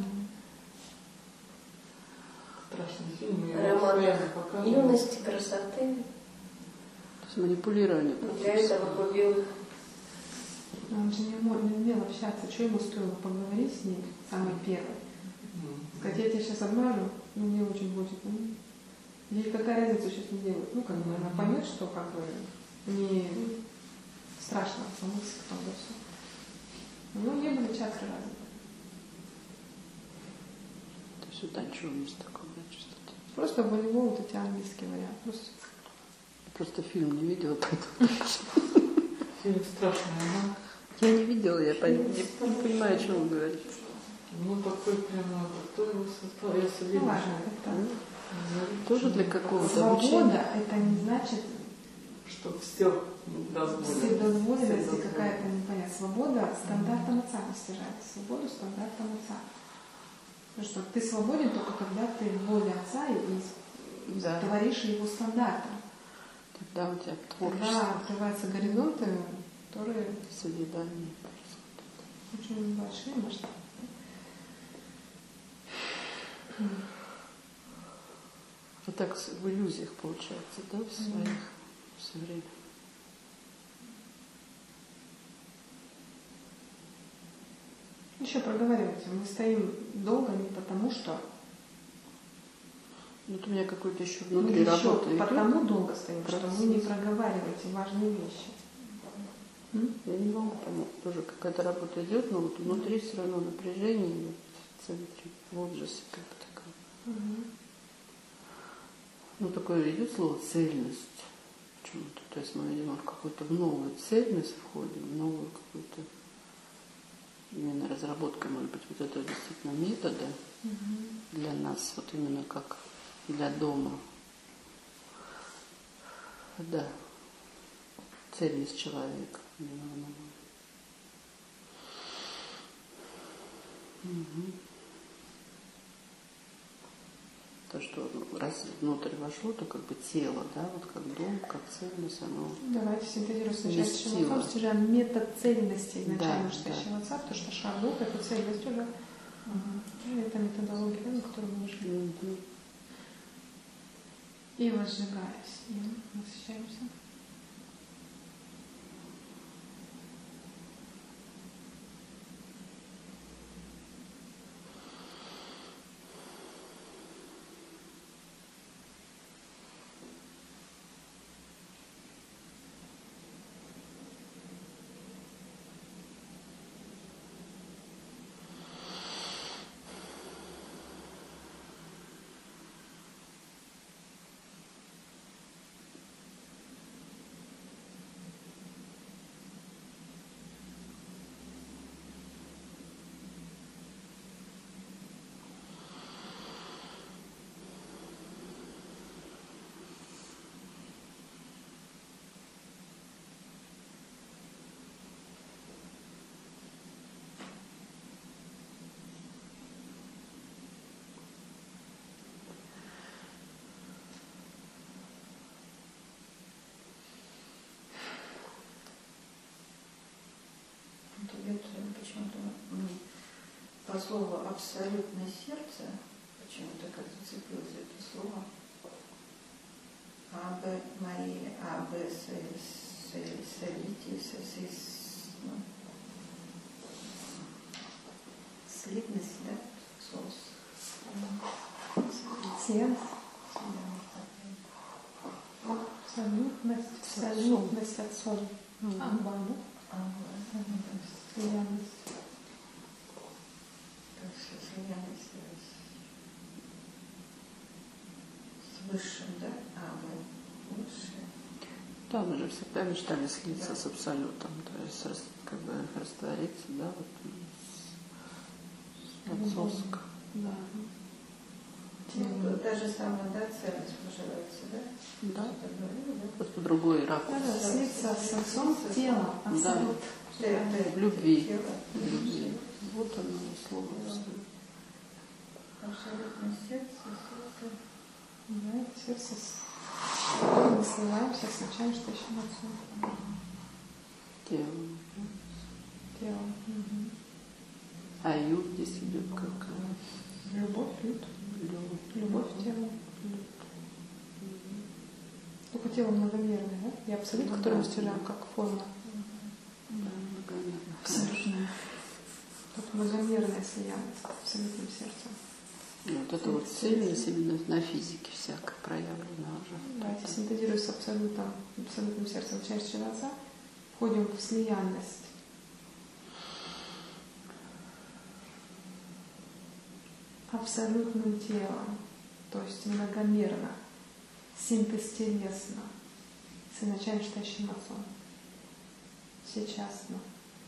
страшный фильм, его Роман. постоянно показывают. Юности, красоты. То есть манипулирование. Для этого губил их. Но он же не умел, не умел общаться. Что ему стоило поговорить с ней, самой первой? М. Сказать, я тебя сейчас обмажу, ну, мне очень будет. Ну, ей какая разница, что с ней делать? Ну, как бы она поймет, что как бы не страшно помыться потом, да все. Ну, не были чакры развиты. То есть утонченность такого, да, чувствуете. Просто болевой вот эти английский вариант. Просто Просто фильм не видела, поэтому. Фильм страшный, ага. Я не видела, я пон- не, не понимаю, о чем вы говорите. Ну, такой прямо, кто его создал, я себе ну, ладно, это Тоже для какого-то свобода, обучения. это не значит что все дозволено. вседозволенность и какая-то непонятная свобода стандартом отца достижает. Свободу стандартом отца. Потому что ты свободен только когда ты в воле отца и, и Да. творишь его стандартом. Тогда у тебя Когда творчество, открываются горизонты, которые созидание. очень большие масштабы. Вот так с- в иллюзиях получается, да, в своих все время. Еще проговаривайте. Мы стоим долго не потому, что Вот у меня какой-то еще мы внутри еще работа идет. потому долго стоим, что Процесс. вы не проговариваете важные вещи. М? Я не могу понять, тоже какая-то работа идет, но вот внутри все равно напряжение вот в центре, в ужасе как бы такое. Мгм. Ну, такое идет слово цельность почему-то. То есть мы, видимо, в какую-то в новую цельность входим, в новую какую-то именно разработка, может быть, вот этого действительно метода для нас, вот именно как для дома. Да, цельность человека. именно в новую. Мгм. То, что раз внутрь вошло, то как бы тело, да, вот как дом, как цельность, оно Давайте синтезируем сначала с Вместило. чем отцом, стяжаем метод цельности изначально Да, настоящего отца, потому что шагов это цельность уже. И это методология, да, на которую мы ушли. Мгм. И возжигаясь, им насыщаемся. по слову абсолютное сердце, почему-то как зацепилось это слово, абе мои, абе солити, слитность, да, соус. Сердце. Абсолютность, абсолютность отцом. Амба, да? Слиянность. Слиянность с высшим, да? Амба, высшее. Да, мы же всегда мечтали слиться с абсолютом, то есть рас- как бы раствориться, да, вот с, с отцовском. Да. Ну, та же самая, да, ценность пожирается, да? Да. Что-то говорила, да? Просто другой ракурс. Да, слиться с отцом телом, абсолют. Да, это В любви. тело. В любви. Вот оно слово. Абсолютно сердце, сердце. Да, это сердце с... Мы сливаемся с начальствующим отцом. Тело. Телом. Угу. А ют здесь идет как Любовь, лют. любовь. Любовь к телу. Только тело многомерное, да? И абсолют, Ну, который мы да. стяжаем как форма. Да, многомерно. Абсолютная. Вот многомерное слияние с абсолютным сердцем. И вот эта вот цельность именно на физике всяко проявлена уже. Да, если синтезируя с абсолютом, абсолютным сердцем начальствующего отца, входим в слиянность. Абсолютным телом, то есть многомерно, синтез-телесно, с начальствующим отцом. Всечасно.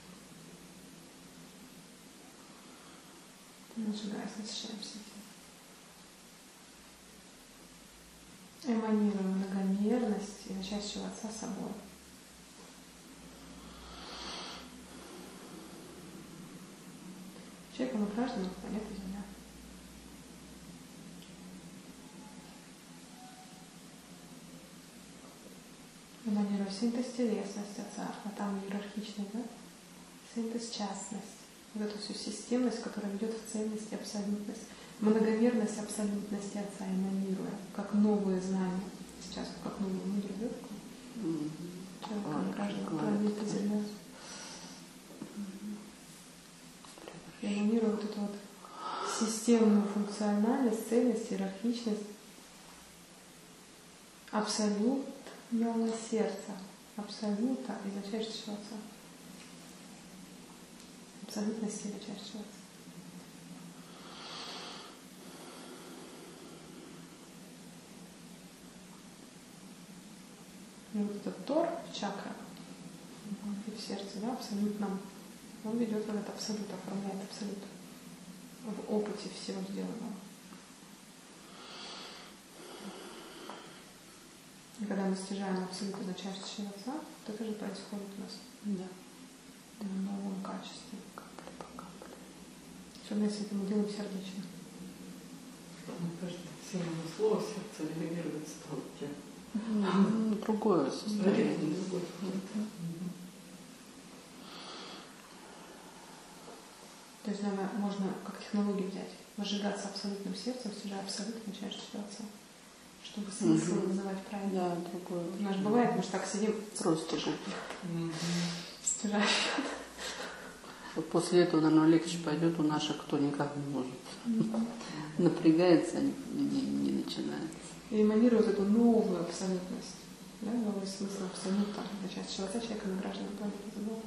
Нажигаясь, насыщаемся этим. Эманируем многомерность и начальствующего отца собой. Человеком и гражданам планеты Земля. Эманируя синтез телесность отца, а там иерархичный, да? Синтез частность. Вот эту всю системность, которая ведет в цельность и абсолютность. Многомерность абсолютности отца эманируя, как новые знания. Сейчас как новую мудрость, да? Мгм. Человеком и Ой, гражданам какое планеты это. Земля. Эманируя вот эту вот системную функциональность, цельность, иерархичность, абсолютного сердца, абсолюта изначальствующего отца. Абсолютности изначальствующего отца. И вот этот тор в чакрах и в сердце, да, абсолютном, он ведет в этот абсолют, оформляет абсолют в опыте всего сделанного. И когда мы стяжаем абсолют начальствующего отца, вот это же происходит у нас Да. в новом качестве. Капля по капле. Особенно если это мы делаем сердечно. Мне кажется, сильное слово сердце реагирует столько. Ну, другое состояние. То есть наверное, можно как технологию взять, возжигаться абсолютным сердцем, стяжая абсолют начальствующего отца, чтобы смысл Мгм. вызывать правильно. Да, другое. У нас же бывает, мы же так сидим, Просто будет. стяжаем. Вот после этого, наверное, легче пойдет, у наших кто никак не может. Напрягается, не, не, не начинает. И эманирует эту новую абсолютность, да, новый смысл абсолюта, начальствующего отца, человека на граждан планеты Земля.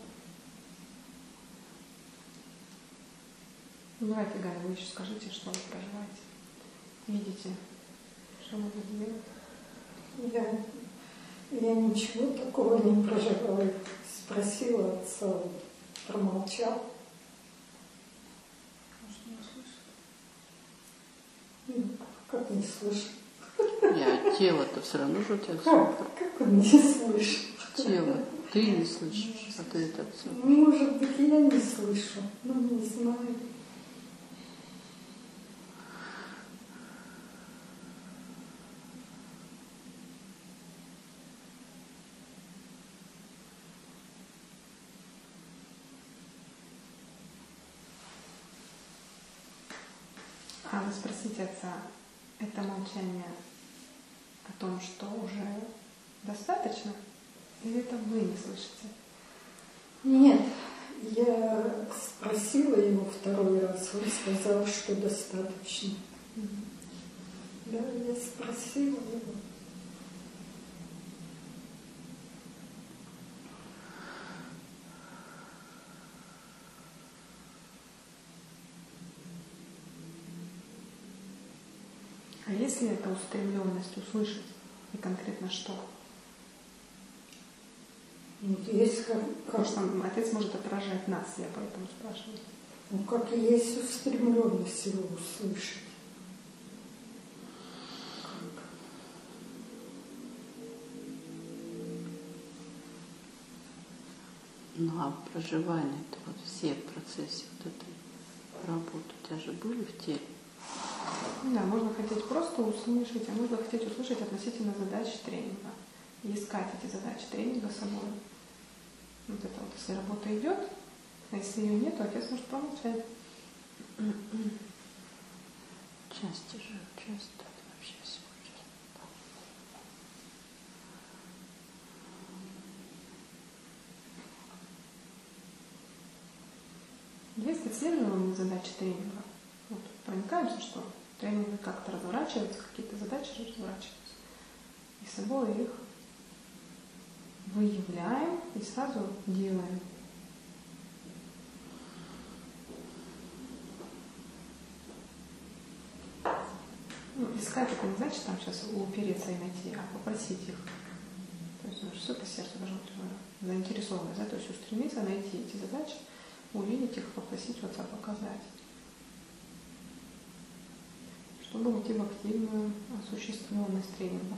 Ну, давайте, Галя, вы еще скажите, что вы проживаете, видите, что можно делать. Я, я ничего такого не проживала. Спросила отца, он промолчал. Может, не услышал? Ну, как не слышит? Я, тело-то все равно же у тебя Как? Как он не слышит? тело. Ты не слышишь, а ты это все. Может быть, я не слышу, но не знаю. А вы спросите отца, это молчание о том, что уже достаточно? Или это вы не слышите? Нет, я спросила его второй раз, он сказал, что достаточно. Мгм. Да, я спросила его. А если это устремленность услышать, и конкретно что? Ну, есть как, Потому как, что отец может отражать нас, я поэтому спрашиваю. ну, как и есть устремленность его услышать. Ну а проживание, это вот все процессы вот этой работы у тебя же были в теле. Да, можно хотеть просто услышать, а можно хотеть услышать относительно задач тренинга. И искать эти задачи тренинга собой. Вот это вот, если работа идет, а если ее нет, то отец может промолчать. Части же, часто это вообще всего часто. Есть отслеживаемые задачи тренинга. Вот, проникаемся, что тренинг как-то разворачивается, какие-то задачи же разворачиваются. И с собой их выявляем и сразу делаем. Ну, искать это не значит там сейчас упереться и найти, а попросить их. То есть ну, все по сердцу должно быть заинтересованность, да? То есть устремиться, найти эти задачи, увидеть их, попросить у отца показать. Чтобы уйти в активную осуществленность тренинга.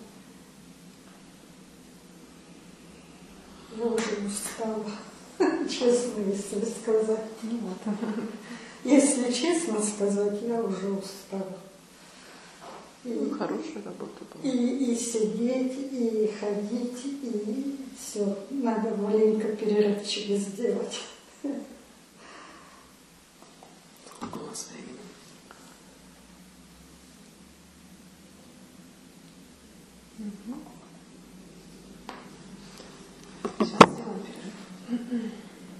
Я уже устала, честно, если сказать. Ну вот. Если честно сказать, я уже устала. И, Ну, хорошая работа была. и, и сидеть, и ходить, и все. Надо маленько перерывчик сделать. Сколько у нас времени? Угу. Сейчас сделаем перерыв.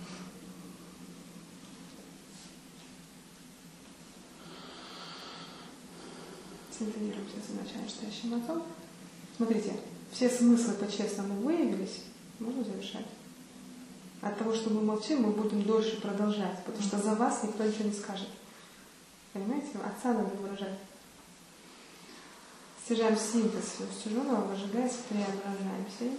Синтезируемся с изначально настоящим отцом. Смотрите, все смыслы по-честному выявились, можно завершать. От того, что мы молчим, мы будем дольше продолжать, потому что за вас никто ничего не скажет. Понимаете? Отца надо выражать. Стяжаем синтез всего стяженного, выжигаясь, преображаемся.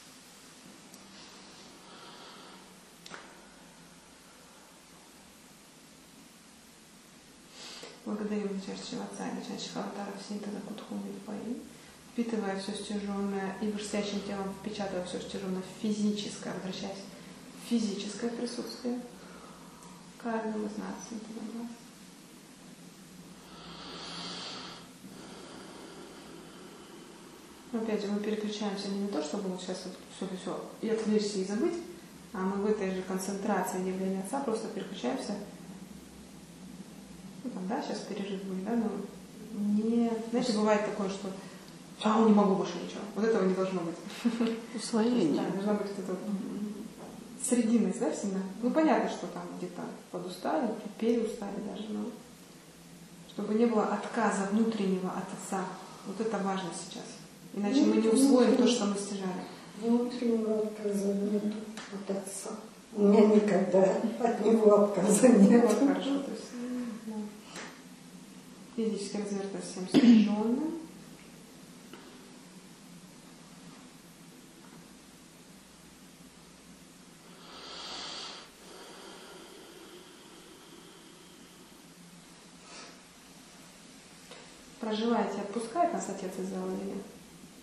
Благодарим начальничего отца и начальничего аватаров синтеза Кутхуми Фаи, впитывая все стяженное и вырастающим телом впечатывая все стяженное в физическое, возвращаясь в физическое присутствие каждого из нас, синтеза нас. Но опять же, мы переключаемся не на то, чтобы вот сейчас вот все-все и отвлечься и забыть, а мы в этой же концентрации явления отца просто переключаемся. Ну там, да, сейчас перерыв будет, да, но не... Знаете, бывает такое, что а, не могу больше ничего. Вот этого не должно быть. Усвоение. Да, должна быть вот эта вот срединность, да, всегда. Ну, понятно, что там где-то подустали, переустали даже, но чтобы не было отказа внутреннего от отца. Вот это важно сейчас. Иначе мы не усвоим то, что мы стяжали. Внутреннего отказа нет от отца. У меня никогда от него отказа нет. Вот, хорошо, то есть да. Физически развертываясь всем стяженным. Проживаете, отпускает нас отец из зала или нет?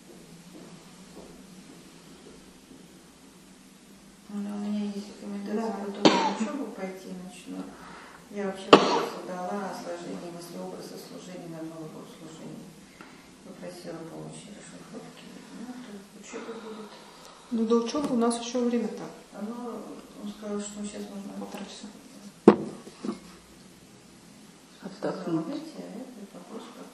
Ну, у меня есть рекомендация, Да. потом на учебу пойти начну. Я вообще вопросы дала о сложении мыслеобраза служения на новое служение. Попросила помощи расшифровки. Ну, то учеба будет. Ну, до учебы у нас еще время-то. Оно, он сказал, что сейчас можно Полтора часа. Отдохнуть. Знаете, а это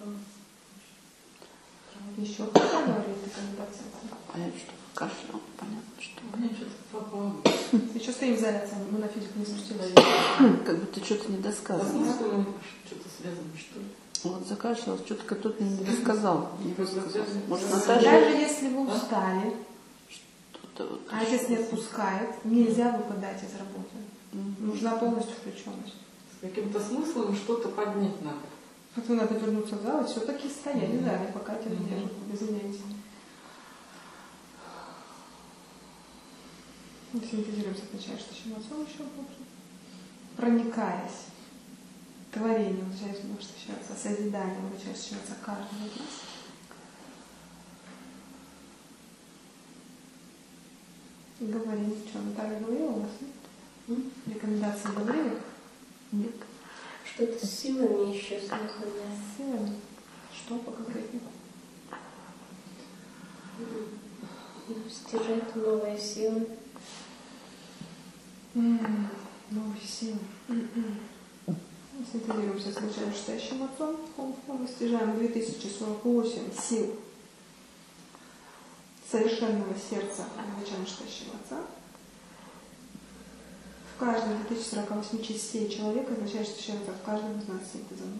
Еще кто говорит рекомендации? А я что, кашлял, понятно, что. У меня что-то попало. Ты что стоим за лицом? Мы на физику не спустились. Как будто что-то не А досказал. смысле что-то связано, что ли? Вот закашлялась, что-то кто-то не досказал. Не высказал. Может, Наташа Даже если вы устали, что-то вот. а отец не отпускает, нельзя выпадать из работы. Мгм. Нужна полностью включенность. С каким-то смыслом что-то поднять надо. Потом надо вернуться в зал и все-таки стоять. Не знаю, пока тебя Мгм. держат без занятий. Синтезируемся сначала, что еще отцом еще глубже. Проникаясь творением, возвращаясь в наше отца, созиданием, возвращаясь в отца каждого из нас. И говорим, что Наталья говорила у вас, нет? М? Рекомендации говорили? Нет. Что-то с силами еще связано. С силами. Что поговорить? Стяжать новые силы. М, Новые силы. Синтезируемся с вышестоящим отцом. Мы стяжаем две тысячи сорок восемь сил совершенного сердца вышестоящего отца. В каждой из две тысячи сорока восьми частей человека означает, что сердце в каждом из нас синтезом.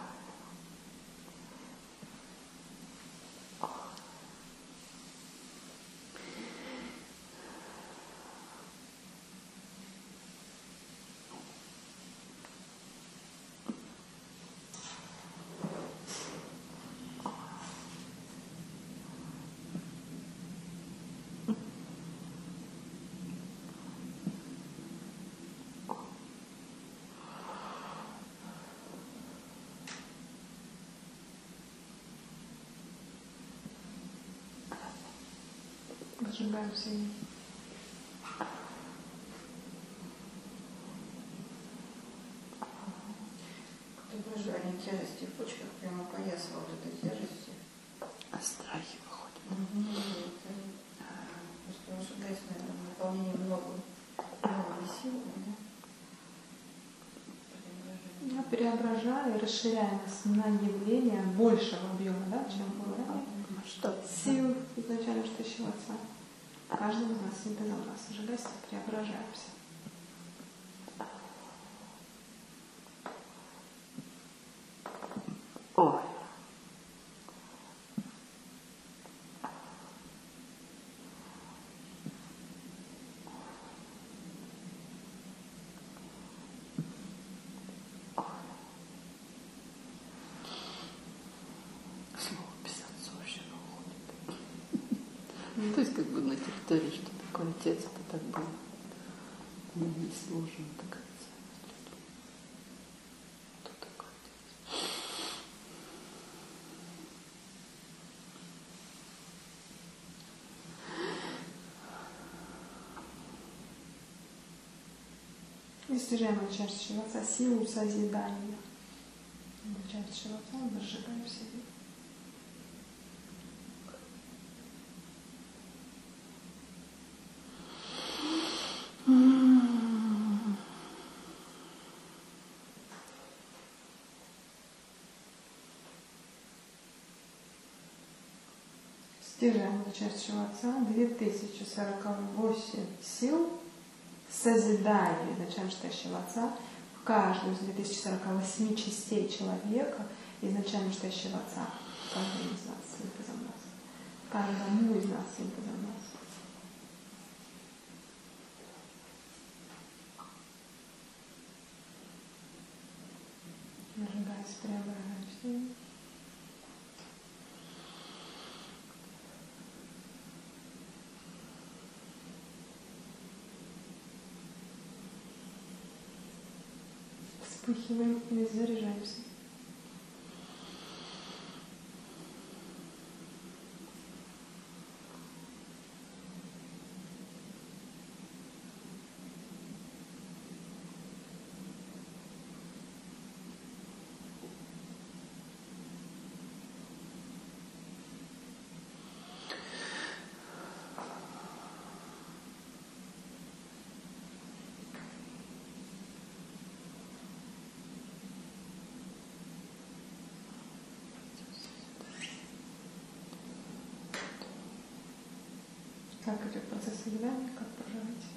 Зажигаемся. Выражение тяжести в почках прямо пояса вот этой тяжести. А страхи выходят. Просто ожидать, наверное, наполнение много, много сил. Я преображаю и расширяю нас на явление большего объема, да, чем было ранее. Что? Сил изначально стоящего отца. Каждый из нас синтезом нас зажигайся, преображаемся. Ой. Слово писаться вообще выходит. То есть как бы на территории, что такое отец, это так было. Ну, не сложно, так кто такой отец? Достижаем начальствующего отца силу созидания. Начальствующего отца мы разжигаем в себе. Стяжаем начальствующего отца две тысячи сорок восемь сил созидания изначально отца в каждую из две тысячи сорок восьми частей человека изначально стоящего отца. Каждому из нас синтезом нас. Каждому из нас синтезом нас. Зажигаясь, преображаемся. Вспыхиваем и заряжаемся. Как идет процесс созидания, как проживаете?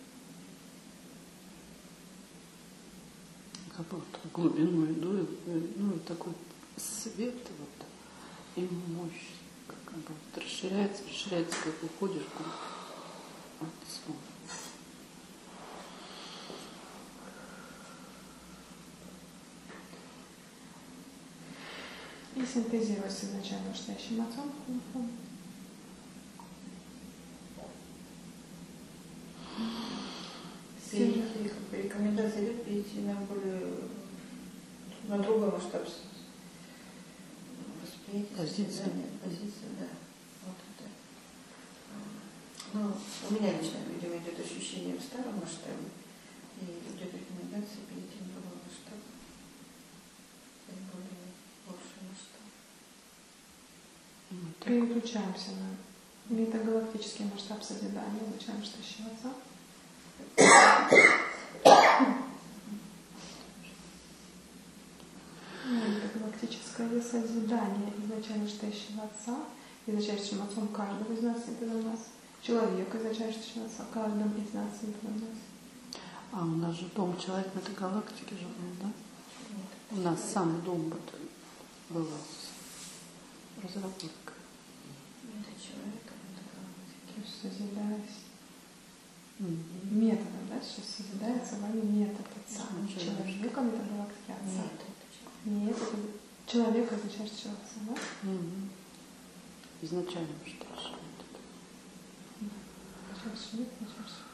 Как будто в глубину иду, и, ну, и такой свет вот, и мощь, как бы вот расширяется, расширяется, как уходишь в глубь. Вот, смотришь. И синтезировать с изначально настоящим отцом. Перейти, как бы, рекомендация идет перейти на более, на другой масштаб восприятия. Позиция. Позиция, да. Вот это. Ну, у меня лично, видимо, идет ощущение в старом масштабе, и идет рекомендация перейти на другой масштаб. И более больший масштаб. Вот так. Переключаемся на метагалактический масштаб созидания, изначально настоящего отца. Метагалактическое созидание изначально настоящего отца, изначальным отцом каждого из нас, это у нас. Человека, изначально настоящего отца, каждым из нас, это у нас. А у нас же дом человек в этой галактике же был, да? У нас сам дом вот был с разработкой. Это человек, это галактика. То есть созидаясь Mm-hmm. методом, да, сейчас созидается вами метод отца. Mm-hmm. Человеком это галактики отца. Нет, это человек. Нет, это человек означает что отца, да? Mm-hmm. Изначально что же Изначально что нет, изначально что.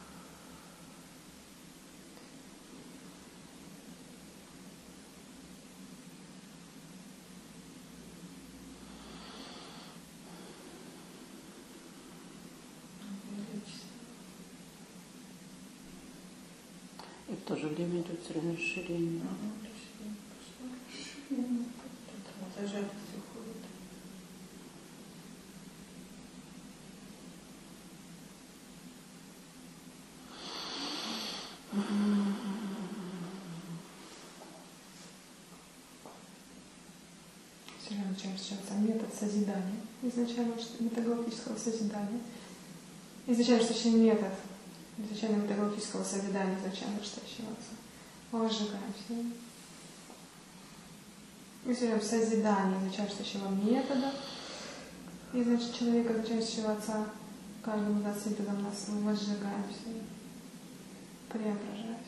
И в то же время идет все время расширение. Ага, расширение пошло. Тут зажатость уходит. Все равно начинаем встречаться метод созидания, изначально метагалактического созидания. Изначально настоящий метод, изначально метагалактического созидания, изначально настоящего отца. Возжигаемся. Мы все время созидание изначально настоящего метода, и значит человека, изначально настоящего отца, каждому из нас синтезом нас мы возжигаемся, преображаемся.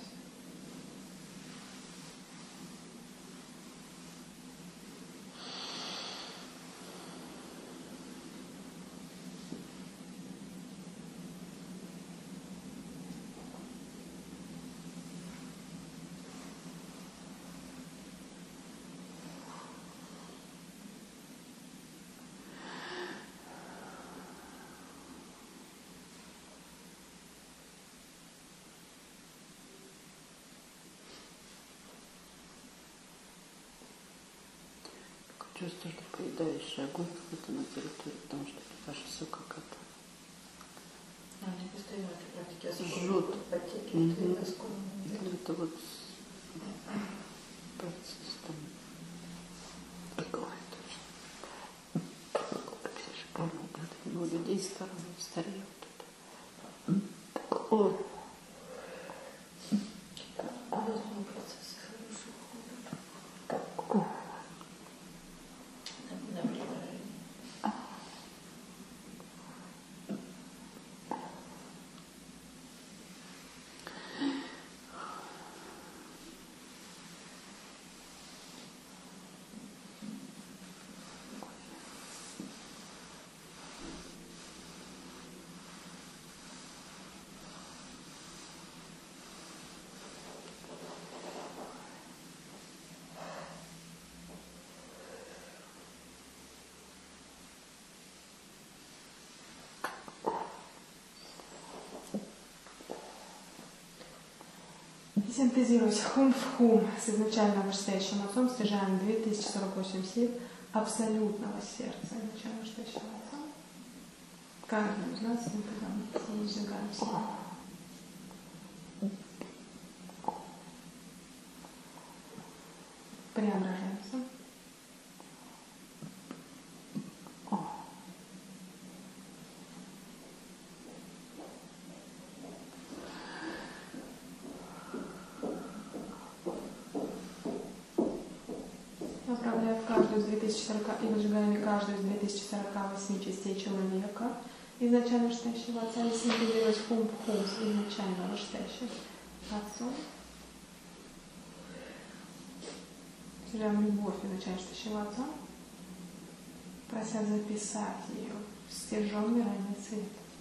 Чувствую, что поедаешь огонь какой-то на территории, потому что это ваше все как это. А, не постоянно этой практики, особенно Жжет. подтеки, Мгм. это сколько. Это вот процесс там какой-то. Я же помню, когда много людей старого стареют. О, Разные процессы хорошие уходят. На, на преображение. Синтезировать хум в хум с изначально вышестоящим отцом, стяжаем две тысячи сорок восемь сил абсолютного сердца изначально вышестоящего отца. Каждый из нас синтезом зажигаем себя. Преображаемся. направляя в каждую из две тысячи сорока и выжигаем каждую из две тысячи сорока восьми частей человека, изначально вышестоящего Отца, и синтезируясь хум-хум с изначально вышестоящим Отцом. Сжигаем любовь изначально вышестоящего Отца, прося записать ее в стерженный ранний цвет.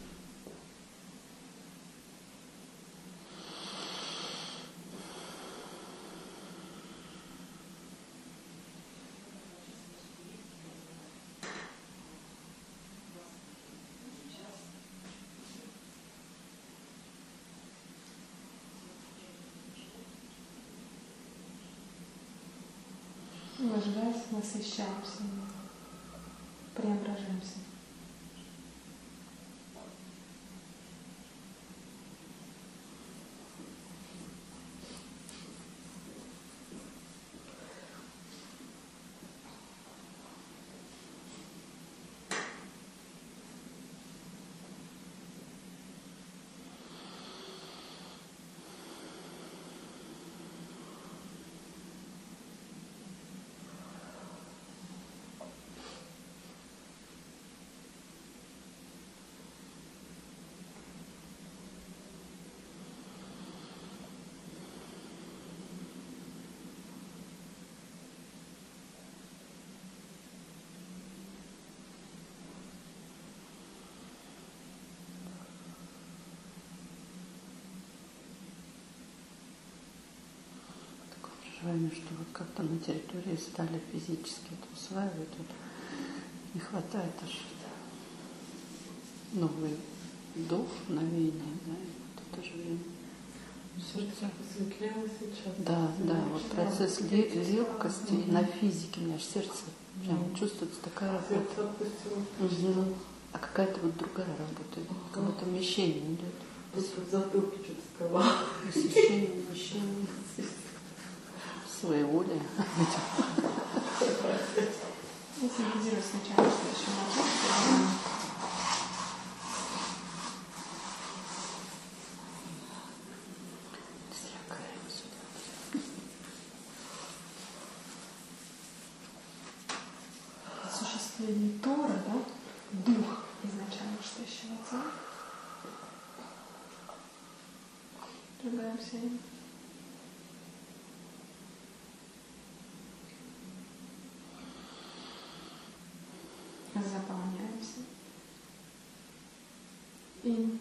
Вожгаясь, насыщаемся, преображаемся. Что вот как-то на территории стали физически это усваивать, вот не хватает аж новый дух, новение, да, и вот это же время. Сердце посветлело сейчас. Да, да, вот процесс легкости на физике, у меня аж сердце прям mm. чувствуется такая работа. Сердце отпустило. Угу. А какая-то вот другая работа, как будто вмещение идет. Просто в затылке что-то сказала. Вмещение, вмещение. Своей воли. И синтезируя сначала вышестоящим Отцом. Осуществление Тора, да? Дух изначально вышестоящего Отца. Сжигаемся им. Заполняемся им.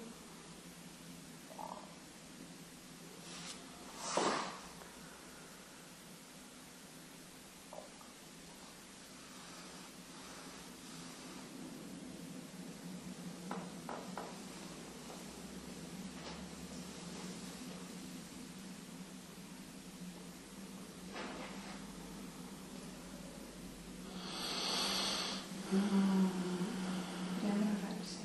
Преображаемся.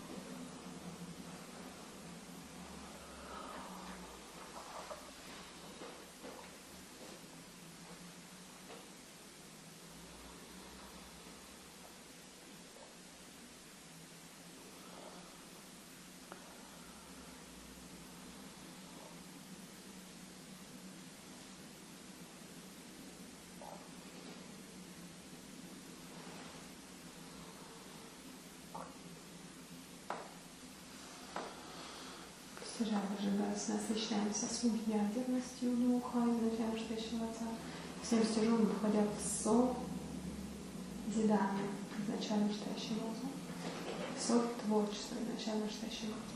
Постижая, выжигаясь, насыщаемся субъядерностью духа, изначально вышестоящего Отца, всем стяжом выходя в со зидание, изначально вышестоящего Отца, со творчество, изначально вышестоящего Отца.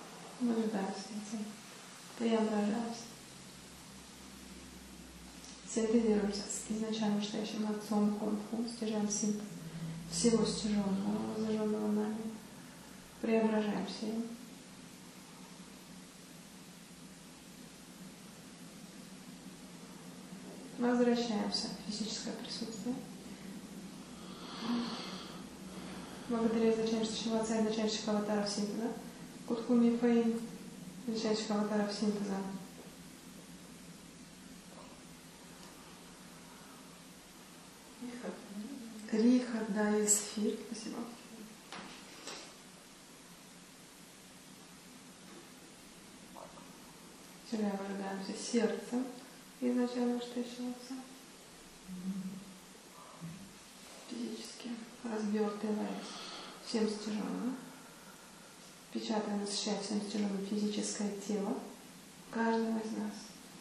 Выжигаемся этим, преображаемся. Синтезируемся с изначально настоящим Отцом Кунг-фу, стяжаем синтез всего стяженного, зажженного нами, преображаемся им. Возвращаемся в физическое присутствие. Благодаря изначальному Отца и изначальных аватаров синтеза, Кутхуми Фаин, изначальных аватаров синтеза, Риха, да, и Сфир. Спасибо. Сюда выжигаемся сердцем изначально настоящего Отца. Физически развертываясь всем стяженным. Печатая, насыщая всем стяженным физическое тело каждого из нас.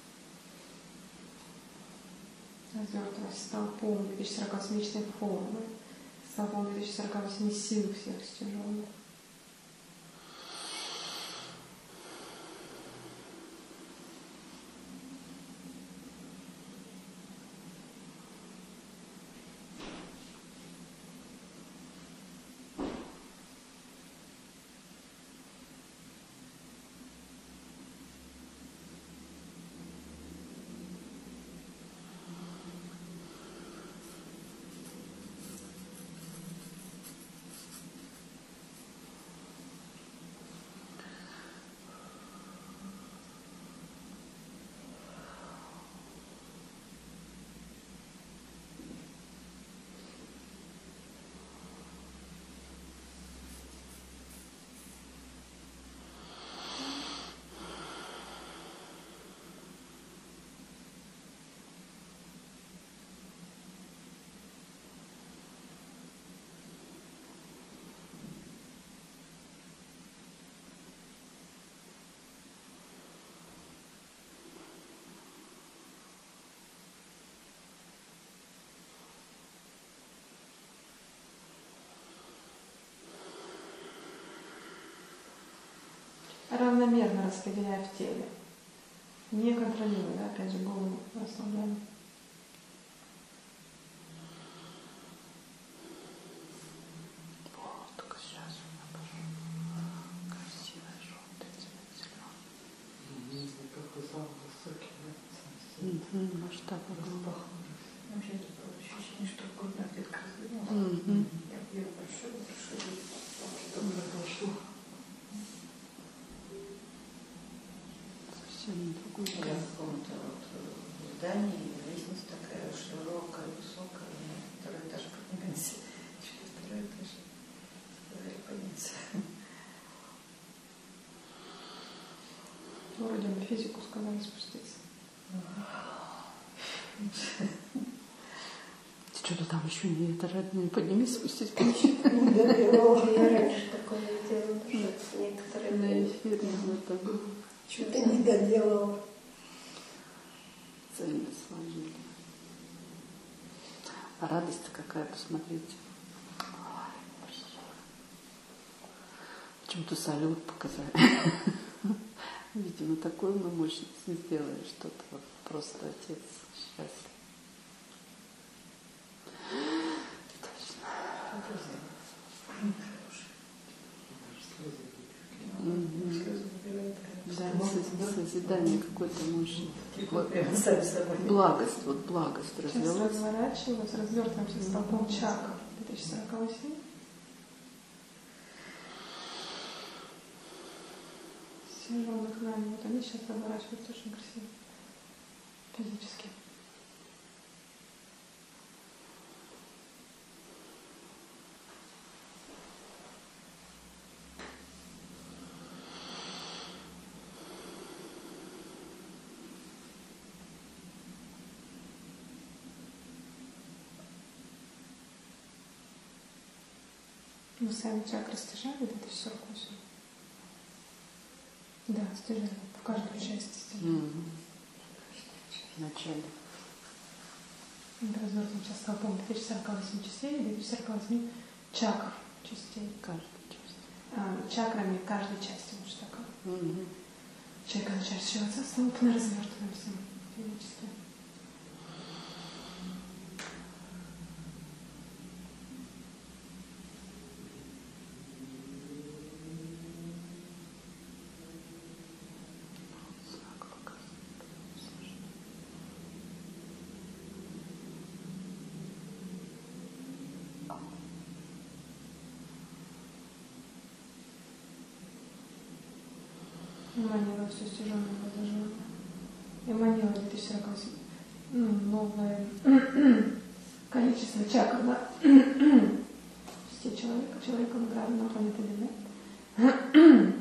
Развертываясь столпом две тысячи сорок восьмичной формы, столпом две тысячи сорок восьми сил всех стяженных. Равномерно распределяя в теле. Не контролируя, да, опять же, голову расслабляем. Вот, только сейчас у меня пошел красивый желтый цвет зеленый. Какой зал высокий, да? Угу, масштаб огромный. Вообще такое ощущение, что горная ветка раздвинулась. Я ее большой, большой. Что-то прошло. Совсем другой. Я в каком-то вот здании, лестница такая широкая, высокая, на второй этаж поднимаемся. Через второй этаж сказали подняться. Вроде на физику сказали спуститься. Ты что-то там еще не это родные, поднимись, спустись, поищи. Я раньше такое делала, что некоторые... На эфире это Что-то не доделала. цельно сложили. А радость-то какая, посмотрите. Почему-то салют показали. Видимо, такую мы мощность сделали, что-то вот просто отец счастлив. Точно. Да, созидание какой-то мощное. Благость, вот благость Сейчас развелась. разворачиваемся, развертываемся столпом чакр две тысячи сорок восемь. Стяженных нами. Вот они сейчас разворачиваются очень красиво. Физически. Вы сами чакры стяжали две тысячи сорок восемь? Да, стяжали. В каждую часть стяжали. Мгм. Вначале. Развертываем сейчас столпом две тысячи сорок восемь частей, две тысячи сорок восемь чакр частей. Каждая часть. А, чакрами каждой части лучше так. Мгм. Человек начать считаться, столпно развертываемся физически. Манила все стяженное возложено. И манила две тысячи сорок восемь. Ну, новое количество чакр, да? Все человека, человека награды на планете Земля.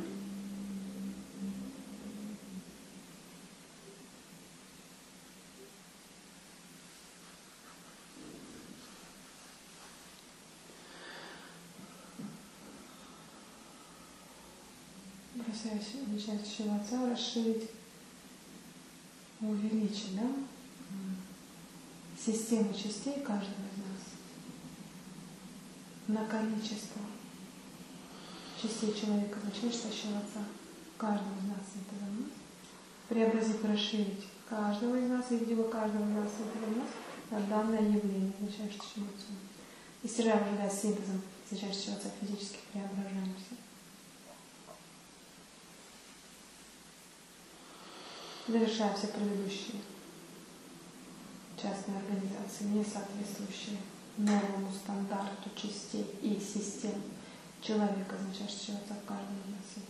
Начинает отца расширить, увеличить, да, систему частей каждого из нас на количество частей человека, начинающего отца, каждого из нас синтезом, преобразить, расширить каждого из нас, и видимо каждого из нас синтезом нас на данное явление, начинающего отцом. И стирая уже, да, синтезом начинающего отца физически преображаемся. Завершая все предыдущие частные организации, не соответствующие новому стандарту частей и систем человека, означающего отца в каждом из нас.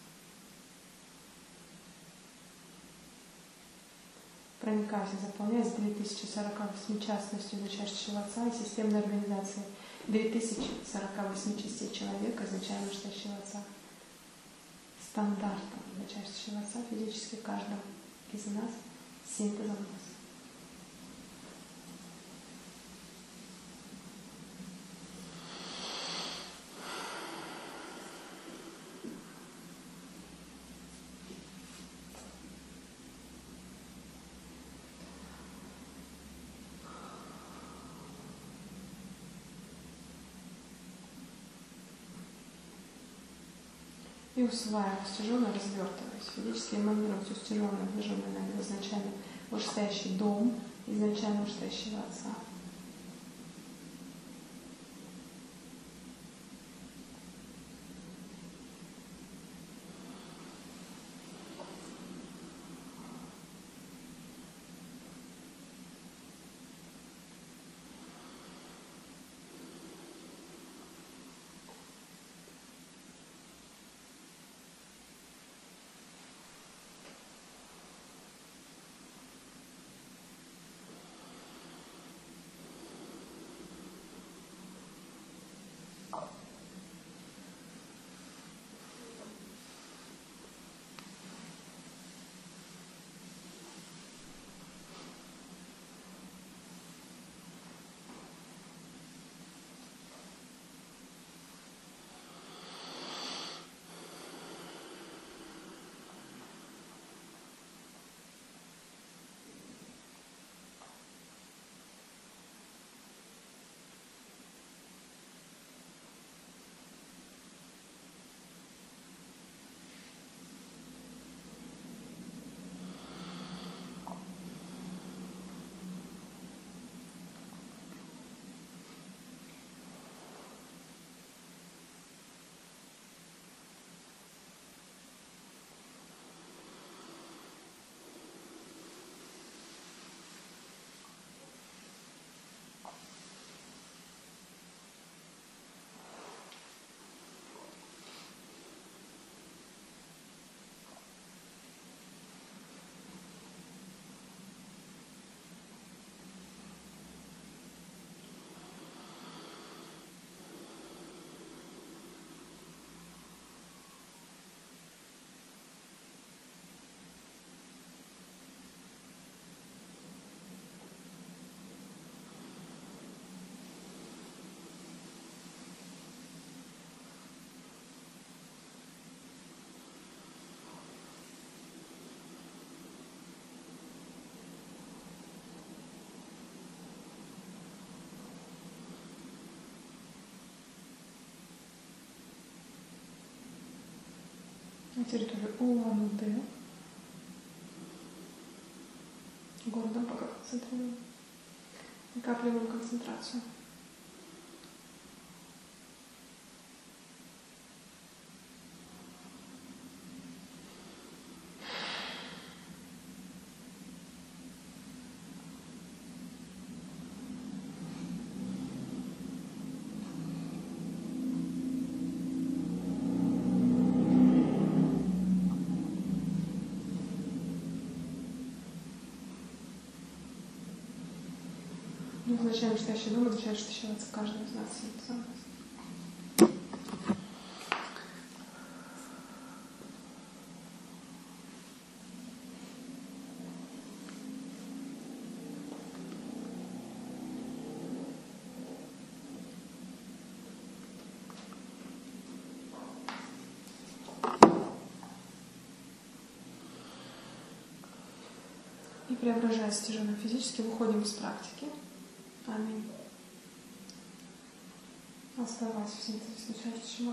Проникаясь и заполняясь две тысячи сорок восемь частностью означающего отца и системной организации две тысячи сорок восемь частей человека, означающего отца, стандартом означающего отца физически каждого из нас, синтезом нас. И усваивая стяженно, развертываясь, физически эманируя все стяженное, движенное нами изначально вышестоящий дом, изначально вышестоящего отца. На территории Улан-Удэ. Городом пока концентрируем. Накапливаем концентрацию. Изначально настоящий дом означает, что сейчас каждый из нас сам. И преображая стяженно физически, выходим из практики. Аминь. Оставайся в синтезе с настоящим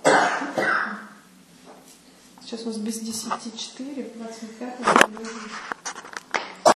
отцом. Сейчас у нас без десяти четыре, двадцать пять.